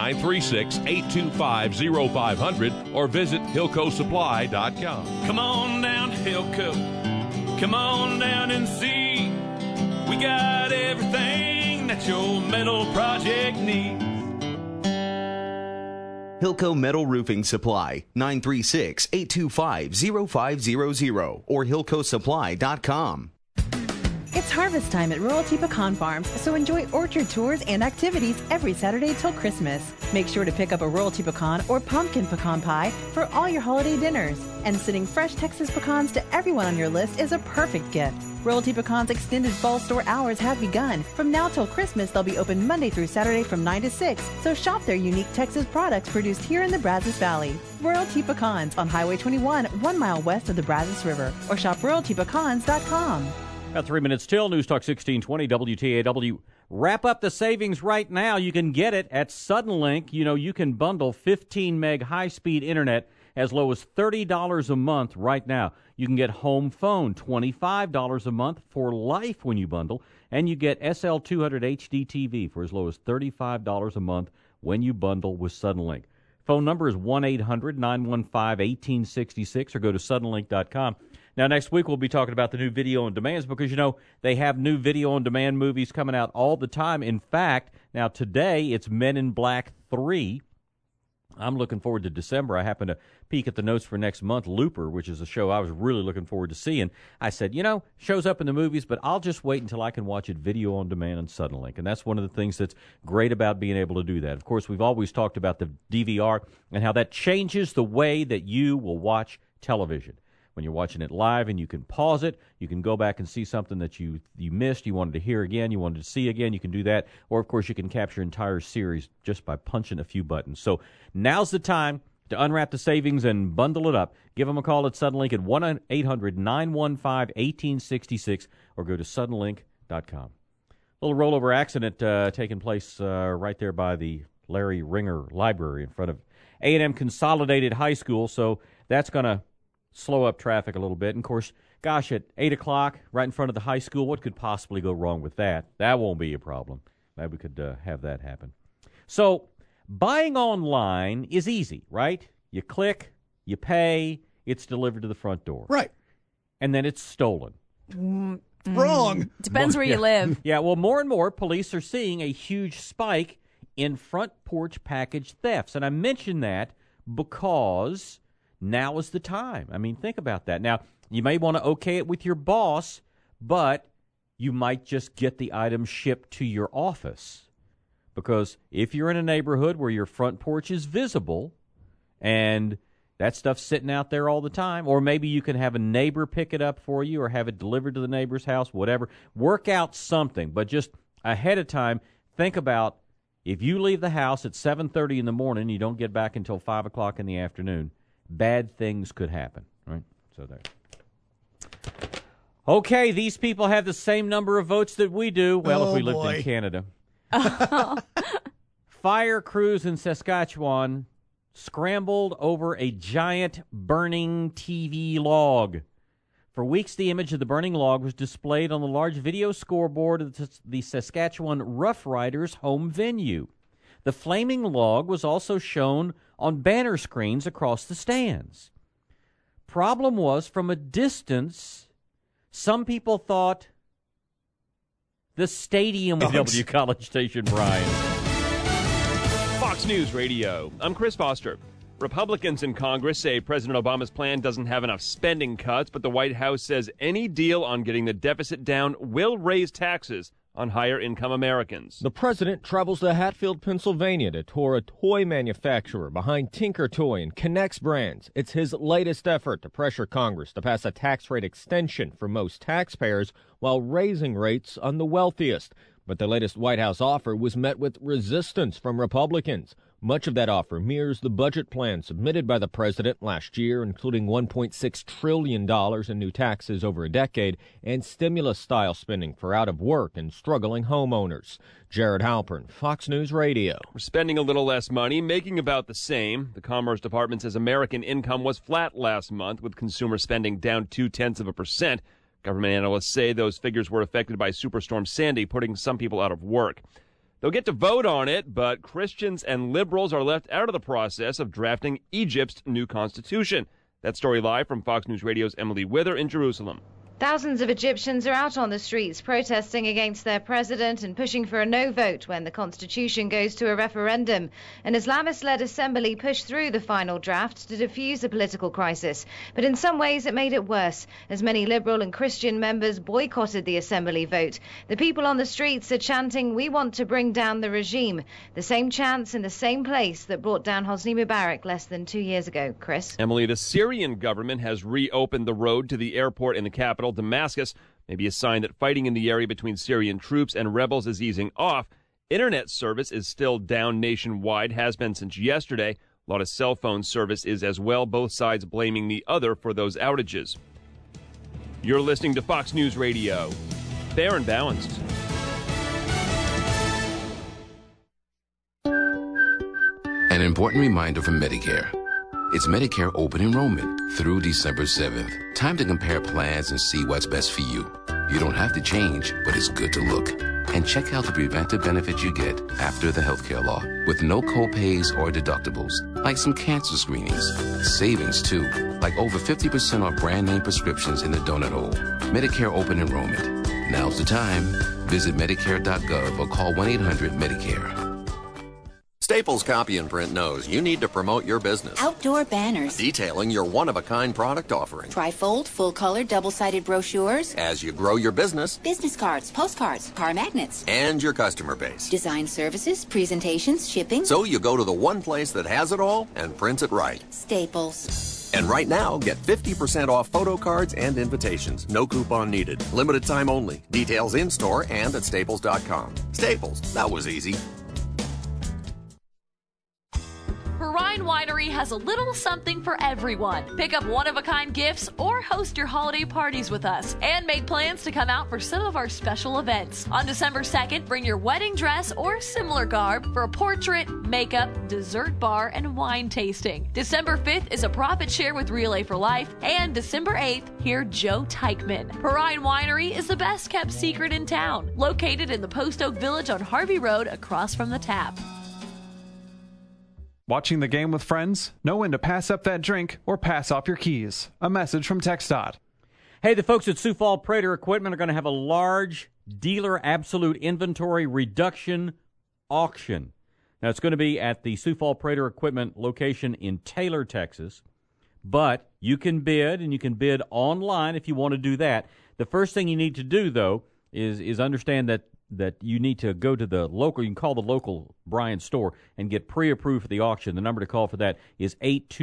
[SPEAKER 25] 936-825-0500 or visit HilcoSupply.com.
[SPEAKER 23] Come on down to Hilco. Come on down and see. We got everything that your metal project needs.
[SPEAKER 7] Hilco Metal Roofing Supply, 936-825-0500 or HilcoSupply.com.
[SPEAKER 26] It's harvest time at Royalty Pecan Farms, so enjoy orchard tours and activities every Saturday till Christmas. Make sure to pick up a Royalty Pecan or pumpkin pecan pie for all your holiday dinners. And sending fresh Texas pecans to everyone on your list is a perfect gift. Royalty Pecan's extended fall store hours have begun. From now till Christmas, they'll be open Monday through Saturday from 9 to 6, so shop their unique Texas products produced here in the Brazos Valley. Royalty Pecans on Highway 21, 1 mile west of the Brazos River, or shop RoyaltyPecans.com.
[SPEAKER 9] About 3 minutes till. News Talk 1620 WTAW. Wrap up the savings right now. You can get it at Suddenlink. You can bundle 15 meg high-speed internet as low as $30 a month right now. You can get home phone, $25 a month for life when you bundle. And you get SL200 HD TV for as low as $35 a month when you bundle with Suddenlink. Phone number is 1-800-915-1866 or go to Suddenlink.com. Now, next week we'll be talking about the new video on demands because, they have new video on demand movies coming out all the time. In fact, now today it's Men in Black 3. I'm looking forward to December. I happened to peek at the notes for next month, Looper, which is a show I was really looking forward to seeing. I said, shows up in the movies, but I'll just wait until I can watch it video on demand on Suddenlink. And that's one of the things that's great about being able to do that. Of course, we've always talked about the DVR and how that changes the way that you will watch television. When you're watching it live and you can pause it, you can go back and see something that you missed, you wanted to hear again, you wanted to see again, you can do that. Or, of course, you can capture an entire series just by punching a few buttons. So now's the time to unwrap the savings and bundle it up. Give them a call at Suddenlink at 1-800-915-1866 or go to suddenlink.com. A little rollover accident taking place right there by the Larry Ringer Library in front of A&M Consolidated High School, so that's going to slow up traffic a little bit. And, of course, gosh, at 8 o'clock, right in front of the high school, what could possibly go wrong with that? That won't be a problem. Maybe we could have that happen. So buying online is easy, right? You click, you pay, it's delivered to the front door.
[SPEAKER 22] Right.
[SPEAKER 9] And then it's stolen.
[SPEAKER 22] Wrong.
[SPEAKER 15] Depends where you live.
[SPEAKER 9] Yeah, well, more and more police are seeing a huge spike in front porch package thefts. And I mention that because now is the time. I mean, think about that. Now, you may want to okay it with your boss, but you might just get the item shipped to your office. Because if you're in a neighborhood where your front porch is visible and that stuff's sitting out there all the time, or maybe you can have a neighbor pick it up for you or have it delivered to the neighbor's house, whatever, work out something. But just ahead of time, think about if you leave the house at 7:30 in the morning, you don't get back until 5 o'clock in the afternoon, bad things could happen, right? So there. Okay, these people have the same number of votes that we do. Well, if we lived in Canada. Fire crews in Saskatchewan scrambled over a giant burning TV log. For weeks, the image of the burning log was displayed on the large video scoreboard of the Saskatchewan Roughriders home venue. The flaming log was also shown on banner screens across the stands. Problem was, from a distance, some people thought the stadium was W College Station, Brian.
[SPEAKER 2] Fox News Radio. I'm Chris Foster. Republicans in Congress say President Obama's plan doesn't have enough spending cuts, but the White House says any deal on getting the deficit down will raise taxes on higher-income Americans.
[SPEAKER 5] The president travels to Hatfield, Pennsylvania to tour a toy manufacturer behind Tinker Toy and K'NEX Brands. It's his latest effort to pressure Congress to pass a tax rate extension for most taxpayers while raising rates on the wealthiest. But the latest White House offer was met with resistance from Republicans. Much of that offer mirrors the budget plan submitted by the president last year, including $1.6 trillion in new taxes over a decade and stimulus-style spending for out-of-work and struggling homeowners. Jared Halpern, Fox News Radio.
[SPEAKER 2] We're spending a little less money, making about the same. The Commerce Department says American income was flat last month, with consumer spending down 0.2%. Government analysts say those figures were affected by Superstorm Sandy, putting some people out of work. They'll get to vote on it, but Christians and liberals are left out of the process of drafting Egypt's new constitution. That story live from Fox News Radio's Emily Wither in Jerusalem.
[SPEAKER 10] Thousands of Egyptians are out on the streets protesting against their president and pushing for a no vote when the constitution goes to a referendum. An Islamist-led assembly pushed through the final draft to defuse the political crisis. But in some ways it made it worse, as many liberal and Christian members boycotted the assembly vote. The people on the streets are chanting, "We want to bring down the regime." The same chants in the same place that brought down Hosni Mubarak less than 2 years ago. Chris?
[SPEAKER 2] Emily, the Syrian government has reopened the road to the airport in the capital, Damascus, may be a sign that fighting in the area between Syrian troops and rebels is easing off. Internet service is still down nationwide, has been since yesterday. A lot of cell phone service is as well, both sides blaming the other for those outages. You're listening to Fox News Radio. Fair and balanced.
[SPEAKER 14] An important reminder from Medicare. It's Medicare open enrollment through December 7th. Time to compare plans and see what's best for you. You don't have to change, but it's good to look. And check out the preventive benefits you get after the healthcare law, with no co-pays or deductibles, like some cancer screenings. Savings, too, like over 50% off brand-name prescriptions in the donut hole. Medicare open enrollment. Now's the time. Visit Medicare.gov or call 1-800-MEDICARE.
[SPEAKER 16] Stay
[SPEAKER 4] Staples Copy and Print knows you need to promote your business.
[SPEAKER 6] Outdoor banners.
[SPEAKER 4] Detailing your one-of-a-kind product offering.
[SPEAKER 6] Trifold, full-color, double-sided brochures.
[SPEAKER 4] As you grow your business.
[SPEAKER 6] Business cards, postcards, car magnets.
[SPEAKER 4] And your customer base.
[SPEAKER 6] Design services, presentations, shipping.
[SPEAKER 4] So you go to the one place that has it all and prints it right.
[SPEAKER 6] Staples.
[SPEAKER 4] And right now, get 50% off photo cards and invitations. No coupon needed. Limited time only. Details in-store and at Staples.com. Staples, that was easy.
[SPEAKER 8] Perrine Winery has a little something for everyone. Pick up one-of-a-kind gifts or host your holiday parties with us and make plans to come out for some of our special events. On December 2nd, bring your wedding dress or similar garb for a portrait, makeup, dessert bar, and wine tasting. December 5th is a profit share with Relay for Life, and December 8th, hear Joe Teichman. Perrine Winery is the best-kept secret in town, located in the Post Oak Village on Harvey Road across from the Tap.
[SPEAKER 16] Watching the game with friends? Know when to pass up that drink or pass off your keys. A message from TxDOT.
[SPEAKER 9] Hey, the folks at Sioux Falls Prater Equipment are going to have a large dealer absolute inventory reduction auction. Now, it's going to be at the Sioux Falls Prater Equipment location in Taylor, Texas. But you can bid, and you can bid online if you want to do that. The first thing you need to do, though, is understand that you need to go to the local, you can call the local Bryan store and get pre-approved for the auction. The number to call for that is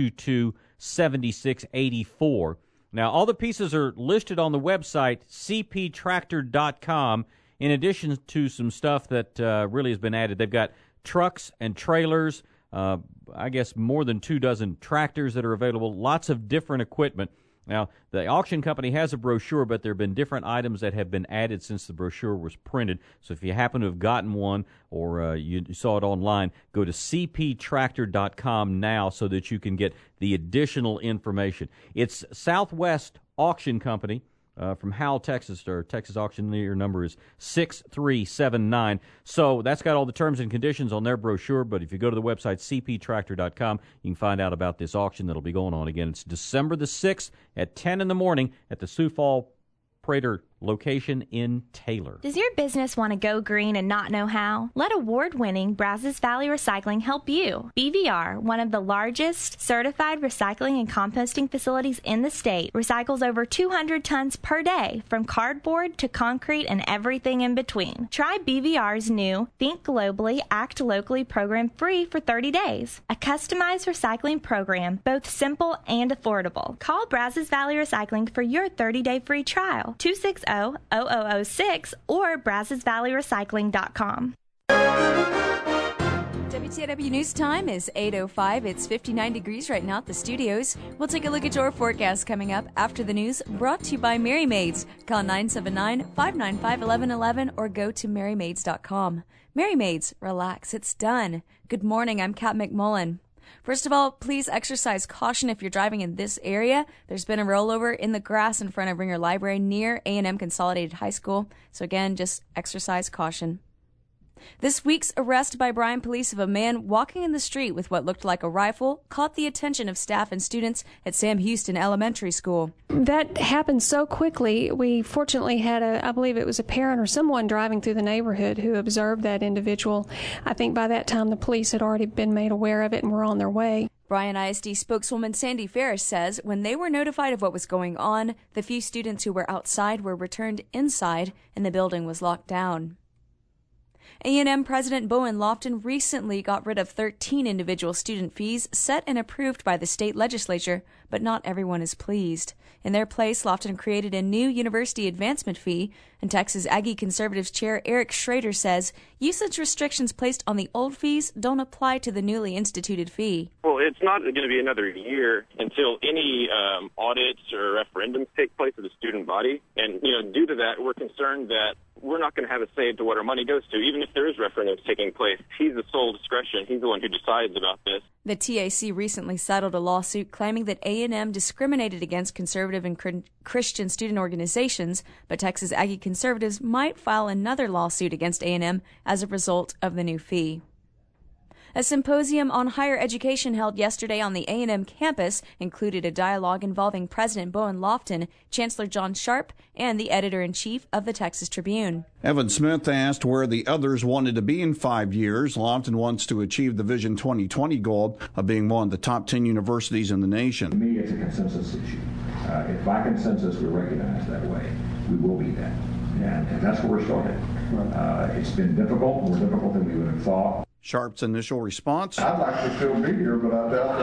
[SPEAKER 9] 822-7684. Now, all the pieces are listed on the website, cptractor.com, in addition to some stuff that really has been added. They've got trucks and trailers, I guess more than 24 tractors that are available, lots of different equipment. Now, the auction company has a brochure, but there have been different items that have been added since the brochure was printed. So if you happen to have gotten one or you saw it online, go to cptractor.com now so that you can get the additional information. It's Southwest Auction Company from Howell, Texas. Or Texas auctioneer number is 6379. So that's got all the terms and conditions on their brochure, but if you go to the website cptractor.com, you can find out about this auction that'll be going on. Again, it's December the 6th at 10 in the morning at the Sioux Falls Prater location in Taylor.
[SPEAKER 11] Does your business want to go green and not know how? Let award-winning Brazos Valley Recycling help you. BVR, one of the largest certified recycling and composting facilities in the state, recycles over 200 tons per day from cardboard to concrete and everything in between. Try BVR's new Think Globally, Act Locally program free for 30 days. A customized recycling program, both simple and affordable. Call Brazos Valley Recycling for your 30-day free trial. 260-0006 or BrazosValleyRecycling.com.
[SPEAKER 15] WTIW News Time is 8:05. It's 59 degrees right now at the studios. We'll take a look at your forecast coming up after the news, brought to you by Mary Maids. Call 979-595-1111 or go to marymaids.com. Mary Maids, relax, it's done. Good morning, I'm Kat McMullen. First of all, please exercise caution if you're driving in this area. There's been a rollover in the grass in front of Ringer Library near A&M Consolidated High School. So again, just exercise caution. This week's arrest by Bryan police of a man walking in the street with what looked like a rifle caught the attention of staff and students at Sam Houston Elementary School.
[SPEAKER 17] That happened so quickly. We fortunately had I believe it was a parent or someone driving through the neighborhood who observed that individual. I think by that time the police had already been made aware of it and were on their way.
[SPEAKER 15] Bryan ISD spokeswoman Sandy Ferris says when they were notified of what was going on, the few students who were outside were returned inside and the building was locked down. A&M President Bowen Lofton recently got rid of 13 individual student fees set and approved by the state legislature, but not everyone is pleased. In their place, Lofton created a new university advancement fee, and Texas Aggie Conservatives Chair Eric Schrader says usage restrictions placed on the old fees don't apply to the newly instituted fee.
[SPEAKER 24] Well, it's not going to be another year until any audits or referendums take place of the student body. And, due to that, we're concerned that we're not going to have a say to what our money goes to, even if there is referendums taking place. He's the sole discretion. He's the one who decides about this.
[SPEAKER 15] The TAC recently settled a lawsuit claiming that A&M discriminated against conservative and Christian student organizations, but Texas Aggie Conservatives might file another lawsuit against A&M as a result of the new fee. A symposium on higher education held yesterday on the A&M campus included a dialogue involving President Bowen Lofton, Chancellor John Sharp, and the editor-in-chief of the Texas Tribune.
[SPEAKER 1] Evan Smith asked where the others wanted to be in 5 years. Lofton wants to achieve the Vision 2020 goal of being one of the top 10 universities in the nation.
[SPEAKER 12] To me, it's a consensus issue. If by consensus we recognize that way, we will be that. And that's where we're starting. It's been difficult, more difficult than we would have thought.
[SPEAKER 1] Sharp's initial response:
[SPEAKER 12] I'd like to still be here, but I doubt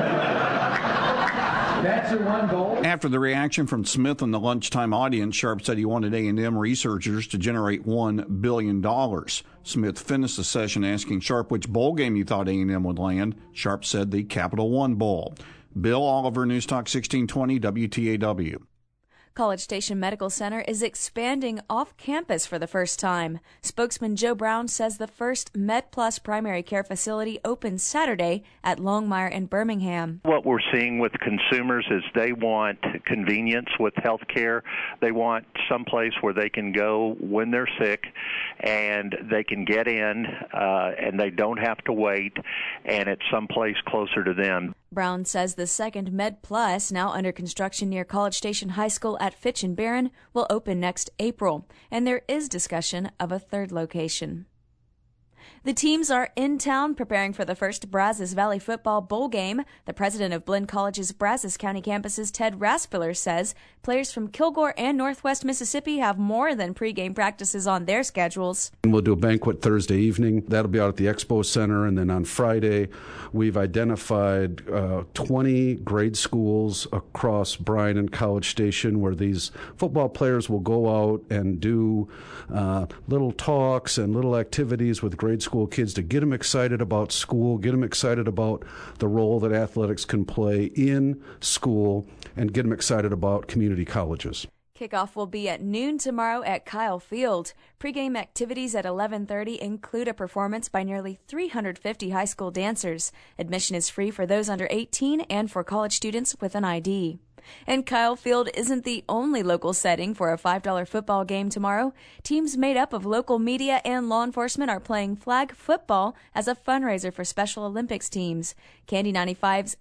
[SPEAKER 12] that. That's your one goal.
[SPEAKER 1] After the reaction from Smith and the lunchtime audience, Sharp said he wanted A&M researchers to generate $1 billion. Smith finished the session asking Sharp which bowl game he thought A&M would land. Sharp said the Capital One Bowl. Bill Oliver, News Talk 1620, WTAW.
[SPEAKER 15] College Station Medical Center is expanding off-campus for the first time. Spokesman Joe Brown says the first MedPlus primary care facility opens Saturday at Longmire in Birmingham.
[SPEAKER 13] What we're seeing with consumers is they want convenience with health care. They want someplace where they can go when they're sick and they can get in and they don't have to wait, and it's someplace closer to them.
[SPEAKER 15] Brown says the second MedPlus, now under construction near College Station High School at Fitch and Barron, will open next April, and there is discussion of a third location. The teams are in town preparing for the first Brazos Valley Football Bowl game. The president of Blinn College's Brazos County campuses, Ted Raspiller, says players from Kilgore and Northwest Mississippi have more than pregame practices on their schedules.
[SPEAKER 18] We'll do a banquet Thursday evening. That'll be out at the Expo Center. And then on Friday, we've identified 20 grade schools across Bryan and College Station where these football players will go out and do little talks and little activities with grade school kids to get them excited about school, get them excited about the role that athletics can play in school, and get them excited about community colleges.
[SPEAKER 15] Kickoff will be at noon tomorrow at Kyle Field. Pre-game activities at 11:30 include a performance by nearly 350 high school dancers. Admission is free for those under 18 and for college students with an ID. And Kyle Field isn't the only local setting for a $5 football game tomorrow. Teams made up of local media and law enforcement are playing flag football as a fundraiser for Special Olympics teams. Candy 95's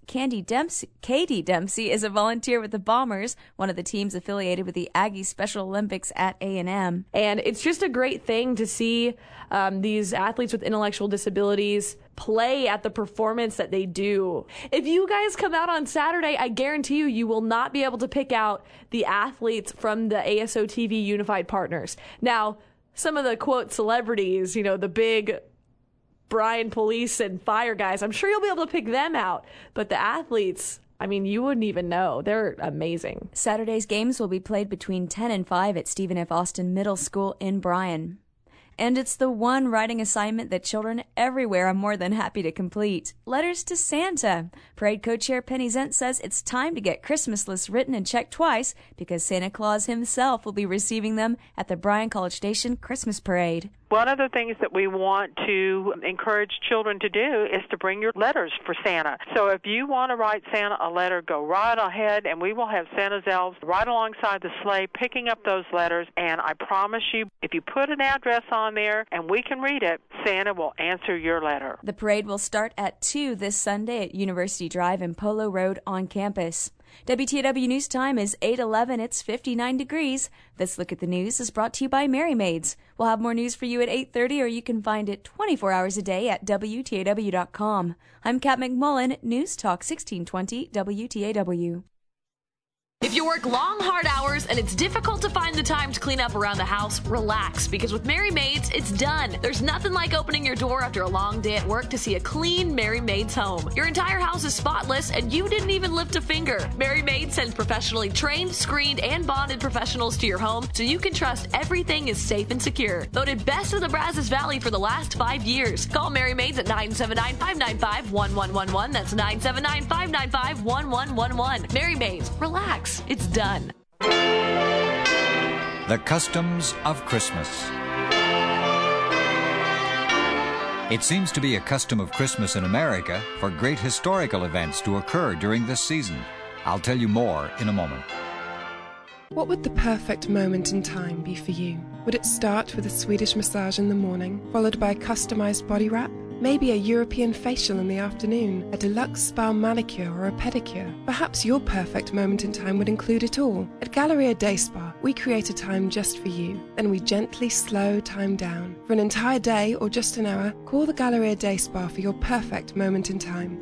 [SPEAKER 15] Katie Dempsey is a volunteer with the Bombers, one of the teams affiliated with the Aggie Special Olympics at A&M.
[SPEAKER 19] And it's just a great thing to see these athletes with intellectual disabilities play at the performance that they do. If you guys come out on Saturday, I guarantee you will not be able to pick out the athletes from the ASO TV Unified Partners. Now, some of the, quote, celebrities, you know, the big Bryan police and fire guys, I'm sure you'll be able to pick them out. But the athletes, I mean, you wouldn't even know. They're amazing.
[SPEAKER 15] Saturday's games will be played between 10 and 5 at Stephen F. Austin Middle School in Bryan. And it's the one writing assignment that children everywhere are more than happy to complete. Letters to Santa. Parade co-chair Penny Zent says it's time to get Christmas lists written and checked twice because Santa Claus himself will be receiving them at the Bryan College Station Christmas Parade.
[SPEAKER 21] One of the things that we want to encourage children to do is to bring your letters for Santa. So if you want to write Santa a letter, go right ahead, and we will have Santa's elves right alongside the sleigh picking up those letters. And I promise you, if you put an address on there and we can read it, Santa will answer your letter.
[SPEAKER 15] The parade will start at 2 this Sunday at University Drive and Polo Road on campus. WTAW News Time is 8:11. It's 59 degrees. This Look at the News is brought to you by Merry Maids. We'll have more news for you at 8:30, or you can find it 24 hours a day at WTAW.com. I'm Kat McMullen, News Talk 1620 WTAW.
[SPEAKER 8] If you work long, hard hours and it's difficult to find the time to clean up around the house, relax, because with Merry Maids, it's done. There's nothing like opening your door after a long day at work to see a clean Merry Maids home. Your entire house is spotless and you didn't even lift a finger. Merry Maids sends professionally trained, screened, and bonded professionals to your home so you can trust everything is safe and secure. Voted best of the Brazos Valley for the last 5 years. Call Merry Maids at 979-595-1111. That's 979-595-1111. Merry Maids, relax. It's done.
[SPEAKER 27] The customs of Christmas. It seems to be a custom of Christmas in America for great historical events to occur during this season. I'll tell you more in a moment.
[SPEAKER 28] What would the perfect moment in time be for you? Would it start with a Swedish massage in the morning, followed by a customized body wrap? Maybe a European facial in the afternoon, a deluxe spa manicure or a pedicure. Perhaps your perfect moment in time would include it all. At Galleria Day Spa, we create a time just for you. Then we gently slow time down. For an entire day or just an hour, call the Galleria Day Spa for your perfect moment in time.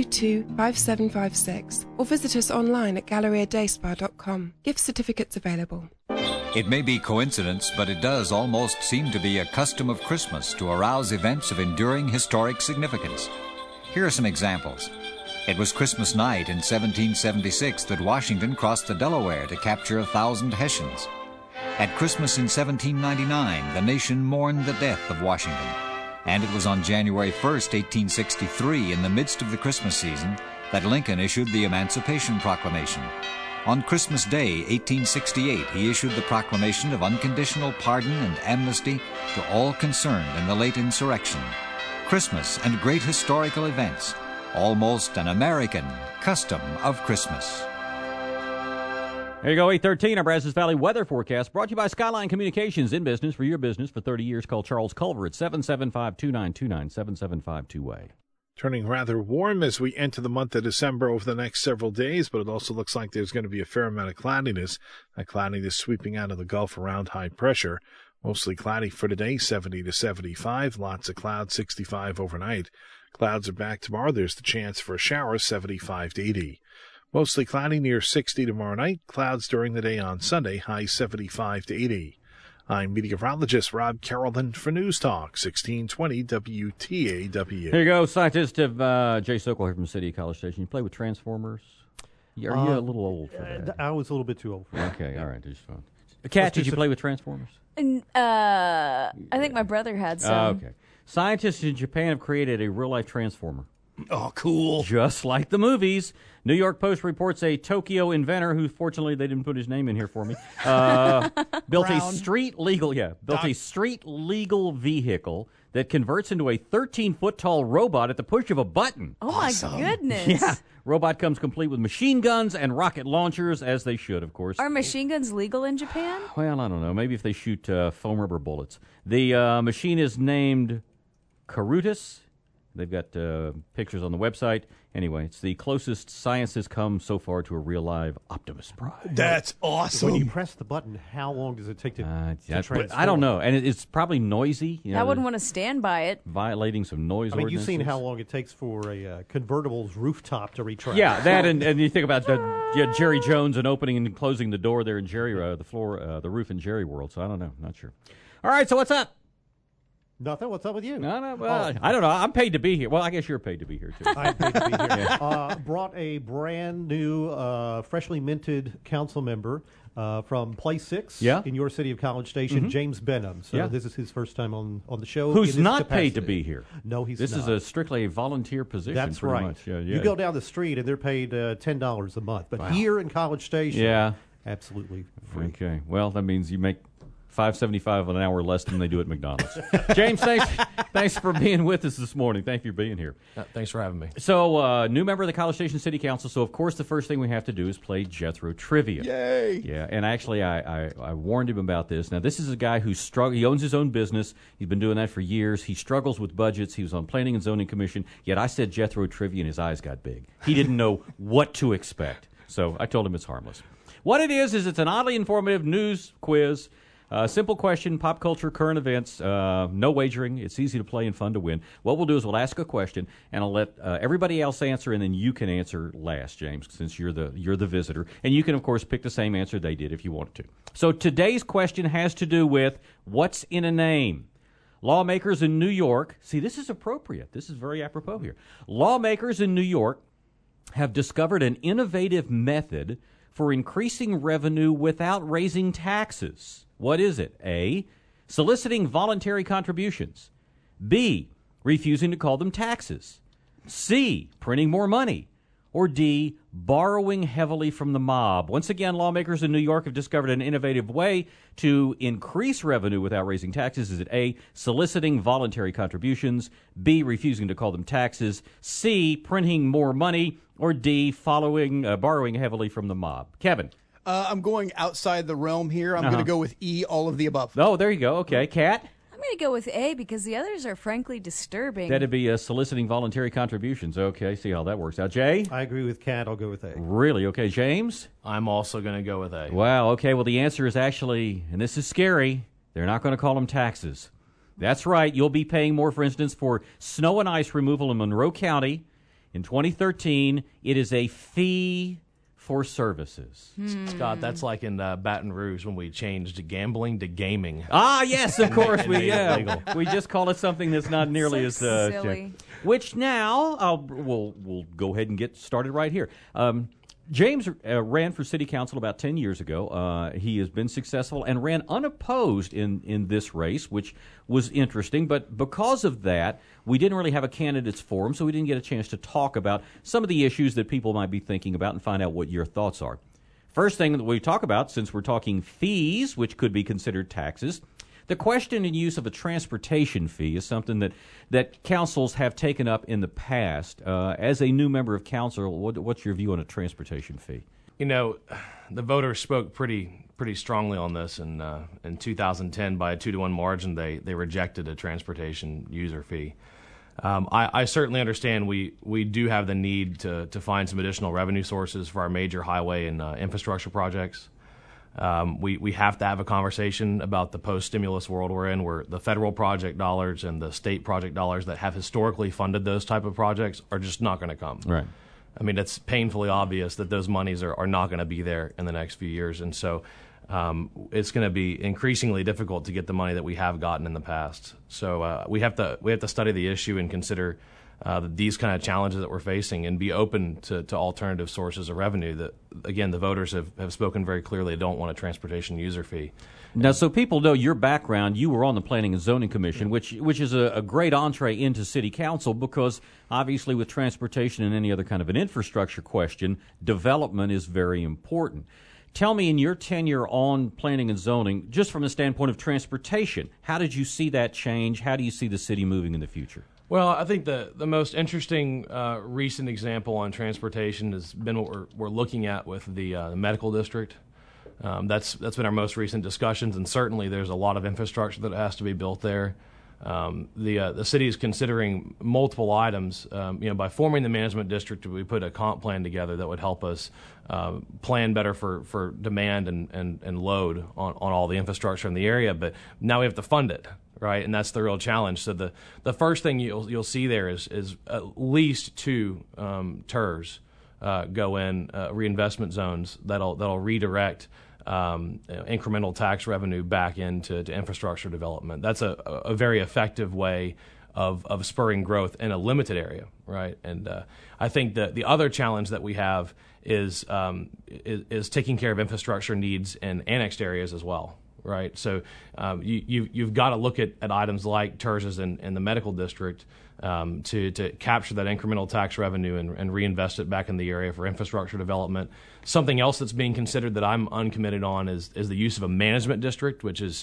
[SPEAKER 28] 822-5756 or visit us online at galleriadayspa.com. Gift certificates available.
[SPEAKER 27] It may be coincidence, but it does almost seem to be a custom of Christmas to arouse events of enduring historic significance. Here are some examples. It was Christmas night in 1776 that Washington crossed the Delaware to capture 1,000 Hessians. At Christmas in 1799, the nation mourned the death of Washington. And it was on January 1st, 1863, in the midst of the Christmas season, that Lincoln issued the Emancipation Proclamation. On Christmas Day, 1868, he issued the proclamation of unconditional pardon and amnesty to all concerned in the late insurrection. Christmas and great historical events, almost an American custom of Christmas.
[SPEAKER 9] There you go, 8:13, our Brazos Valley weather forecast brought to you by Skyline Communications. In business for your business for 30 years. Call Charles Culver at 775-2929, 775-2way.
[SPEAKER 3] Turning rather warm as we enter the month of December over the next several days, but it also looks like there's going to be a fair amount of cloudiness. That cloudiness sweeping out of the Gulf around high pressure. Mostly cloudy for today, 70 to 75. Lots of clouds, 65 overnight. Clouds are back tomorrow. There's the chance for a shower, 75 to 80. Mostly cloudy near 60 tomorrow night. Clouds during the day on Sunday, high 75 to 80. I'm meteorologist Rob Carrollton for News Talk, 1620 WTAW.
[SPEAKER 9] Here you go. Scientist of Jay Sokol here from City College Station. You play with Transformers? Are you a little old for that?
[SPEAKER 5] I was a little bit too old for that.
[SPEAKER 9] Okay, all right. Just fun. Kat, did you play with Transformers?
[SPEAKER 15] I think my brother had some.
[SPEAKER 9] Okay. Scientists in Japan have created a real-life Transformer.
[SPEAKER 5] Oh, cool.
[SPEAKER 9] Just like the movies. New York Post reports a Tokyo inventor who, fortunately, they didn't put his name in here for me, built a street legal vehicle that converts into a 13-foot-tall robot at the push of a button.
[SPEAKER 15] Oh, awesome. My goodness.
[SPEAKER 9] Yeah. Robot comes complete with machine guns and rocket launchers, as they should, of course.
[SPEAKER 15] Are machine guns legal in Japan?
[SPEAKER 9] Well, I don't know. Maybe if they shoot foam rubber bullets. The machine is named Karutus. They've got pictures on the website. Anyway, it's the closest science has come so far to a real live Optimus Prime.
[SPEAKER 5] That's awesome.
[SPEAKER 7] When you press the button, how long does it take to transform?
[SPEAKER 9] I don't know. And it's probably noisy.
[SPEAKER 15] I wouldn't want to stand by it.
[SPEAKER 9] Violating some noise ordinances.
[SPEAKER 7] You've seen how long it takes for a convertible's rooftop to retract.
[SPEAKER 9] Yeah, that and you think about Jerry Jones and opening and closing the door there in Jerry, the roof in Jerry World. So I don't know. Not sure. All right, so what's up?
[SPEAKER 7] Nothing. What's up with you?
[SPEAKER 9] No. Well, I don't know. I'm paid to be here. Well, I guess you're paid to be here, too.
[SPEAKER 7] I'm paid to be here. Brought a brand new, freshly minted council member from Place 6 in your city of College Station, James Benham. So this is his first time on the show.
[SPEAKER 9] Who's not paid to be here.
[SPEAKER 7] No, he's
[SPEAKER 9] not. This is strictly a volunteer position.
[SPEAKER 7] That's right.
[SPEAKER 9] Much. Yeah.
[SPEAKER 7] You go down the street and they're paid $10 a month. But here in College Station, absolutely free.
[SPEAKER 9] Okay. Well, that means you make $5.75 an hour less than they do at McDonald's. James, thanks for being with us this morning. Thank you for being here.
[SPEAKER 20] Thanks for having me.
[SPEAKER 9] So, new member of the College Station City Council. So, of course, the first thing we have to do is play Jethro Trivia.
[SPEAKER 5] Yay!
[SPEAKER 9] Yeah, and actually, I warned him about this. Now, this is a guy who he owns his own business. He's been doing that for years. He struggles with budgets. He was on Planning and Zoning Commission. Yet I said Jethro Trivia, and his eyes got big. He didn't know what to expect. So, I told him it's harmless. What it is it's an oddly informative news quiz. Simple question, pop culture, current events, no wagering. It's easy to play and fun to win. What we'll do is we'll ask a question, and I'll let everybody else answer, and then you can answer last, James, since you're the visitor. And you can, of course, pick the same answer they did if you wanted to. So today's question has to do with what's in a name. Lawmakers in New York, see, this is appropriate. This is very apropos here. Lawmakers in New York have discovered an innovative method for increasing revenue without raising taxes. What is it? A, soliciting voluntary contributions. B, refusing to call them taxes. C, printing more money. Or D, borrowing heavily from the mob. Once again, lawmakers in New York have discovered an innovative way to increase revenue without raising taxes. Is it A, soliciting voluntary contributions, B, refusing to call them taxes, C, printing more money, or D, borrowing heavily from the mob? Kevin?
[SPEAKER 22] I'm going outside the realm here. I'm going to go with E, all of the above.
[SPEAKER 9] Oh, there you go. Okay. Kat?
[SPEAKER 15] I'm going to go with A because the others are frankly disturbing.
[SPEAKER 9] That'd be soliciting voluntary contributions. Okay, see how that works out. Jay?
[SPEAKER 7] I agree with Kat. I'll go with A.
[SPEAKER 9] Really? Okay, James?
[SPEAKER 2] I'm also going to go with A.
[SPEAKER 9] Wow, okay, well, the answer is actually, and this is scary, they're not going to call them taxes. That's right. You'll be paying more, for instance, for snow and ice removal in Monroe County. In 2013, it is a fee for services.
[SPEAKER 2] Scott, that's like in Baton Rouge when we changed gambling to gaming.
[SPEAKER 9] Ah, yes, of course. We just call it something that's not nearly as
[SPEAKER 15] silly.
[SPEAKER 9] Which now we'll go ahead and get started right here. James ran for city council about 10 years ago. He has been successful and ran unopposed in this race, which was interesting. But because of that, we didn't really have a candidates forum, so we didn't get a chance to talk about some of the issues that people might be thinking about and find out what your thoughts are. First thing that we talk about, since we're talking fees, which could be considered taxes, the question and use of a transportation fee is something that councils have taken up in the past. As a new member of council, what's your view on a transportation fee?
[SPEAKER 2] You know, the voters spoke pretty strongly on this in 2010 by a 2-to-1 margin. They rejected a transportation user fee. I certainly understand we do have the need to find some additional revenue sources for our major highway and infrastructure projects. We have to have a conversation about the post-stimulus world we're in, where the federal project dollars and the state project dollars that have historically funded those type of projects are just not going to come.
[SPEAKER 9] Right.
[SPEAKER 2] I mean, it's painfully obvious that those monies are not going to be there in the next few years. And so it's going to be increasingly difficult to get the money that we have gotten in the past. So we have to study the issue and consider these kind of challenges that we're facing and be open to alternative sources of revenue that, again, the voters have spoken very clearly they don't want a transportation user fee.
[SPEAKER 9] Now, so people know your background. You were on the Planning and Zoning Commission, which is a great entree into city council because, obviously, with transportation and any other kind of an infrastructure question, development is very important. Tell me, in your tenure on planning and zoning, just from the standpoint of transportation, how did you see that change? How do you see the city moving in the future?
[SPEAKER 2] Well, I think the most interesting recent example on transportation has been what we're looking at with the medical district. That's been our most recent discussions, and certainly there's a lot of infrastructure that has to be built there. The city is considering multiple items. By forming the management district, we put a comp plan together that would help us plan better for demand and load on all the infrastructure in the area. But now we have to fund it, right? And that's the real challenge. So the first thing you'll see there is at least 2 TERS go in reinvestment zones that'll redirect incremental tax revenue back into infrastructure development. That's a very effective way of spurring growth in a limited area, right? And I think that the other challenge that we have is taking care of infrastructure needs in annexed areas as well, right? So you've got to look at items like TERSs in the medical district to capture that incremental tax revenue and reinvest it back in the area for infrastructure development. Something else that's being considered that I'm uncommitted on is the use of a management district, which is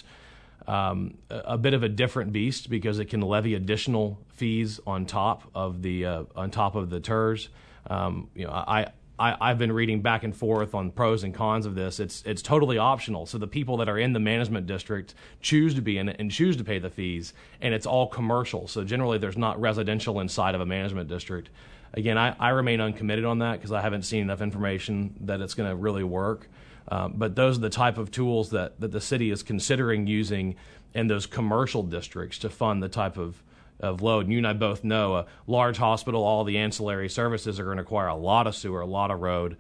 [SPEAKER 2] a bit of a different beast because it can levy additional fees on top of the TERS. I've been reading back and forth on pros and cons of this. It's totally optional. So the people that are in the management district choose to be in it and choose to pay the fees, and it's all commercial. So generally there's not residential inside of a management district. Again, I remain uncommitted on that because I haven't seen enough information that it's going to really work. But those are the type of tools that the city is considering using in those commercial districts to fund the type of load. And you and I both know a large hospital, all the ancillary services are going to require a lot of sewer, a lot of road.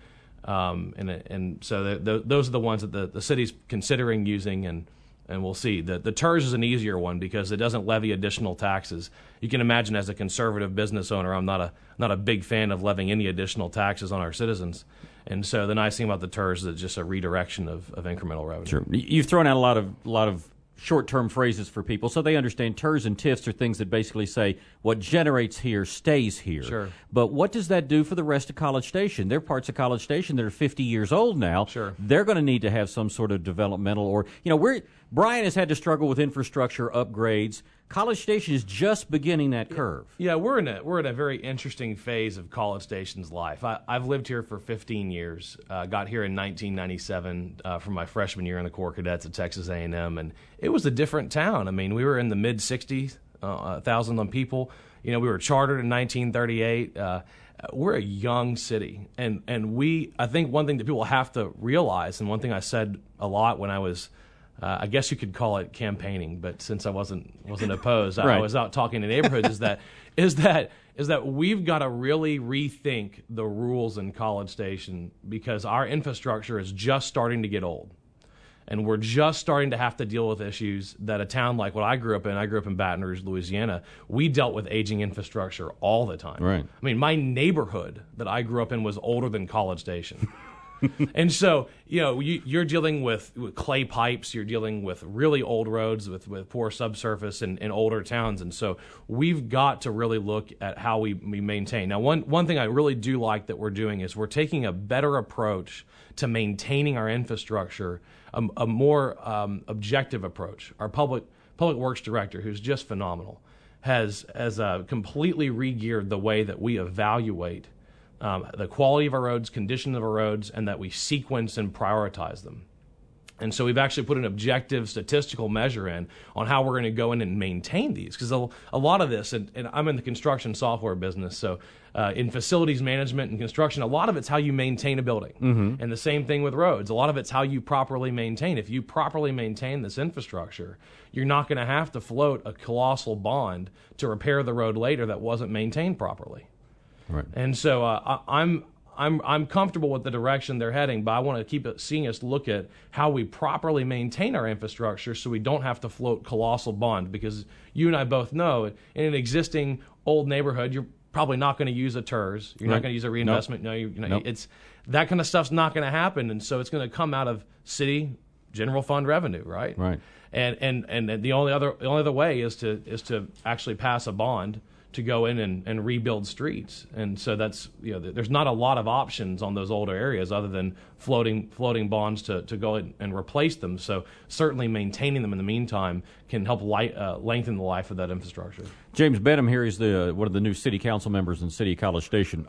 [SPEAKER 2] And so those are the ones that the city's considering using, and we'll see. The TERS is an easier one because it doesn't levy additional taxes. You can imagine as a conservative business owner, I'm not a big fan of levying any additional taxes on our citizens. And so the nice thing about the TERS is it's just a redirection of incremental revenue.
[SPEAKER 9] Sure. You've thrown out a lot of short-term phrases for people, so they understand TERS and TIFs are things that basically say what generates here stays here.
[SPEAKER 2] Sure.
[SPEAKER 9] But what does that do for the rest of College Station? There are parts of College Station that are 50 years old now.
[SPEAKER 2] Sure.
[SPEAKER 9] They're going to need to have some sort of developmental, Brian has had to struggle with infrastructure upgrades College Station is just beginning that curve.
[SPEAKER 2] Yeah, we're in a very interesting phase of College Station's life. I've lived here for 15 years. Got here in 1997 from my freshman year in the Corps Cadets at Texas A&M, and it was a different town. I mean, we were in the mid 60s, 1,000 people. You know, we were chartered in 1938. We're a young city, and I think one thing that people have to realize, and one thing I said a lot when I was, I guess you could call it campaigning, but since I wasn't opposed,
[SPEAKER 9] right.
[SPEAKER 2] I was out talking to neighborhoods. is that we've got to really rethink the rules in College Station, because our infrastructure is just starting to get old. And we're just starting to have to deal with issues that a town like what I grew up in Baton Rouge, Louisiana, we dealt with aging infrastructure all the time.
[SPEAKER 9] Right.
[SPEAKER 2] I mean, my neighborhood that I grew up in was older than College Station. And so, you know, you're dealing with clay pipes, you're dealing with really old roads with poor subsurface in older towns. And so we've got to really look at how we maintain. Now, one thing I really do like that we're doing is we're taking a better approach to maintaining our infrastructure, a more objective approach. Our public works director, who's just phenomenal, has completely re-geared the way that we evaluate the quality of our roads, condition of our roads, and that we sequence and prioritize them. And so we've actually put an objective statistical measure in on how we're going to go in and maintain these. Because a lot of this, and I'm in the construction software business, so in facilities management and construction, a lot of it's how you maintain a building.
[SPEAKER 9] Mm-hmm.
[SPEAKER 2] And the same thing with roads. A lot of it's how you properly maintain. If you properly maintain this infrastructure, you're not going to have to float a colossal bond to repair the road later that wasn't maintained properly.
[SPEAKER 9] Right.
[SPEAKER 2] And so I'm comfortable with the direction they're heading, but I want to keep seeing us look at how we properly maintain our infrastructure so we don't have to float colossal bond. Because you and I both know, in an existing old neighborhood, you're probably not going to use a TERS. You're not going to use a reinvestment.
[SPEAKER 9] Nope.
[SPEAKER 2] No, it's that kind of stuff's not going to happen, and so it's going to come out of city general fund revenue, right?
[SPEAKER 9] Right.
[SPEAKER 2] And the only other way is to actually pass a bond to go in and rebuild streets. And so that's, you know, there's not a lot of options on those older areas other than floating bonds to go in and replace them. So certainly maintaining them in the meantime can help lengthen the life of that infrastructure.
[SPEAKER 9] James Benham here is one of the new city council members in City of College Station.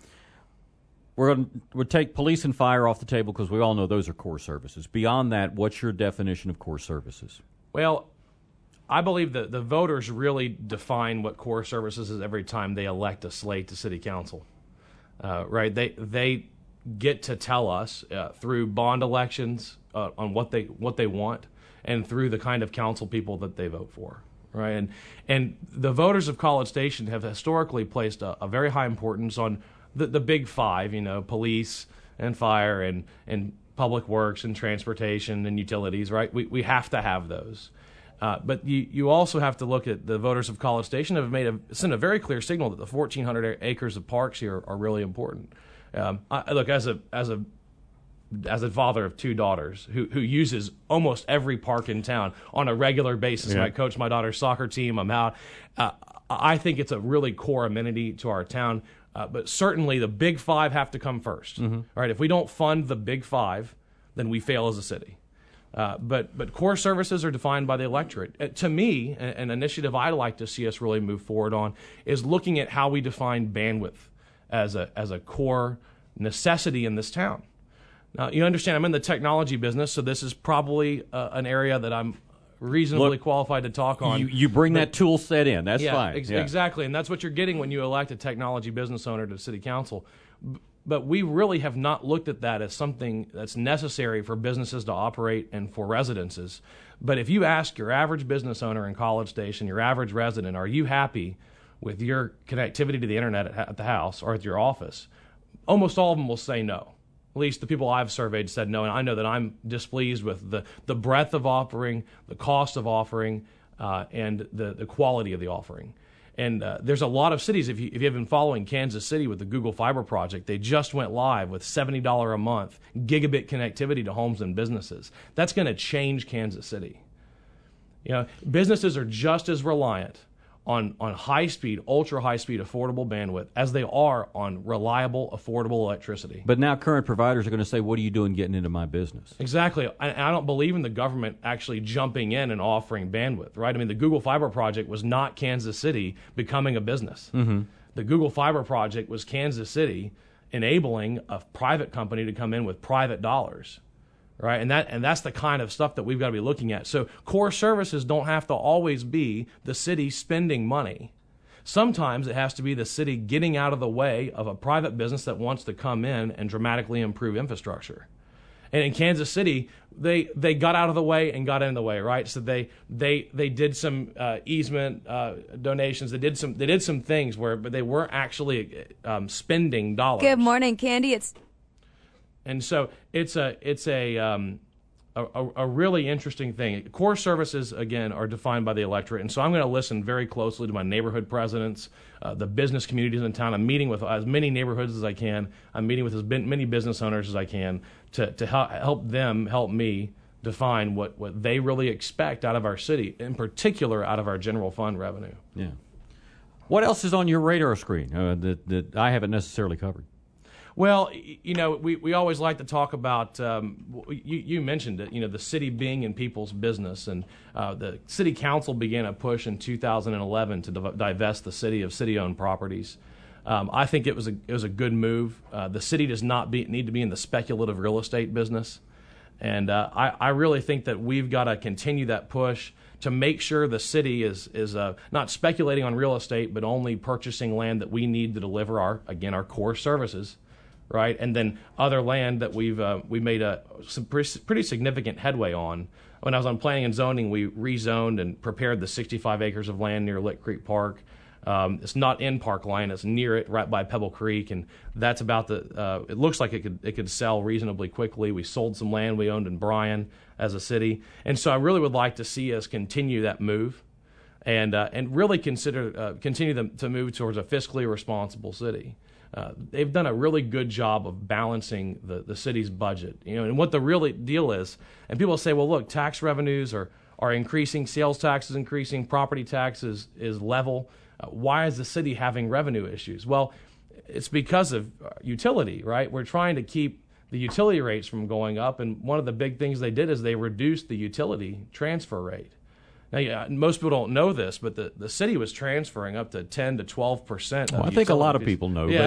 [SPEAKER 9] We'll take police and fire off the table because we all know those are core services. Beyond that, what's your definition of core services?
[SPEAKER 2] Well, I believe that the voters really define what core services is every time they elect a slate to city council, right? They get to tell us through bond elections on what they want, and through the kind of council people that they vote for, right? And the voters of College Station have historically placed a very high importance on the big five, you know, police and fire and public works and transportation and utilities, right? We have to have those. But you also have to look at the voters of College Station have sent a very clear signal that the 1,400 acres of parks here are really important. Look, as a father of two daughters who uses almost every park in town on a regular basis. Yeah. I coach my daughter's soccer team. I'm out. I think it's a really core amenity to our town. But certainly the big five have to come first. Mm-hmm. Right? If we don't fund the big five, then we fail as a city. But core services are defined by the electorate. To me, an initiative I'd like to see us really move forward on is looking at how we define bandwidth as a core necessity in this town. Now, you understand I'm in the technology business, so this is probably an area that I'm reasonably qualified to talk on.
[SPEAKER 9] You bring that tool set in. That's fine.
[SPEAKER 2] Exactly, and that's what you're getting when you elect a technology business owner to city council. But we really have not looked at that as something that's necessary for businesses to operate and for residences. But if you ask your average business owner in College Station, your average resident, are you happy with your connectivity to the internet at the house or at your office? Almost all of them will say no. At least the people I've surveyed said no, and I know that I'm displeased with the breadth of offering, the cost of offering, and the quality of the offering. And there's a lot of cities, if you've been following Kansas City with the Google Fiber project, they just went live with $70 a month gigabit connectivity to homes and businesses. That's going to change Kansas City. You know, businesses are just as reliant on high-speed, ultra-high-speed, affordable bandwidth as they are on reliable, affordable electricity.
[SPEAKER 9] But now current providers are going to say, what are you doing getting into my business?
[SPEAKER 2] Exactly. I don't believe in the government actually jumping in and offering bandwidth, right? I mean, the Google Fiber project was not Kansas City becoming a business.
[SPEAKER 9] Mm-hmm.
[SPEAKER 2] The Google Fiber project was Kansas City enabling a private company to come in with private dollars. Right, and that's the kind of stuff that we've got to be looking at. So core services don't have to always be the city spending money. Sometimes it has to be the city getting out of the way of a private business that wants to come in and dramatically improve infrastructure. And in Kansas City, they got out of the way and got in the way, right? So they did some easement donations. They did some things but they weren't actually spending dollars.
[SPEAKER 15] Good morning, Candy.
[SPEAKER 2] And so it's a really interesting thing. Core services, again, are defined by the electorate. And so I'm going to listen very closely to my neighborhood presidents, the business communities in town. I'm meeting with as many neighborhoods as I can. I'm meeting with as many business owners as I can to help them help me define what they really expect out of our city, in particular out of our general fund revenue.
[SPEAKER 9] Yeah. What else is on your radar screen that I haven't necessarily covered?
[SPEAKER 2] Well, we always like to talk about, you mentioned it, the city being in people's business. And the city council began a push in 2011 to divest the city of city-owned properties. I think it was a good move. The city does not need to be in the speculative real estate business. And I really think that we've got to continue that push to make sure the city is not speculating on real estate, but only purchasing land that we need to deliver our core services. Right, and then other land that we made some pretty significant headway on. When I was on planning and zoning, we rezoned and prepared the 65 acres of land near Lick Creek Park. It's not in Parkline; it's near it, right by Pebble Creek, and that's about it looks like it could sell reasonably quickly. We sold some land we owned in Bryan as a city, and so I really would like to see us continue that move, and really continue to move towards a fiscally responsible city. They've done a really good job of balancing the city's budget, and what the real deal is. And people say, well, look, tax revenues are increasing, sales tax is increasing, property tax is level. Why is the city having revenue issues? Well, it's because of utility, right? We're trying to keep the utility rates from going up, and one of the big things they did is they reduced the utility transfer rate. Now, most people don't know this, but the city was transferring up to 10 to 12%.
[SPEAKER 9] Well, I think a lot of people know, but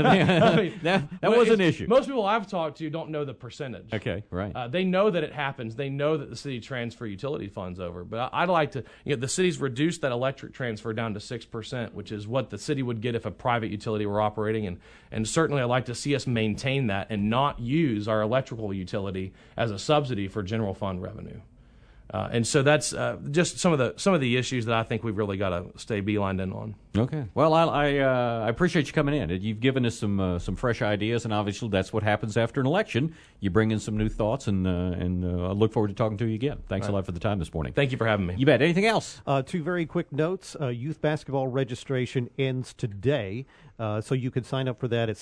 [SPEAKER 9] I mean, that was an issue.
[SPEAKER 2] Most people I've talked to don't know the percentage.
[SPEAKER 9] Okay, right.
[SPEAKER 2] They know that it happens. They know that the city transfer utility funds over. But I'd like to, the city's reduced that electric transfer down to 6%, which is what the city would get if a private utility were operating. And certainly I'd like to see us maintain that and not use our electrical utility as a subsidy for general fund revenue. And so that's just some of the issues that I think we've really got to stay beelined in on.
[SPEAKER 9] Okay. Well, I appreciate you coming in. You've given us some fresh ideas, and obviously that's what happens after an election. You bring in some new thoughts, and I look forward to talking to you again. Thanks a lot for the time this morning.
[SPEAKER 2] Thank you for having me.
[SPEAKER 9] You bet. Anything else?
[SPEAKER 7] Two very quick notes. Youth basketball registration ends today. So you can sign up for that at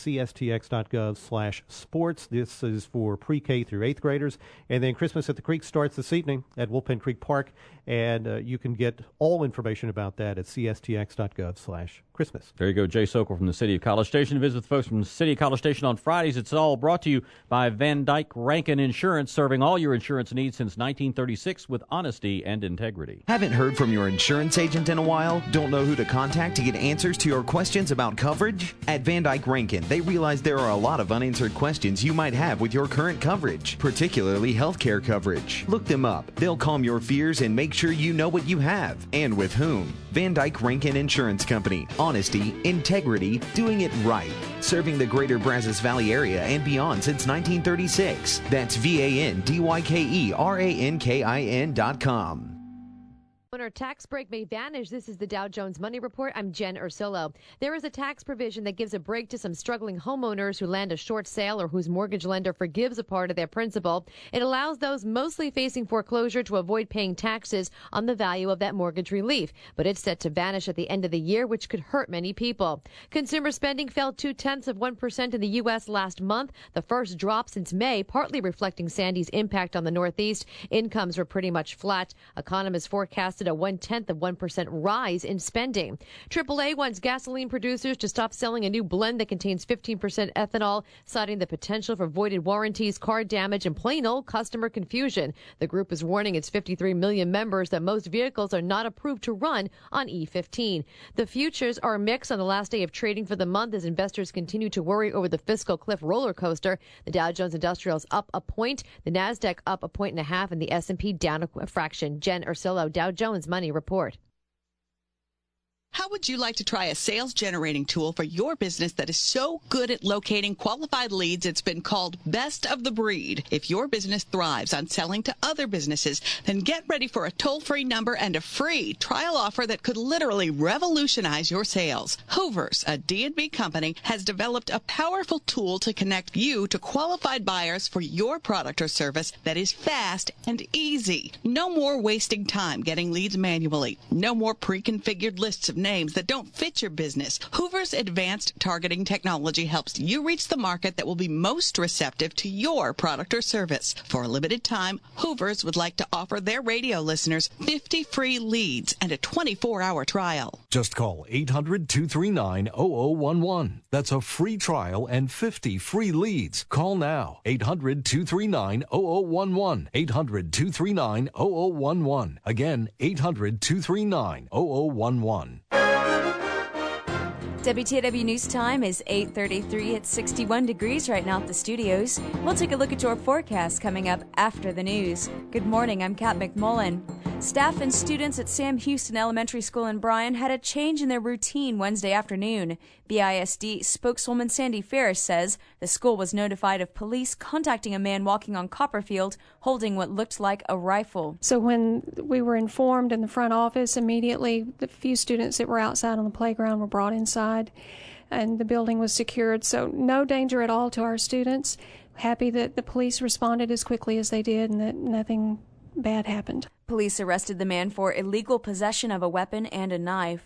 [SPEAKER 7] cstx.gov/sports. This is for pre-K through 8th graders. And then Christmas at the Creek starts this evening at Wolfpen Creek Park. And you can get all information about that at cstx.gov/Christmas.
[SPEAKER 9] There you go. Jay Sokol from the City of College Station. Visit with folks from the City of College Station on Fridays. It's all brought to you by Van Dyke Rankin Insurance, serving all your insurance needs since 1936 with honesty and integrity.
[SPEAKER 6] Haven't heard from your insurance agent in a while? Don't know who to contact to get answers to your questions about coverage? At Van Dyke Rankin, they realize there are a lot of unanswered questions you might have with your current coverage, particularly healthcare coverage. Look them up. They'll calm your fears and make sure you know what you have and with whom. Van Dyke Rankin Insurance Company. Honesty, integrity, doing it right. Serving the greater Brazos Valley area and beyond since 1936. That's VanDykeRankin.com.
[SPEAKER 10] When our tax break may vanish, this is the Dow Jones Money Report. I'm Jen Ursillo. There is a tax provision that gives a break to some struggling homeowners who land a short sale or whose mortgage lender forgives a part of their principal. It allows those mostly facing foreclosure to avoid paying taxes on the value of that mortgage relief. But it's set to vanish at the end of the year, which could hurt many people. Consumer spending fell 0.2% in the U.S. last month, the first drop since May, partly reflecting Sandy's impact on the Northeast. Incomes were pretty much flat. Economists forecasted a a 0.1% rise in spending. AAA wants gasoline producers to stop selling a new blend that contains 15% ethanol, citing the potential for voided warranties, car damage, and plain old customer confusion. The group is warning its 53 million members that most vehicles are not approved to run on E15. The futures are mixed on the last day of trading for the month as investors continue to worry over the fiscal cliff roller coaster. The Dow Jones Industrials up a point, the Nasdaq up 1.5 points, and the S&P down a fraction. Jen Ursillo, Dow Jones Money Report.
[SPEAKER 4] How would you like to try a sales generating tool for your business that is so good at locating qualified leads it's been called best of the breed? If your business thrives on selling to other businesses, then get ready for a toll-free number and a free trial offer that could literally revolutionize your sales. Hoovers, a D&B company, has developed a powerful tool to connect you to qualified buyers for your product or service that is fast and easy. No more wasting time getting leads manually. No more pre-configured lists of names that don't fit your business. Hoover's advanced targeting technology helps you reach the market that will be most receptive to your product or service. For a limited time, Hoover's would like to offer their radio listeners 50 free leads and a 24-hour trial.
[SPEAKER 14] Just call 800-239-0011. That's a free trial and 50 free leads. Call now. 800-239-0011. 800-239-0011. Again, 800-239-0011.
[SPEAKER 15] WTAW News Time is 8:33. It's 61 degrees right now at the studios. We'll take a look at your forecast coming up after the news. Good morning, I'm Kat McMullen. Staff and students at Sam Houston Elementary School in Bryan had a change in their routine Wednesday afternoon. BISD spokeswoman Sandy Ferris says the school was notified of police contacting a man walking on Copperfield holding what looked like a rifle.
[SPEAKER 17] So when we were informed in the front office, immediately the few students that were outside on the playground were brought inside and the building was secured. So no danger at all to our students. Happy that the police responded as quickly as they did and that nothing bad happened.
[SPEAKER 15] Police arrested the man for illegal possession of a weapon and a knife.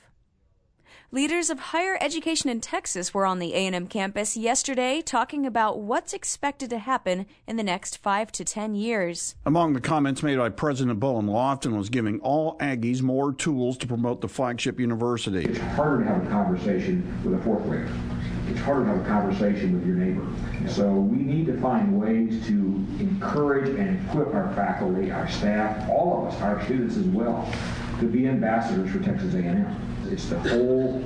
[SPEAKER 15] Leaders of higher education in Texas were on the A&M campus yesterday talking about what's expected to happen in the next 5 to 10 years.
[SPEAKER 1] Among the comments made by President Bowen Lofton was giving all Aggies more tools to promote the flagship university.
[SPEAKER 12] It's harder to have a conversation with a fourth grader. It's harder to have a conversation with your neighbor. So we need to find ways to encourage and equip our faculty, our staff, all of us, our students as well, to be ambassadors for Texas A&M. It's the whole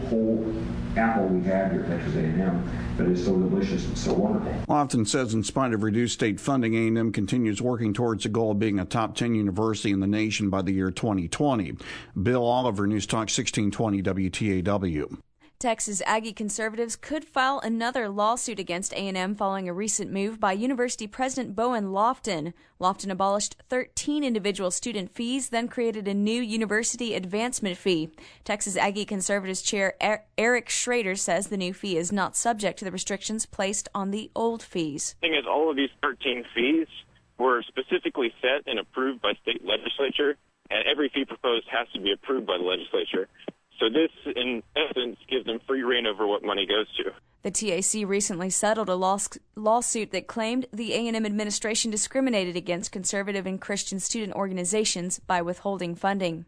[SPEAKER 12] apple we have here at Texas A&M that is so delicious and so wonderful.
[SPEAKER 1] Lofton says in spite of reduced state funding, A&M continues working towards the goal of being a top 10 university in the nation by the year 2020. Bill Oliver, News Talk 1620 WTAW.
[SPEAKER 15] Texas Aggie conservatives could file another lawsuit against A&M following a recent move by University President Bowen Lofton. Lofton abolished 13 individual student fees, then created a new university advancement fee. Texas Aggie conservatives chair Eric Schrader says the new fee is not subject to the restrictions placed on the old fees.
[SPEAKER 24] The thing is, all of these 13 fees were specifically set and approved by state legislature, and every fee proposed has to be approved by the legislature. So this, in essence, gives them free rein over what money goes to.
[SPEAKER 15] The TAC recently settled a lawsuit that claimed the A&M administration discriminated against conservative and Christian student organizations by withholding funding.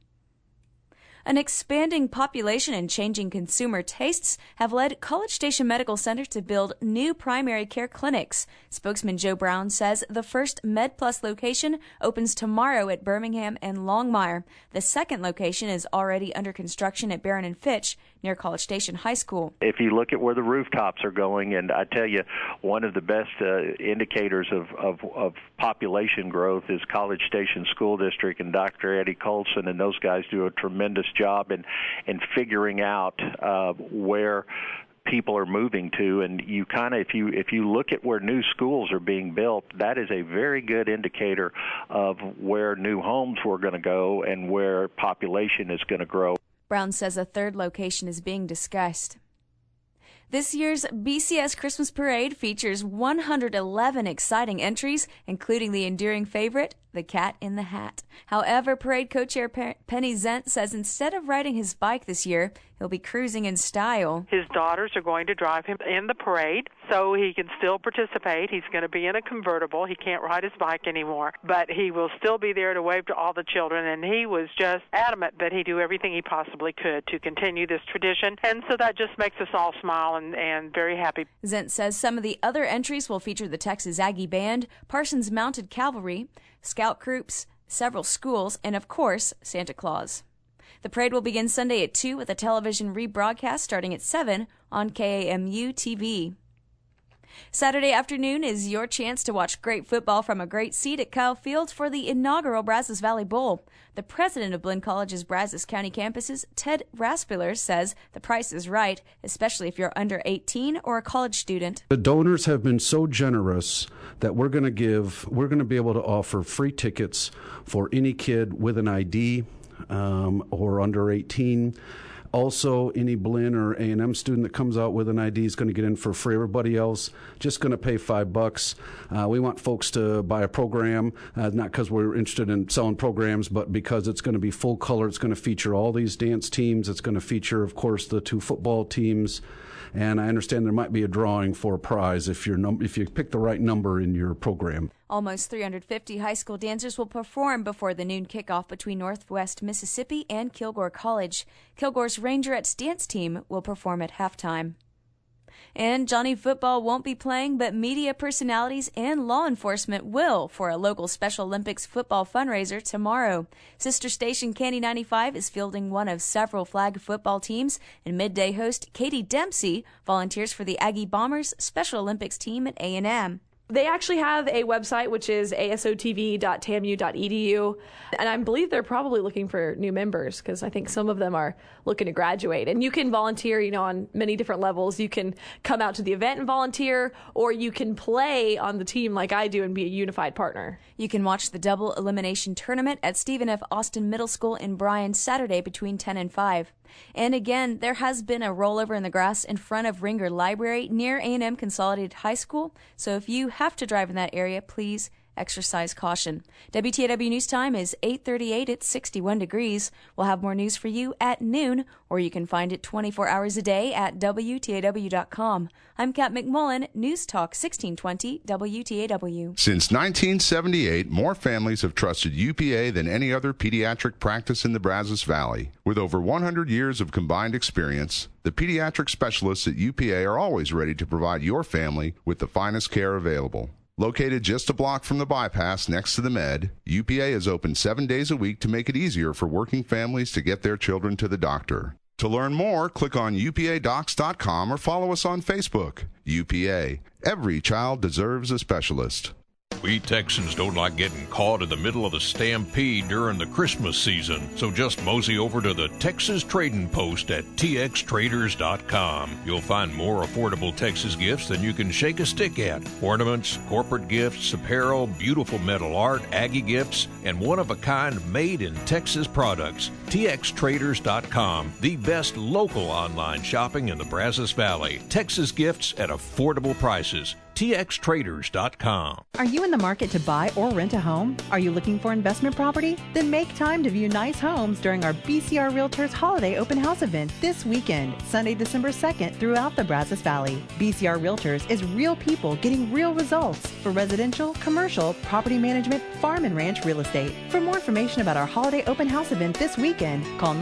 [SPEAKER 15] An expanding population and changing consumer tastes have led College Station Medical Center to build new primary care clinics. Spokesman Joe Brown says the first MedPlus location opens tomorrow at Birmingham and Longmire. The second location is already under construction at Barron and Fitch near College Station High School.
[SPEAKER 13] If you look at where the rooftops are going, and I tell you, one of the best indicators of population growth is College Station School District, and Dr. Eddie Colson and those guys do a tremendous job in figuring out where people are moving to, and you kind of, if you look at where new schools are being built, that is a very good indicator of where new homes were going to go and where population is going to grow.
[SPEAKER 15] Brown says a third location is being discussed. This year's BCS Christmas Parade features 111 exciting entries, including the enduring favorite, the Cat in the Hat. However, parade co-chair Penny Zent says instead of riding his bike this year, He'll be cruising in style.
[SPEAKER 21] His daughters are going to drive him in the parade so he can still participate. He's going to be in a convertible. He can't ride his bike anymore, but he will still be there to wave to all the children, and he was just adamant that he do everything he possibly could to continue this tradition, and so that just makes us all smile and very happy.
[SPEAKER 15] Zent says some of the other entries will feature the Texas Aggie Band, Parsons Mounted Cavalry, Scout Groups, several schools, and of course, Santa Claus. The parade will begin Sunday at 2 with a television rebroadcast starting at 7 on KAMU TV. Saturday afternoon is your chance to watch great football from a great seat at Kyle Field for the inaugural Brazos Valley Bowl. The president of Blinn College's Brazos County campuses, Ted Raspiller, says the price is right, especially if you're under 18 or a college student.
[SPEAKER 11] The donors have been so generous that we're going to be able to offer free tickets for any kid with an ID or under 18. Also, any Blinn or A&M student that comes out with an ID is going to get in for free. Everybody else just going to pay $5. We want folks to buy a program, not because we're interested in selling programs, but because it's going to be full color. It's going to feature all these dance teams. It's going to feature, of course, the 2 football teams. And I understand there might be a drawing for a prize if you pick the right number in your program.
[SPEAKER 15] Almost 350 high school dancers will perform before the noon kickoff between Northwest Mississippi and Kilgore College. Kilgore's Rangerettes dance team will perform at halftime. And Johnny Football won't be playing, but media personalities and law enforcement will for a local Special Olympics football fundraiser tomorrow. Sister station Candy 95 is fielding one of several flag football teams, and midday host Katie Dempsey volunteers for the Aggie Bombers Special Olympics team at A&M.
[SPEAKER 19] They actually have a website, which is asotv.tamu.edu, and I believe they're probably looking for new members because I think some of them are looking to graduate. And you can volunteer, on many different levels. You can come out to the event and volunteer, or you can play on the team like I do and be a unified partner.
[SPEAKER 15] You can watch the double elimination tournament at Stephen F. Austin Middle School in Bryan Saturday between 10 and 5. And again, there has been a rollover in the grass in front of Ringer Library near A&M Consolidated High School. So if you have to drive in that area, please exercise caution. WTAW News Time is 8:38 at 61 degrees. We'll have more news for you at noon, or you can find it 24 hours a day at WTAW.com. I'm Kat McMullen, News Talk 1620 WTAW.
[SPEAKER 16] Since 1978, more families have trusted UPA than any other pediatric practice in the Brazos Valley. With over 100 years of combined experience, the pediatric specialists at UPA are always ready to provide your family with the finest care available. Located just a block from the bypass next to the Med, UPA is open 7 days a week to make it easier for working families to get their children to the doctor. To learn more, click on upadocs.com or follow us on Facebook. UPA. Every child deserves a specialist.
[SPEAKER 18] We Texans don't like getting caught in the middle of the stampede during the Christmas season, so just mosey over to the Texas Trading Post at txtraders.com. You'll find more affordable Texas gifts than you can shake a stick at. Ornaments, corporate gifts, apparel, beautiful metal art, Aggie gifts, and one-of-a-kind made-in-Texas products. txtraders.com, the best local online shopping in the Brazos Valley. Texas gifts at affordable prices. txtraders.com.
[SPEAKER 20] Are you in the market to buy or rent a home? Are you looking for investment property? Then make time to view nice homes during our BCR Realtors Holiday Open House event this weekend, Sunday, December 2nd, throughout the Brazos Valley. BCR Realtors is real people getting real results for residential, commercial, property management, farm and ranch real estate. For more information about our Holiday Open House event this weekend, call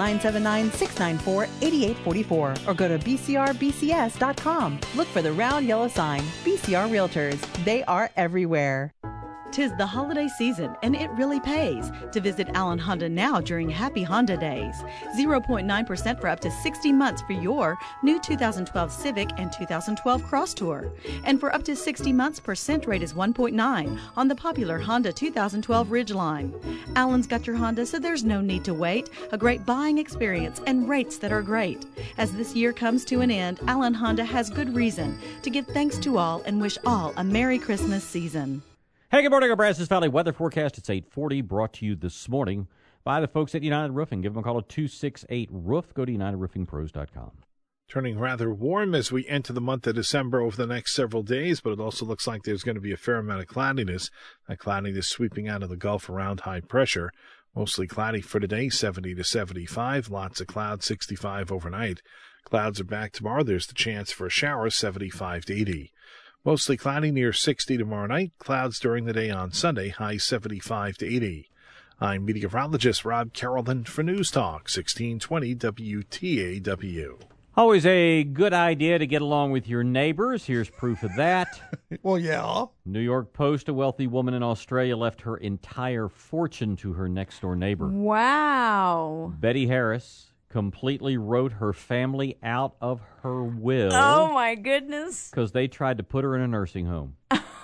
[SPEAKER 20] 979-694-8844 or go to bcrbcs.com. Look for the round yellow sign, BCR Realtors. They are everywhere.
[SPEAKER 22] 'Tis the holiday season, and it really pays to visit Allen Honda now during Happy Honda Days. 0.9% for up to 60 months for your new 2012 Civic and 2012 Cross Tour. And for up to 60 months, percent rate is 1.9 on the popular Honda 2012 Ridgeline. Allen's got your Honda, so there's no need to wait. A great buying experience and rates that are great. As this year comes to an end, Allen Honda has good reason to give thanks to all and wish all a Merry Christmas season.
[SPEAKER 9] Hey, good morning, our Brazos Valley weather forecast. It's 8:40, brought to you this morning by the folks at United Roofing. Give them a call at 268-ROOF. Go to UnitedRoofingPros.com.
[SPEAKER 3] Turning rather warm as we enter the month of December over the next several days, but it also looks like there's going to be a fair amount of cloudiness. That cloudiness sweeping out of the Gulf around high pressure. Mostly cloudy for today, 70 to 75. Lots of clouds, 65 overnight. Clouds are back tomorrow. There's the chance for a shower, 75 to 80. Mostly cloudy, near 60 tomorrow night. Clouds during the day on Sunday, high 75 to 80. I'm meteorologist Rob Carrollton for News Talk, 1620 WTAW.
[SPEAKER 9] Always a good idea to get along with your neighbors. Here's proof of that.
[SPEAKER 2] Well, yeah.
[SPEAKER 9] New York Post, a wealthy woman in Australia left her entire fortune to her next-door neighbor.
[SPEAKER 15] Wow.
[SPEAKER 9] Betty Harris completely wrote her family out of her will.
[SPEAKER 15] Oh, my goodness.
[SPEAKER 9] Because they tried to put her in a nursing home.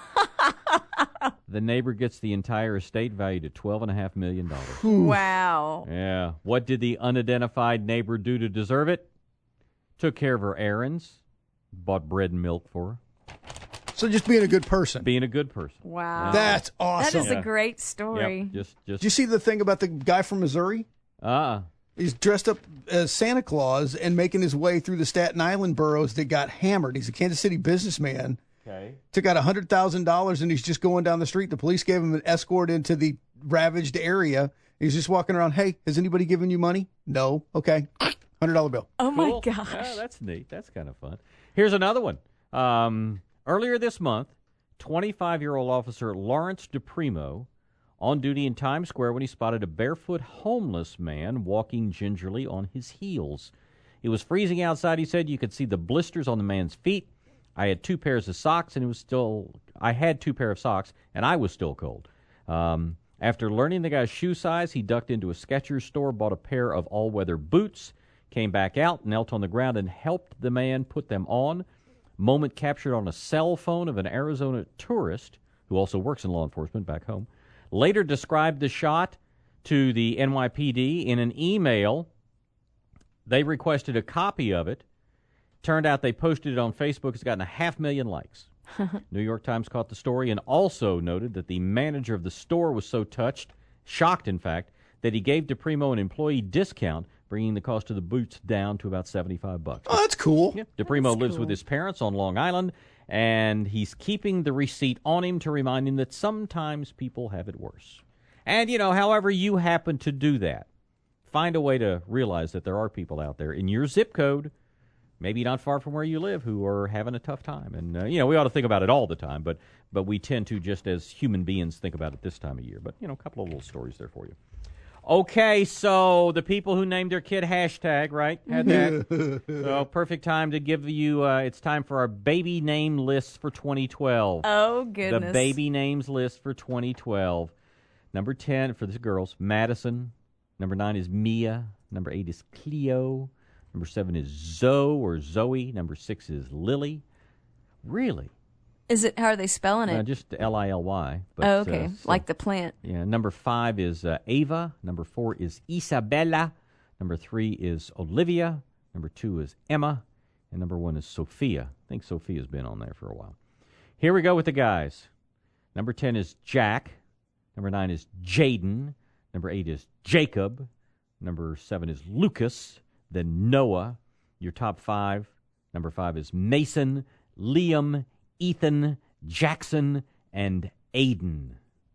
[SPEAKER 9] The neighbor gets the entire estate valued at $12.5 million.
[SPEAKER 15] Wow.
[SPEAKER 9] Yeah. What did the unidentified neighbor do to deserve it? Took care of her errands, bought bread and milk for her.
[SPEAKER 2] So just being a good person.
[SPEAKER 9] Being a good person.
[SPEAKER 15] Wow.
[SPEAKER 9] Yeah.
[SPEAKER 2] That's awesome.
[SPEAKER 15] That is a great story.
[SPEAKER 9] Yep.
[SPEAKER 2] Did you see the thing about the guy from Missouri? He's dressed up as Santa Claus and making his way through the Staten Island boroughs that got hammered. He's a Kansas City businessman.
[SPEAKER 9] Okay.
[SPEAKER 2] Took out $100,000 and he's just going down the street. The police gave him an escort into the ravaged area. He's just walking around. Hey, has anybody given you money? No. Okay. $100 bill.
[SPEAKER 15] Oh, my
[SPEAKER 9] Cool.
[SPEAKER 15] gosh.
[SPEAKER 9] Yeah, that's neat. That's kind of fun. Here's another one. Earlier this month, 25-year-old officer Lawrence DePrimo on duty in Times Square when he spotted a barefoot homeless man walking gingerly on his heels. It was freezing outside, he said. You could see the blisters on the man's feet. I had 2 pairs of socks, and I had 2 pair of socks, and I was still cold. After learning the guy's shoe size, he ducked into a Skechers store, bought a pair of all-weather boots, came back out, knelt on the ground, and helped the man put them on. Moment captured on a cell phone of an Arizona tourist who also works in law enforcement back home. Later described the shot to the NYPD in an email. They requested a copy of it. Turned out they posted it on Facebook. It's gotten 500,000 likes. New York Times caught the story and also noted that the manager of the store was so touched, shocked in fact, that he gave DePrimo an employee discount, bringing the cost of the boots down to about $75.
[SPEAKER 2] Oh, that's cool.
[SPEAKER 9] Yeah. DePrimo lives with his parents on Long Island, and he's keeping the receipt on him to remind him that sometimes people have it worse. And, however you happen to do that, find a way to realize that there are people out there in your zip code, maybe not far from where you live, who are having a tough time. And, we ought to think about it all the time, but we tend to, just as human beings, think about it this time of year. But, a couple of little stories there for you. Okay, so the people who named their kid hashtag, right, had that. So perfect time to give you, it's time for our baby name list for 2012.
[SPEAKER 15] Oh, goodness.
[SPEAKER 9] The baby names list for 2012. Number 10, for the girls, Madison. Number 9 is Mia. Number 8 is Cleo. Number 7 is Zoe or Zoe. Number 6 is Lily. Really?
[SPEAKER 15] How are they spelling it?
[SPEAKER 9] Just Lily. But,
[SPEAKER 15] oh, okay. Like the plant.
[SPEAKER 9] Yeah. Number 5 is Ava. Number 4 is Isabella. Number 3 is Olivia. Number 2 is Emma. And number 1 is Sophia. I think Sophia's been on there for a while. Here we go with the guys. Number 10 is Jack. Number 9 is Jaden. Number 8 is Jacob. Number 7 is Lucas. Then Noah. Your top 5. Number 5 is Mason, Liam, Ethan, Jackson, and Aiden.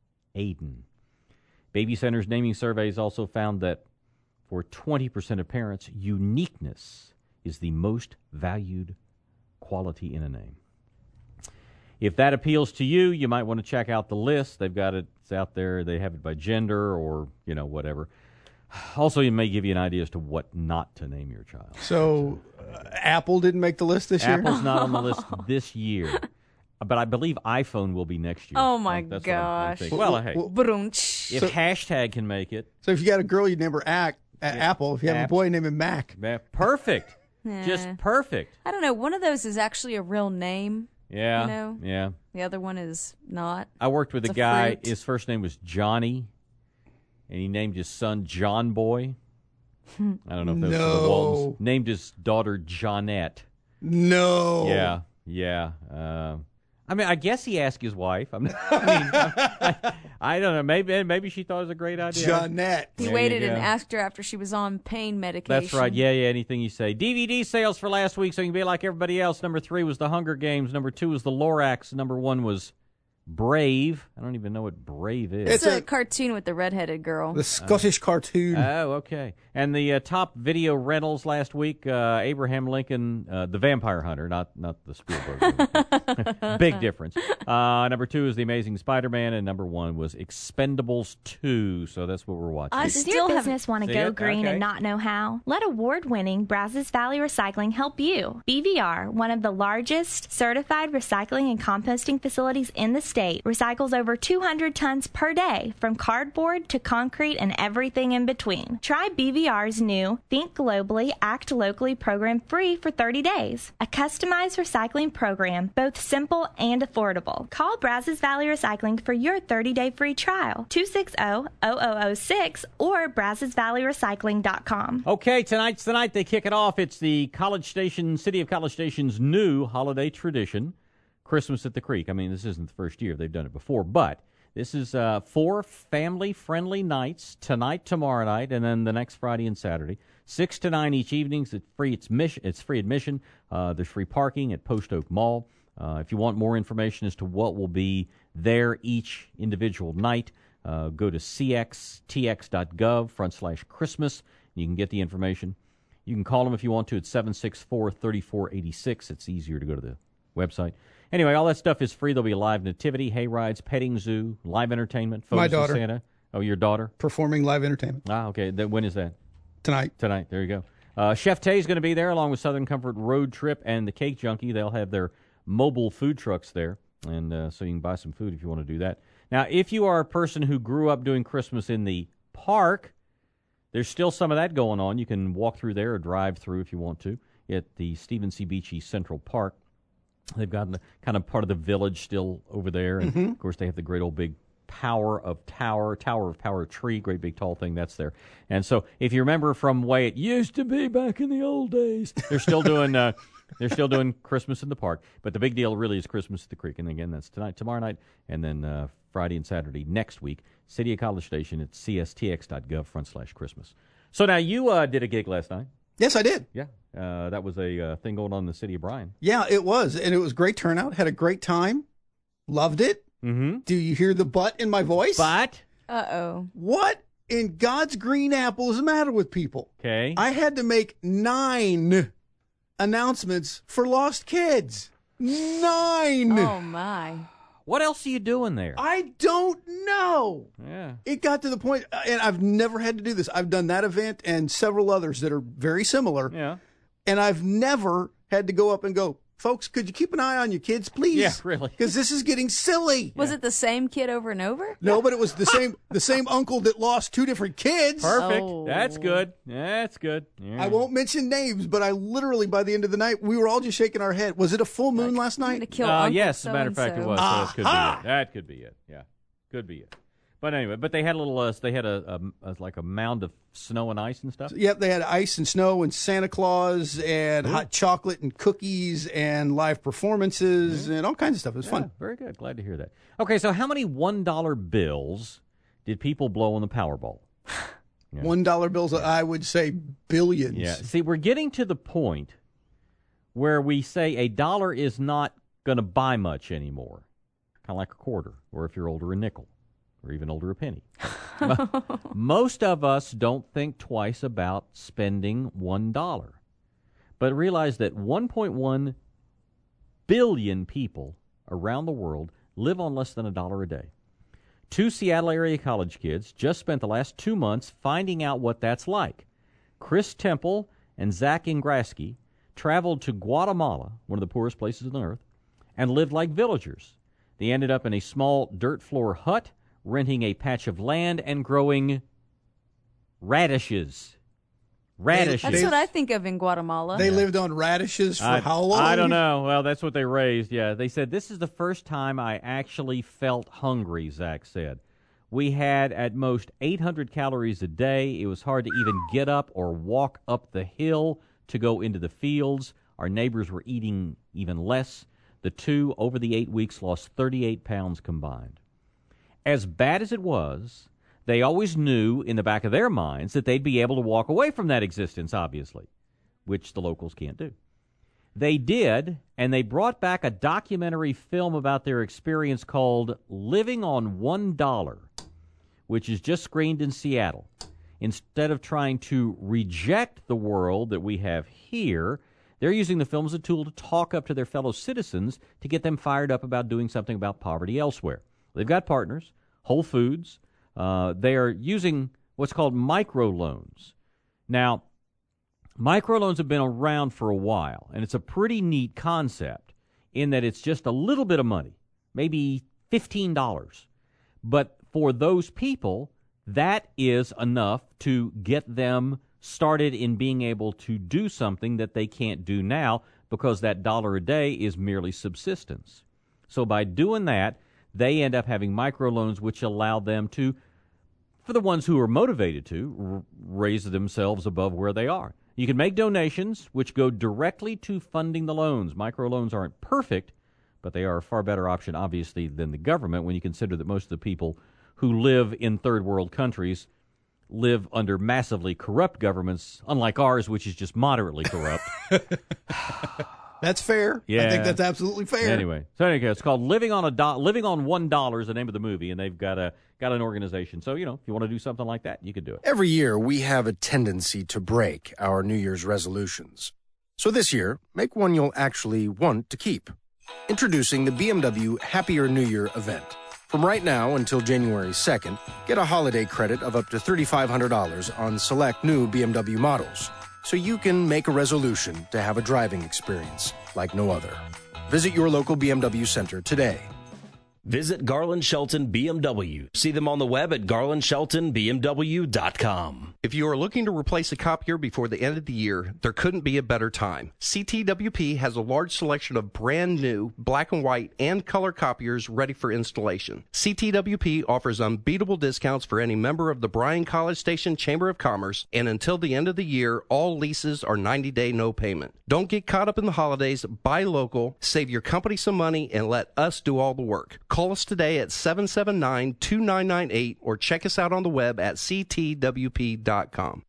[SPEAKER 9] Baby Center's naming surveys also found that for 20% of parents, uniqueness is the most valued quality in a name. If that appeals to you, you might want to check out the list. They've got it. It's out there. They have it by gender or, whatever. Also, it may give you an idea as to what not to name your child.
[SPEAKER 2] So, Apple didn't make the list this year?
[SPEAKER 9] Apple's not on the list this year. But I believe iPhone will be next year.
[SPEAKER 15] Oh, my gosh.
[SPEAKER 9] Well, hey, if hashtag can make it.
[SPEAKER 2] So if you got a girl, you'd name her Apple. If you have a boy, name him Mac.
[SPEAKER 9] Perfect. Just perfect.
[SPEAKER 15] I don't know. One of those is actually a real name.
[SPEAKER 9] Yeah. Yeah.
[SPEAKER 15] The other one is not.
[SPEAKER 9] I worked with a guy. Fruit. His first name was Johnny, and he named his son John Boy. I don't know if that was for the Waltons. Named his daughter Johnette.
[SPEAKER 2] No.
[SPEAKER 9] Yeah. I guess he asked his wife. I don't know. Maybe she thought it was a great idea.
[SPEAKER 2] Johnette.
[SPEAKER 15] He waited and asked her after she was on pain medication.
[SPEAKER 9] That's right. Yeah. Anything you say. DVD sales for last week, so you can be like everybody else. Number 3 was The Hunger Games. Number 2 was The Lorax. Number 1 was Brave. I don't even know what Brave is.
[SPEAKER 15] It's a cartoon with the redheaded girl.
[SPEAKER 2] The Scottish cartoon.
[SPEAKER 9] Oh, okay. And the top video rentals last week, Abraham Lincoln, The Vampire Hunter, not the Spielberg movie. Big difference. Number 2 is The Amazing Spider-Man, and number 1 was Expendables 2. So that's what we're watching.
[SPEAKER 5] Does your business want to go green and not know how? Let award-winning Brazos Valley Recycling help you. BVR, one of the largest certified recycling and composting facilities in the state, recycles over 200 tons per day from cardboard to concrete and everything in between. Try BVR's new Think Globally, Act Locally program free for 30 days. A customized recycling program, both simple and affordable. Call Brazos Valley Recycling for your 30-day free trial. 260-0006 or BrazosValleyRecycling.com.
[SPEAKER 9] Okay, tonight's the night they kick it off. It's the City of College Station's new holiday tradition, Christmas at the Creek. I mean, this isn't the first year. They've done it before, but this is 4 family-friendly nights, tonight, tomorrow night, and then the next Friday and Saturday. 6 to 9 each evening. It's free. It's free admission. There's free parking at Post Oak Mall. If you want more information as to what will be there each individual night, go to cxtx.gov/Christmas. You can get the information. You can call them if you want to at 764-3486. It's easier to go to the website. Anyway, all that stuff is free. There'll be a live nativity, hay rides, petting zoo, live entertainment, photos
[SPEAKER 2] My daughter.
[SPEAKER 9] of Santa. Oh, your daughter?
[SPEAKER 2] Performing live entertainment.
[SPEAKER 9] Ah, okay. When is that?
[SPEAKER 2] Tonight.
[SPEAKER 9] Tonight. There you go. Chef Tay's going to be there along with Southern Comfort Road Trip and the Cake Junkie. They'll have their mobile food trucks there, and so you can buy some food if you want to do that. Now, if you are a person who grew up doing Christmas in the park, there's still some of that going on. You can walk through there or drive through if you want to at the Stephen C. Beachy Central Park. They've got kind of part of the village still over there. And, of course, they have the great old big Tower of Power tree, great big tall thing that's there. And so if you remember from the way it used to be back in the old days, they're still doing Christmas in the park. But the big deal really is Christmas at the Creek. And, again, that's tonight, tomorrow night, and then Friday and Saturday next week. City of College Station at cstx.gov/Christmas. So now you did a gig last night.
[SPEAKER 2] Yes, I did.
[SPEAKER 9] Yeah. That was a thing going on in the city of Bryan.
[SPEAKER 2] Yeah, it was. And it was great turnout. Had a great time. Loved it.
[SPEAKER 9] Mm-hmm.
[SPEAKER 2] Do you hear the but in my voice?
[SPEAKER 9] But?
[SPEAKER 15] Uh-oh.
[SPEAKER 2] What in God's green apple is the matter with people?
[SPEAKER 9] Okay.
[SPEAKER 2] I had to make 9 announcements for lost kids. 9!
[SPEAKER 15] Oh, my.
[SPEAKER 9] What else are you doing there?
[SPEAKER 2] I don't know.
[SPEAKER 9] Yeah.
[SPEAKER 2] It got to the point, and I've never had to do this. I've done that event and several others that are very similar.
[SPEAKER 9] Yeah.
[SPEAKER 2] And I've never had to go up and go, folks, could you keep an eye on your kids, please?
[SPEAKER 9] Yeah, really.
[SPEAKER 2] Because this is getting silly.
[SPEAKER 15] Was it the same kid over and over?
[SPEAKER 2] No, but it was the same uncle that lost 2 different kids.
[SPEAKER 9] Perfect.
[SPEAKER 15] Oh.
[SPEAKER 9] That's good. That's good. Yeah.
[SPEAKER 2] I won't mention names, but I literally, by the end of the night, we were all just shaking our head. Was it a full moon last night?
[SPEAKER 9] Yes, as a matter of fact, it was. So that could be it. That could be it. Yeah, could be it. But anyway, they had a little. They had a mound of snow and ice and stuff.
[SPEAKER 2] Yep, they had ice and snow and Santa Claus and hot chocolate and cookies and live performances and all kinds of stuff. It was fun.
[SPEAKER 9] Very good. Glad to hear that. Okay, so how many $1 bills did people blow on the Powerball?
[SPEAKER 2] Yeah. $1 bills, I would say billions.
[SPEAKER 9] Yeah. See, we're getting to the point where we say a dollar is not going to buy much anymore, kind of like a quarter, or if you're older, a nickel. Or even older, a penny. Most of us don't think twice about spending $1. But realize that 1.1 billion people around the world live on less than $1 a day. 2 Seattle area college kids just spent the last 2 months finding out what that's like. Chris Temple and Zach Ingrasky traveled to Guatemala, one of the poorest places on earth, and lived like villagers. They ended up in a small dirt floor hut, renting a patch of land and growing radishes. Radishes.
[SPEAKER 15] That's what I think of in Guatemala.
[SPEAKER 2] They lived on radishes for how long?
[SPEAKER 9] I don't know. Well, that's what they raised, yeah. They said, this is the first time I actually felt hungry, Zach said. We had at most 800 calories a day. It was hard to even get up or walk up the hill to go into the fields. Our neighbors were eating even less. The two, over the 8 weeks, lost 38 pounds combined. As bad as it was, they always knew in the back of their minds that they'd be able to walk away from that existence, obviously, which the locals can't do. They did, and they brought back a documentary film about their experience called Living on $1, which is just screened in Seattle. Instead of trying to reject the world that we have here, they're using the film as a tool to talk up to their fellow citizens to get them fired up about doing something about poverty elsewhere. They've got partners, Whole Foods. They are using what's called microloans. Now, microloans have been around for a while, and it's a pretty neat concept in that it's just a little bit of money, maybe $15. But for those people, that is enough to get them started in being able to do something that they can't do now because that $1 a day is merely subsistence. So by doing that, they end up having microloans which allow them to, for the ones who are motivated to, raise themselves above where they are. You can make donations which go directly to funding the loans. Microloans aren't perfect, but they are a far better option, obviously, than the government when you consider that most of the people who live in third world countries live under massively corrupt governments, unlike ours, which is just moderately corrupt.
[SPEAKER 2] That's fair.
[SPEAKER 9] Yeah.
[SPEAKER 2] I think that's absolutely fair.
[SPEAKER 9] Anyway, it's called Living on $1 is the name of the movie, and they've got an organization. So, if you want to do something like that, you could do it.
[SPEAKER 6] Every year, we have a tendency to break our New Year's resolutions. So this year, make one you'll actually want to keep. Introducing the BMW Happier New Year event. From right now until January 2nd, get a holiday credit of up to $3,500 on select new BMW models, so you can make a resolution to have a driving experience like no other. Visit your local BMW center today.
[SPEAKER 7] Visit Garland Shelton BMW. See them on the web at garlandsheltonbmw.com.
[SPEAKER 8] If you are looking to replace a copier before the end of the year, there couldn't be a better time. CTWP has a large selection of brand new black and white and color copiers ready for installation. CTWP offers unbeatable discounts for any member of the Bryan College Station Chamber of Commerce, and until the end of the year, all leases are 90-day no payment. Don't get caught up in the holidays. Buy local, save your company some money, and let us do all the work. Call us today at 779-2998 or check us out on the web at ctwp.com.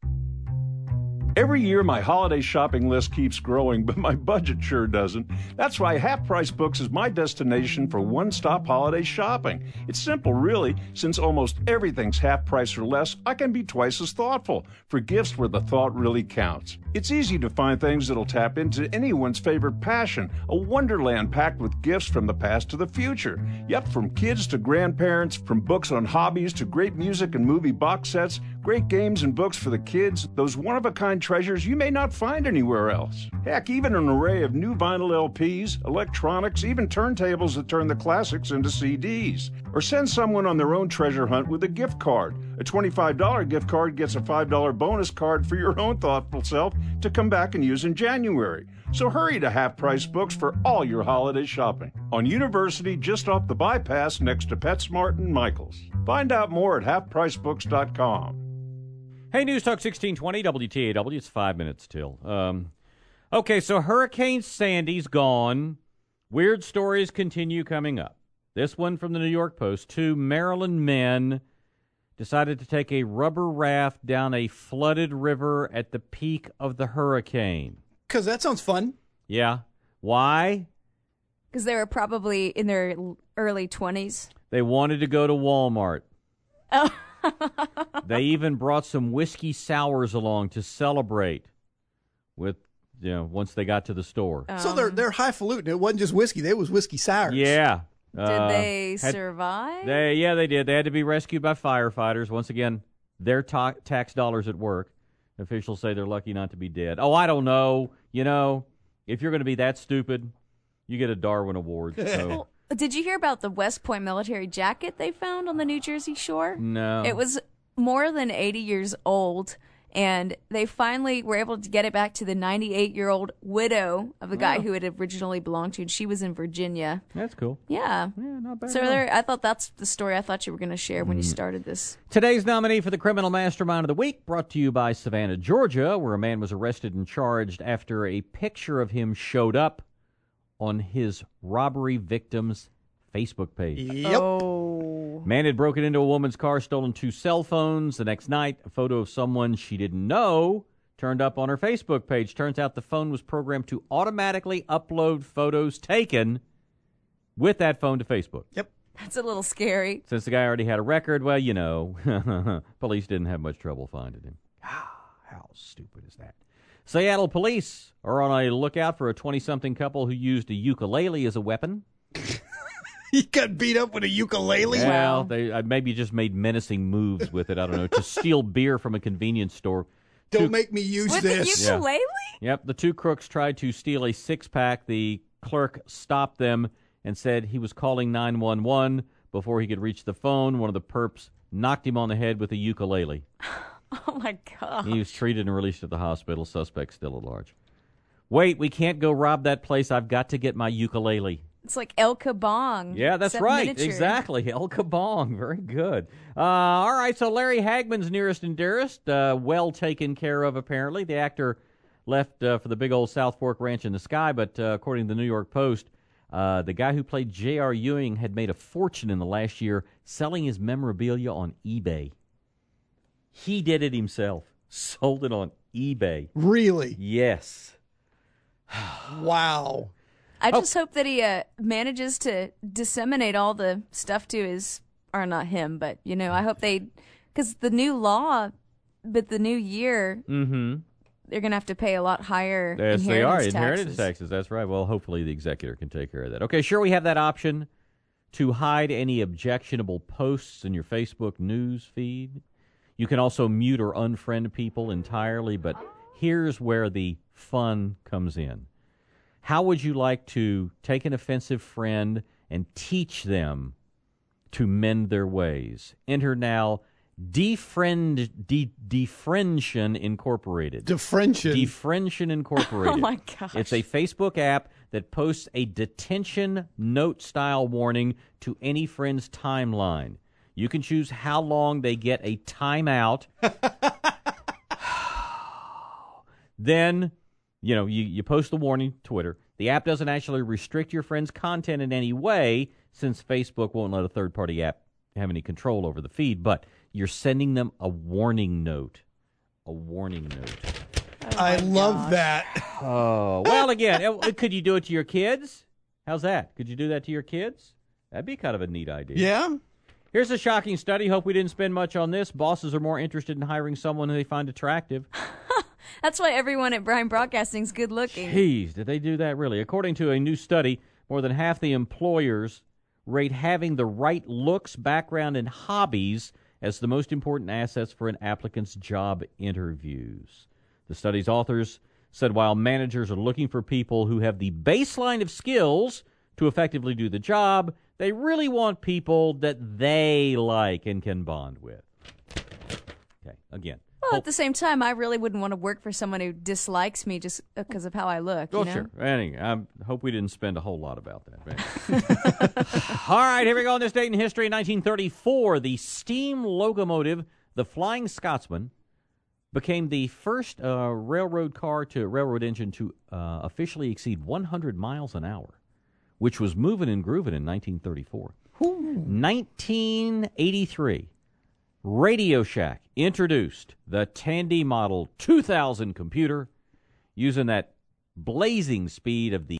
[SPEAKER 23] Every year, my holiday shopping list keeps growing, but my budget sure doesn't. That's why Half Price Books is my destination for one-stop holiday shopping. It's simple, really. Since almost everything's half price or less, I can be twice as thoughtful for gifts where the thought really counts. It's easy to find things that'll tap into anyone's favorite passion, a wonderland packed with gifts from the past to the future. Yep, from kids to grandparents, from books on hobbies to great music and movie box sets, great games and books for the kids, those one-of-a-kind treasures you may not find anywhere else. Heck, even an array of new vinyl LPs, electronics, even turntables that turn the classics into CDs. Or send someone on their own treasure hunt with a gift card. A $25 gift card gets a $5 bonus card for your own thoughtful self to come back and use in January. So hurry to Half Price Books for all your holiday shopping. On University, just off the bypass next to PetSmart and Michael's. Find out more at halfpricebooks.com.
[SPEAKER 9] Hey, News Talk 1620, WTAW. It's 5 minutes till. Okay, so Hurricane Sandy's gone. Weird stories continue coming up. This one from the New York Post. 2 Maryland men decided to take a rubber raft down a flooded river at the peak of the hurricane.
[SPEAKER 2] Because that sounds fun.
[SPEAKER 9] Yeah. Why?
[SPEAKER 15] Because they were probably in their early 20s.
[SPEAKER 9] They wanted to go to Walmart.
[SPEAKER 15] Oh.
[SPEAKER 9] They even brought some whiskey sours along to celebrate with, once they got to the store.
[SPEAKER 2] So they're highfalutin. It wasn't just whiskey. It was whiskey sours.
[SPEAKER 9] Yeah.
[SPEAKER 15] Did they survive?
[SPEAKER 9] They did. They had to be rescued by firefighters. Once again, their tax dollars at work. Officials say they're lucky not to be dead. Oh, I don't know. If you're going to be that stupid, you get a Darwin Award. So.
[SPEAKER 15] Did you hear about the West Point military jacket they found on the New Jersey shore?
[SPEAKER 9] No.
[SPEAKER 15] It was more than 80 years old, and they finally were able to get it back to the 98-year-old widow of the guy who it originally belonged to, and she was in Virginia.
[SPEAKER 9] That's cool.
[SPEAKER 15] Yeah.
[SPEAKER 9] Not bad.
[SPEAKER 15] So I thought that's the story I thought you were going to share when you started this.
[SPEAKER 9] Today's nominee for the Criminal Mastermind of the Week, brought to you by Savannah, Georgia, where a man was arrested and charged after a picture of him showed up on his robbery victim's Facebook page.
[SPEAKER 2] Yep.
[SPEAKER 15] Oh.
[SPEAKER 9] Man had broken into a woman's car, stolen 2 cell phones. The next night, a photo of someone she didn't know turned up on her Facebook page. Turns out the phone was programmed to automatically upload photos taken with that phone to Facebook.
[SPEAKER 2] Yep.
[SPEAKER 15] That's a little scary.
[SPEAKER 9] Since the guy already had a record, well, police didn't have much trouble finding him. How stupid is that? Seattle police are on a lookout for a 20-something couple who used a ukulele as a weapon.
[SPEAKER 2] He got beat up with a ukulele?
[SPEAKER 9] Well, they maybe just made menacing moves with it. I don't know. To steal beer from a convenience store.
[SPEAKER 2] Don't make me use
[SPEAKER 15] with
[SPEAKER 2] this.
[SPEAKER 15] With the ukulele?
[SPEAKER 9] Yeah. Yep. The two crooks tried to steal a six-pack. The clerk stopped them and said he was calling 911. Before he could reach the phone, one of the perps knocked him on the head with a ukulele.
[SPEAKER 15] Oh, my God.
[SPEAKER 9] He was treated and released at the hospital. Suspect still at large. Wait, we can't go rob that place. I've got to get my ukulele.
[SPEAKER 15] It's like El Kabong.
[SPEAKER 9] Yeah, that's right.
[SPEAKER 15] Miniature.
[SPEAKER 9] Exactly. El Kabong. Very good. All right, so Larry Hagman's nearest and dearest, well taken care of, apparently. The actor left for the big old South Fork Ranch in the sky, but according to the New York Post, the guy who played J.R. Ewing had made a fortune in the last year selling his memorabilia on eBay. He did it himself. Sold it on eBay.
[SPEAKER 2] Really?
[SPEAKER 9] Yes.
[SPEAKER 2] Wow.
[SPEAKER 15] I just hope that he manages to disseminate all the stuff to his, or not him, but, I hope because the new law, but the new year, they're going to have to pay a lot higher
[SPEAKER 9] inheritance taxes. That's right. Well, hopefully the executor can take care of that. Okay, sure, we have that option to hide any objectionable posts in your Facebook news feed. You can also mute or unfriend people entirely, but here's where the fun comes in. How would you like to take an offensive friend and teach them to mend their ways? Enter now Defriension Incorporated. Defriension Incorporated.
[SPEAKER 15] Oh, my gosh.
[SPEAKER 9] It's a Facebook app that posts a detention note-style warning to any friend's timeline. You can choose how long they get a timeout. Then, you post the warning, Twitter. The app doesn't actually restrict your friend's content in any way, since Facebook won't let a third-party app have any control over the feed, but you're sending them a warning note. A warning note.
[SPEAKER 2] I love that.
[SPEAKER 9] Oh, well, again, could you do it to your kids? How's that? Could you do that to your kids? That'd be kind of a neat idea.
[SPEAKER 2] Yeah.
[SPEAKER 9] Here's a shocking study. Hope we didn't spend much on this. Bosses are more interested in hiring someone who they find attractive.
[SPEAKER 15] That's why everyone at Bryan Broadcasting is good looking.
[SPEAKER 9] Jeez, did they do that really? According to a new study, more than half the employers rate having the right looks, background, and hobbies as the most important assets for an applicant's job interviews. The study's authors said while managers are looking for people who have the baseline of skills to effectively do the job, they really want people that they like and can bond with. Okay, again.
[SPEAKER 15] Well, at the same time, I really wouldn't want to work for someone who dislikes me just because of how I look.
[SPEAKER 9] Oh, sure. Anyway, I hope we didn't spend a whole lot about that. All right, here we go on this date in history. In 1934, the steam locomotive, the Flying Scotsman, became the first railroad engine to officially exceed 100 miles an hour, which was moving and grooving in 1934. 1983. Radio Shack introduced the Tandy Model 2000 computer using that blazing speed of the